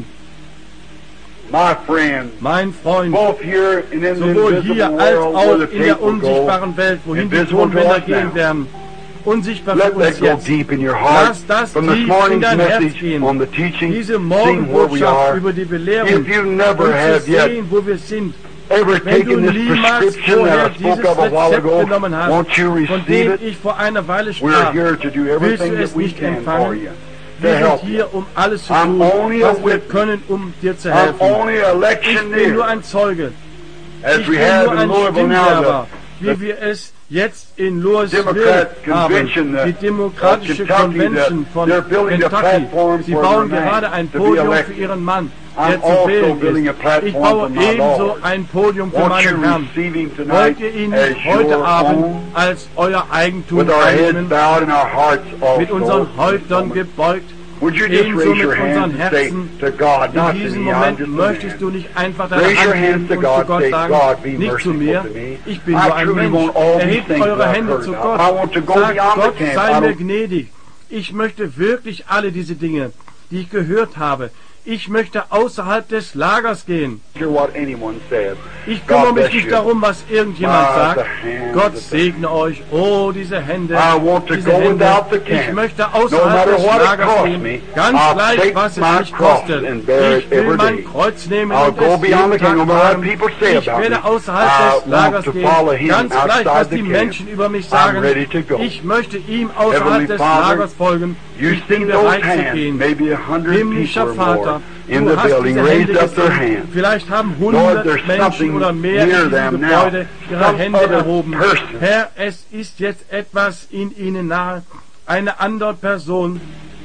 My friend, Mein Freund, both here and in the sowohl invisible hier als world auch where the in der people go, unsichtbaren Welt, wohin die invisible to Tonbänder us gehen now. werden, unsichtbar für Let uns that go jetzt. deep in your heart. Lass das From this tief in morning's dein Herz message gehen. on the teaching, Diese seeing where we Morgenbotschaft are. über die Belehrung If you never und zu have yet sehen, wo wir sind. ever Wenn du taken this niemals prescription vorher that I spoke dieses of a while Rezept ago, genommen hast, won't you von receive dem it? ich vor einer Weile We're sprach, here to do willst everything du es that we nicht can for empfangen? you, to Wir sind help you. hier, um alles zu I'm tun, only a was wir witness. können, um dir zu I'm helfen. only a Ich bin nur lectioneer, ein Zeuge. as Ich we bin have nur in ein Louisville now, Stimmwerber, the, wie the wir es jetzt in Louisville Democrat haben. Convention, the- Die demokratische of Kentucky, Convention the- von they're building a Kentucky. platform Sie for bauen their man gerade ein to be Podium für elected. ihren Mann, I'm der zu also wählen building a ist. platform Ich baue for my ebenso Lord. ein Podium für Won't meinen you Herrn. receive him tonight Wollt ihr ihn as nicht heute your Abend own, als euer Eigentum with our heads annehmen, bowed and our hearts also? mit unseren in Häuptern this moment? gebeugt? Would you just Ebenso raise mit your unseren hands and say Herzen. to God, In not to diesem me, I'm Moment just a möchtest man. du nicht einfach deine Raise your Hand hands heben to und zu God, Gott say, sagen, God, be nicht zu merciful mir, to me. ich bin I nur ein truly Mensch. want all these Erhebt things eure that I've Hände heard zu about. Gott. I want to go Sagt beyond the Gott, camp. I sei mir don't gnädig. Ich möchte wirklich alle diese Dinge, die ich gehört habe. Ich möchte außerhalb des Lagers gehen. hear what anyone says. Ich kümmere God mich bless nicht you. darum, was irgendjemand Ah, sagt. the hands Gott of the- segne euch. Oh, diese Hände. I want to Diese go Hände. without the camp. Ich möchte No außerhalb matter des what it Lagers costs gehen. me, Ganz I'll gleich, take was es my mich cross kostet. and bear Ich it will every mein day. Kreuz nehmen I'll und go es beyond the jeden camp, no Tag matter what tragen. people say Ich about werde me. außerhalb I des want Lagers to gehen. follow him Ganz gleich, outside was the die camp. Menschen über mich I'm sagen. ready to go. Ich möchte ihm außerhalb Heavenly des Father, Lagers folgen. You Ich bin see those bereit zu hands, gehen. maybe a hundred Himmlischer people or more Vater, in du the hast building diese Hände raised up their gesehen. hands. Vielleicht haben Lord, hundert there's Menschen something oder mehr in near diesem them now. Gebäude ihre Some Hände other erhoben. person. Herr, es ist jetzt etwas in ihnen nahe. Eine andere Person,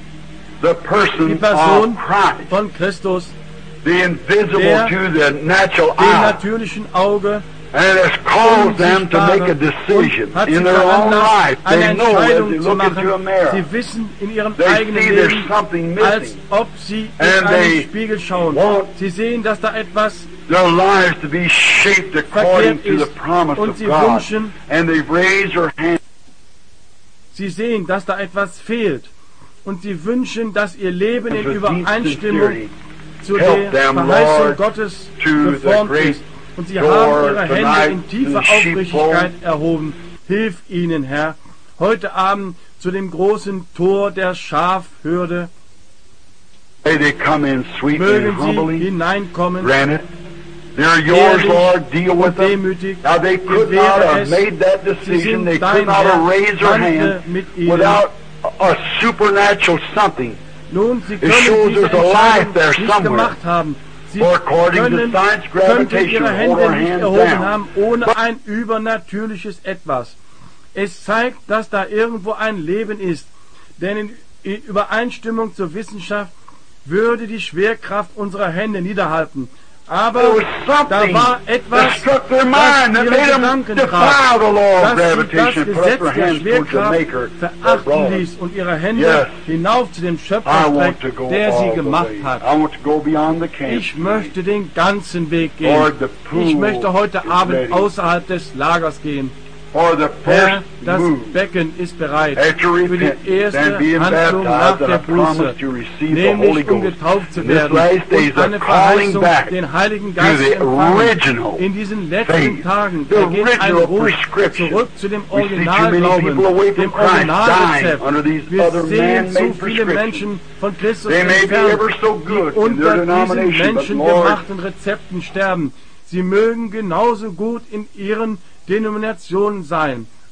The die person Person of Christ, von Christus, the invisible der to the natural dem eye, natürlichen Auge, and it has caused them to make a decision und hat sie in their own veranlasst, life. eine They know as they Entscheidung zu look into a machen. mirror, Sie wissen in ihrem they eigenen see there's Leben, something als missing. ob sie in And einen they Spiegel schauen. want Sie sehen, dass da etwas their lives to be shaped according verkehrt to the ist. promise Und of sie God. wünschen, And they've raised their hands. sie sehen, dass da etwas fehlt. Und sie wünschen, dass ihr Leben in with deep Übereinstimmung sincerity zu help der them, Verheißung Lord, Gottes to the geformt great ist. Und sie door haben ihre Hände tonight in to tiefer the Aufrichtigkeit sheepfold. erhoben. Hilf ihnen, Herr, heute Abend zu dem großen Tor der Schafhürde. May they come in sweetly and Mögen sie humbly. hineinkommen, Granted, they're yours, ehrlich Lord. Deal with und them. demütig. Now they could not Gewähre have es, made that sie decision. sind They dein could not have Herr, raised their handle hand mit ihnen. without a supernatural something. Nun, sie It können shows diese there's a life Entscheidung there nicht somewhere. gemacht haben. Sie For according to können, science, könnten gravitation, ihre hold Hände our nicht hands erhoben down. haben, ohne ein übernatürliches Etwas. Es zeigt, dass da irgendwo ein Leben ist, denn in, in Übereinstimmung zur Wissenschaft würde die Schwerkraft unserer Hände niederhalten. Aber There was da something war etwas, that struck their das mind that ihre made them Gedanken defy traf, the law of dass sie das gravitation and put up Gesetz their der hands towards the Schwerkraft Maker that verachten brought them. ließ und ihre Hände Yes. hinauf zu dem I Schöpfer want to streckt, go der all sie the gemacht way. hat. I want to go beyond the camp. Ich möchte den ganzen Weg gehen. Lord, the pool Ich möchte heute is Abend ready. außerhalb des Lagers gehen. For the Herr, first das move Becken ist bereit after für die repentance erste and being Handlung nach baptized, der and I promise Buße, to receive the Holy nämlich um Ghost. getauft zu In this werden last days, und eine a calling Verheißung, back den Heiligen to Geist the zu empfangen. original In diesen letzten faith, Tagen the ergeht ein original Ruf prescription. zurück zu dem We see too many Originalglauben, people away from dem Christ Originalrezept. dying under these Wir other sehen man-made zu viele prescriptions. Menschen von Christus They may be entfernt, ever so die good in unter their diesen denomination, but Lord, menschengemachten Rezepten sterben. Sie mögen genauso gut in ihren Denominationen sein,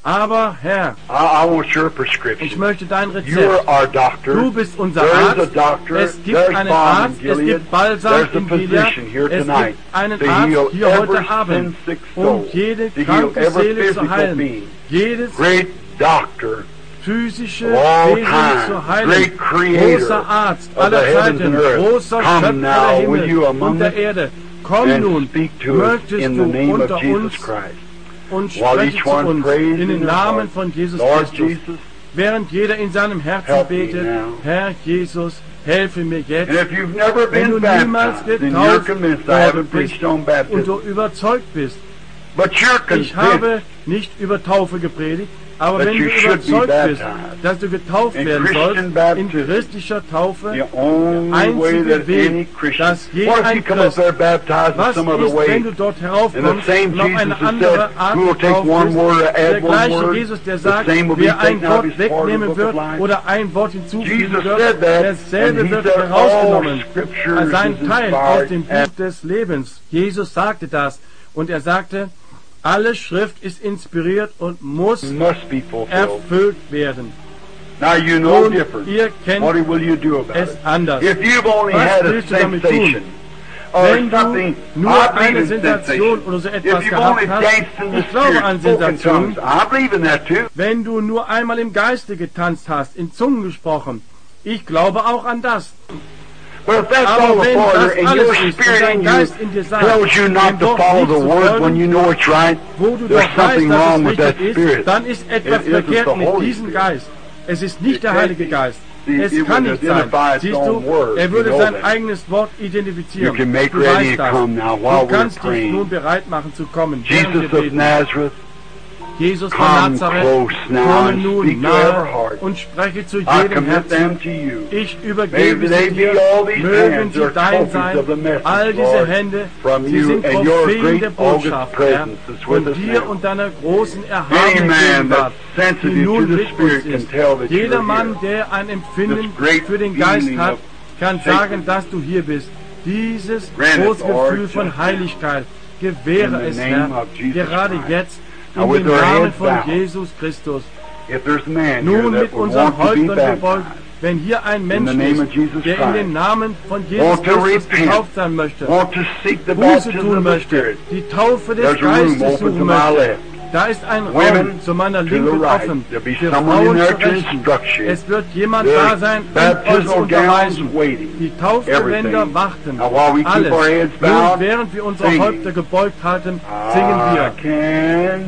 Aber Herr, I, I want your ich prescription. möchte dein You're Rezept. our doctor. Du bist unser There is a Arzt. doctor. Es gibt There's einen balm in Arzt, es Gilead. gibt Balsam There's a in Gilead, physician here es tonight gibt einen to Arzt heal hier every heute Abend, sin-sick soul, um jede to heal kranke every Seele zu physical heilen, being. jedes Great doctor physische of all Wesen time, zu heilen. great creator Großer Arzt of the aller heavens Zeiten, and earth. großer Come Schöpfer now, der will you Himmel among und der us Erde. Komm and nun, speak to us möchtest in du the name unter of Jesus uns Christ. und While spreche each zu one uns prays in in den their Namen heart, von Jesus Lord Christus. Jesus, Während jeder in seinem Herzen help me betet, now. Herr Jesus, helfe mir And jetzt. if you've never Wenn du been niemals baptized, then you're getauft convinced I worden haven't bist preached on und baptism. du überzeugt bist, But you're ich convinced habe nicht über Taufe gepredigt, aber that wenn you du should be überzeugt bist, baptized dass du getauft in werden Christian sollst, in baptism. christlicher Taufe, The only way einzige that any Weg, Christian, dass je what if you ein come up Christ, there baptized in was some other ist, way? wenn du dort And the heraufkommst same und auf Jesus eine who andere said, Art who will take getauft one bist, word or der add one gleiche word, Jesus, der the sagt, same will be wer ein taken out of Wort his part of the wegnehmen book of wird life. oder ein Wort hinzufügen Jesus wird, said that, derselbe and he wird said, herausgenommen. all scripture Als ein is Teil aus inspired dem Buch and- des Lebens. Jesus sagte das und er sagte, alle Schrift ist inspiriert und muss must be fulfilled. erfüllt werden. Now you know Und different. ihr kennt What will you do about es it? anders. If you've only Was had a willst du damit sensation tun? or Wenn du something, nur I believe eine in Sensation sensation. oder so If etwas you've only gehabt danced hast, in the ich glaube spirit, an spoken Sensationen, tongues, I believe in that too. wenn du nur einmal im Geiste getanzt hast, in Zungen gesprochen, ich glaube auch an das. But if that's Aber all wenn before das and alles your ist und spirit dein in you Geist in dir sagt, tells you dem not to Wort follow nicht the zu word folgen, when you know it's right, wo du there's doch weißt, something dass wrong es with that richtig ist, spirit. dann ist etwas It isn't verkehrt the mit Holy diesem Spirit. Geist. Es ist nicht der It Heilige can't Geist. be. Es It kann would nicht sein. identify its Siehst own du, word. er würde You know sein that. eigenes Wort identifizieren. You can make Du ready weißt and das. come now while Du we're kannst dich praying. nun bereit machen zu kommen, während Jesus wir of beten. Nazareth, Jesus von come Nazareth, close now komme and nun speak to every nahe heart. und spreche zu I jedem commit them Herzen. to you. Ich Maybe übergebe they sie be dir, all these mögen hands, sie they're dein trophies sein. of the message, All diese Lord, Hände, from sie you sind and your Trophäen great der Botschaft, august Herr, presence is with von us dir now. und deiner großen Any erhabenen man Gegenwart, that's die sensitive to nun the mit Spirit uns can ist. tell that Jeder you're Mann, here. der ein Empfinden This great für den Geist feeling hat, of kann sacredness. sagen, dass du hier bist. Dieses Grant it, große Lord, Gefühl von just Heiligkeit, gewähre in es, the Herr, name of Jesus gerade Christ. jetzt, Now in with dem our Namen heads von bowed, Jesus Christus. if there's a man Nun here mit that would unseren want to be Häuptern gebeugt, baptized, wenn hier ein Mensch the name ist, of Jesus der in Christ, den Namen von Jesus want to Christus repent, getauft sein möchte, want to seek the Buße baptism tun of the möchte, Spirit, die Taufe des there's a room Geistes open to suchen my möchte, left. da ist ein Raum Women zu meiner to the Linken right. offen, There'll be für someone in Frauen there zu to Rechten. instruct you. Es wird jemand There's da sein, um euch zu baptismal gowns unterweisen. waiting. Die Taufgewänder Everything. warten. Now while we keep Alles. our heads Nun, bowed, während wir unsere singing. Häupter gebeugt halten, singen I wir. can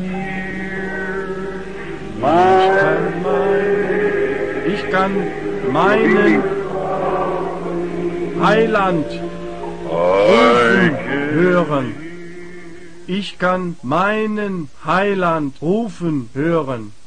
hear Ich kann meinen Heiland rufen hören. Ich kann meinen Heiland rufen hören.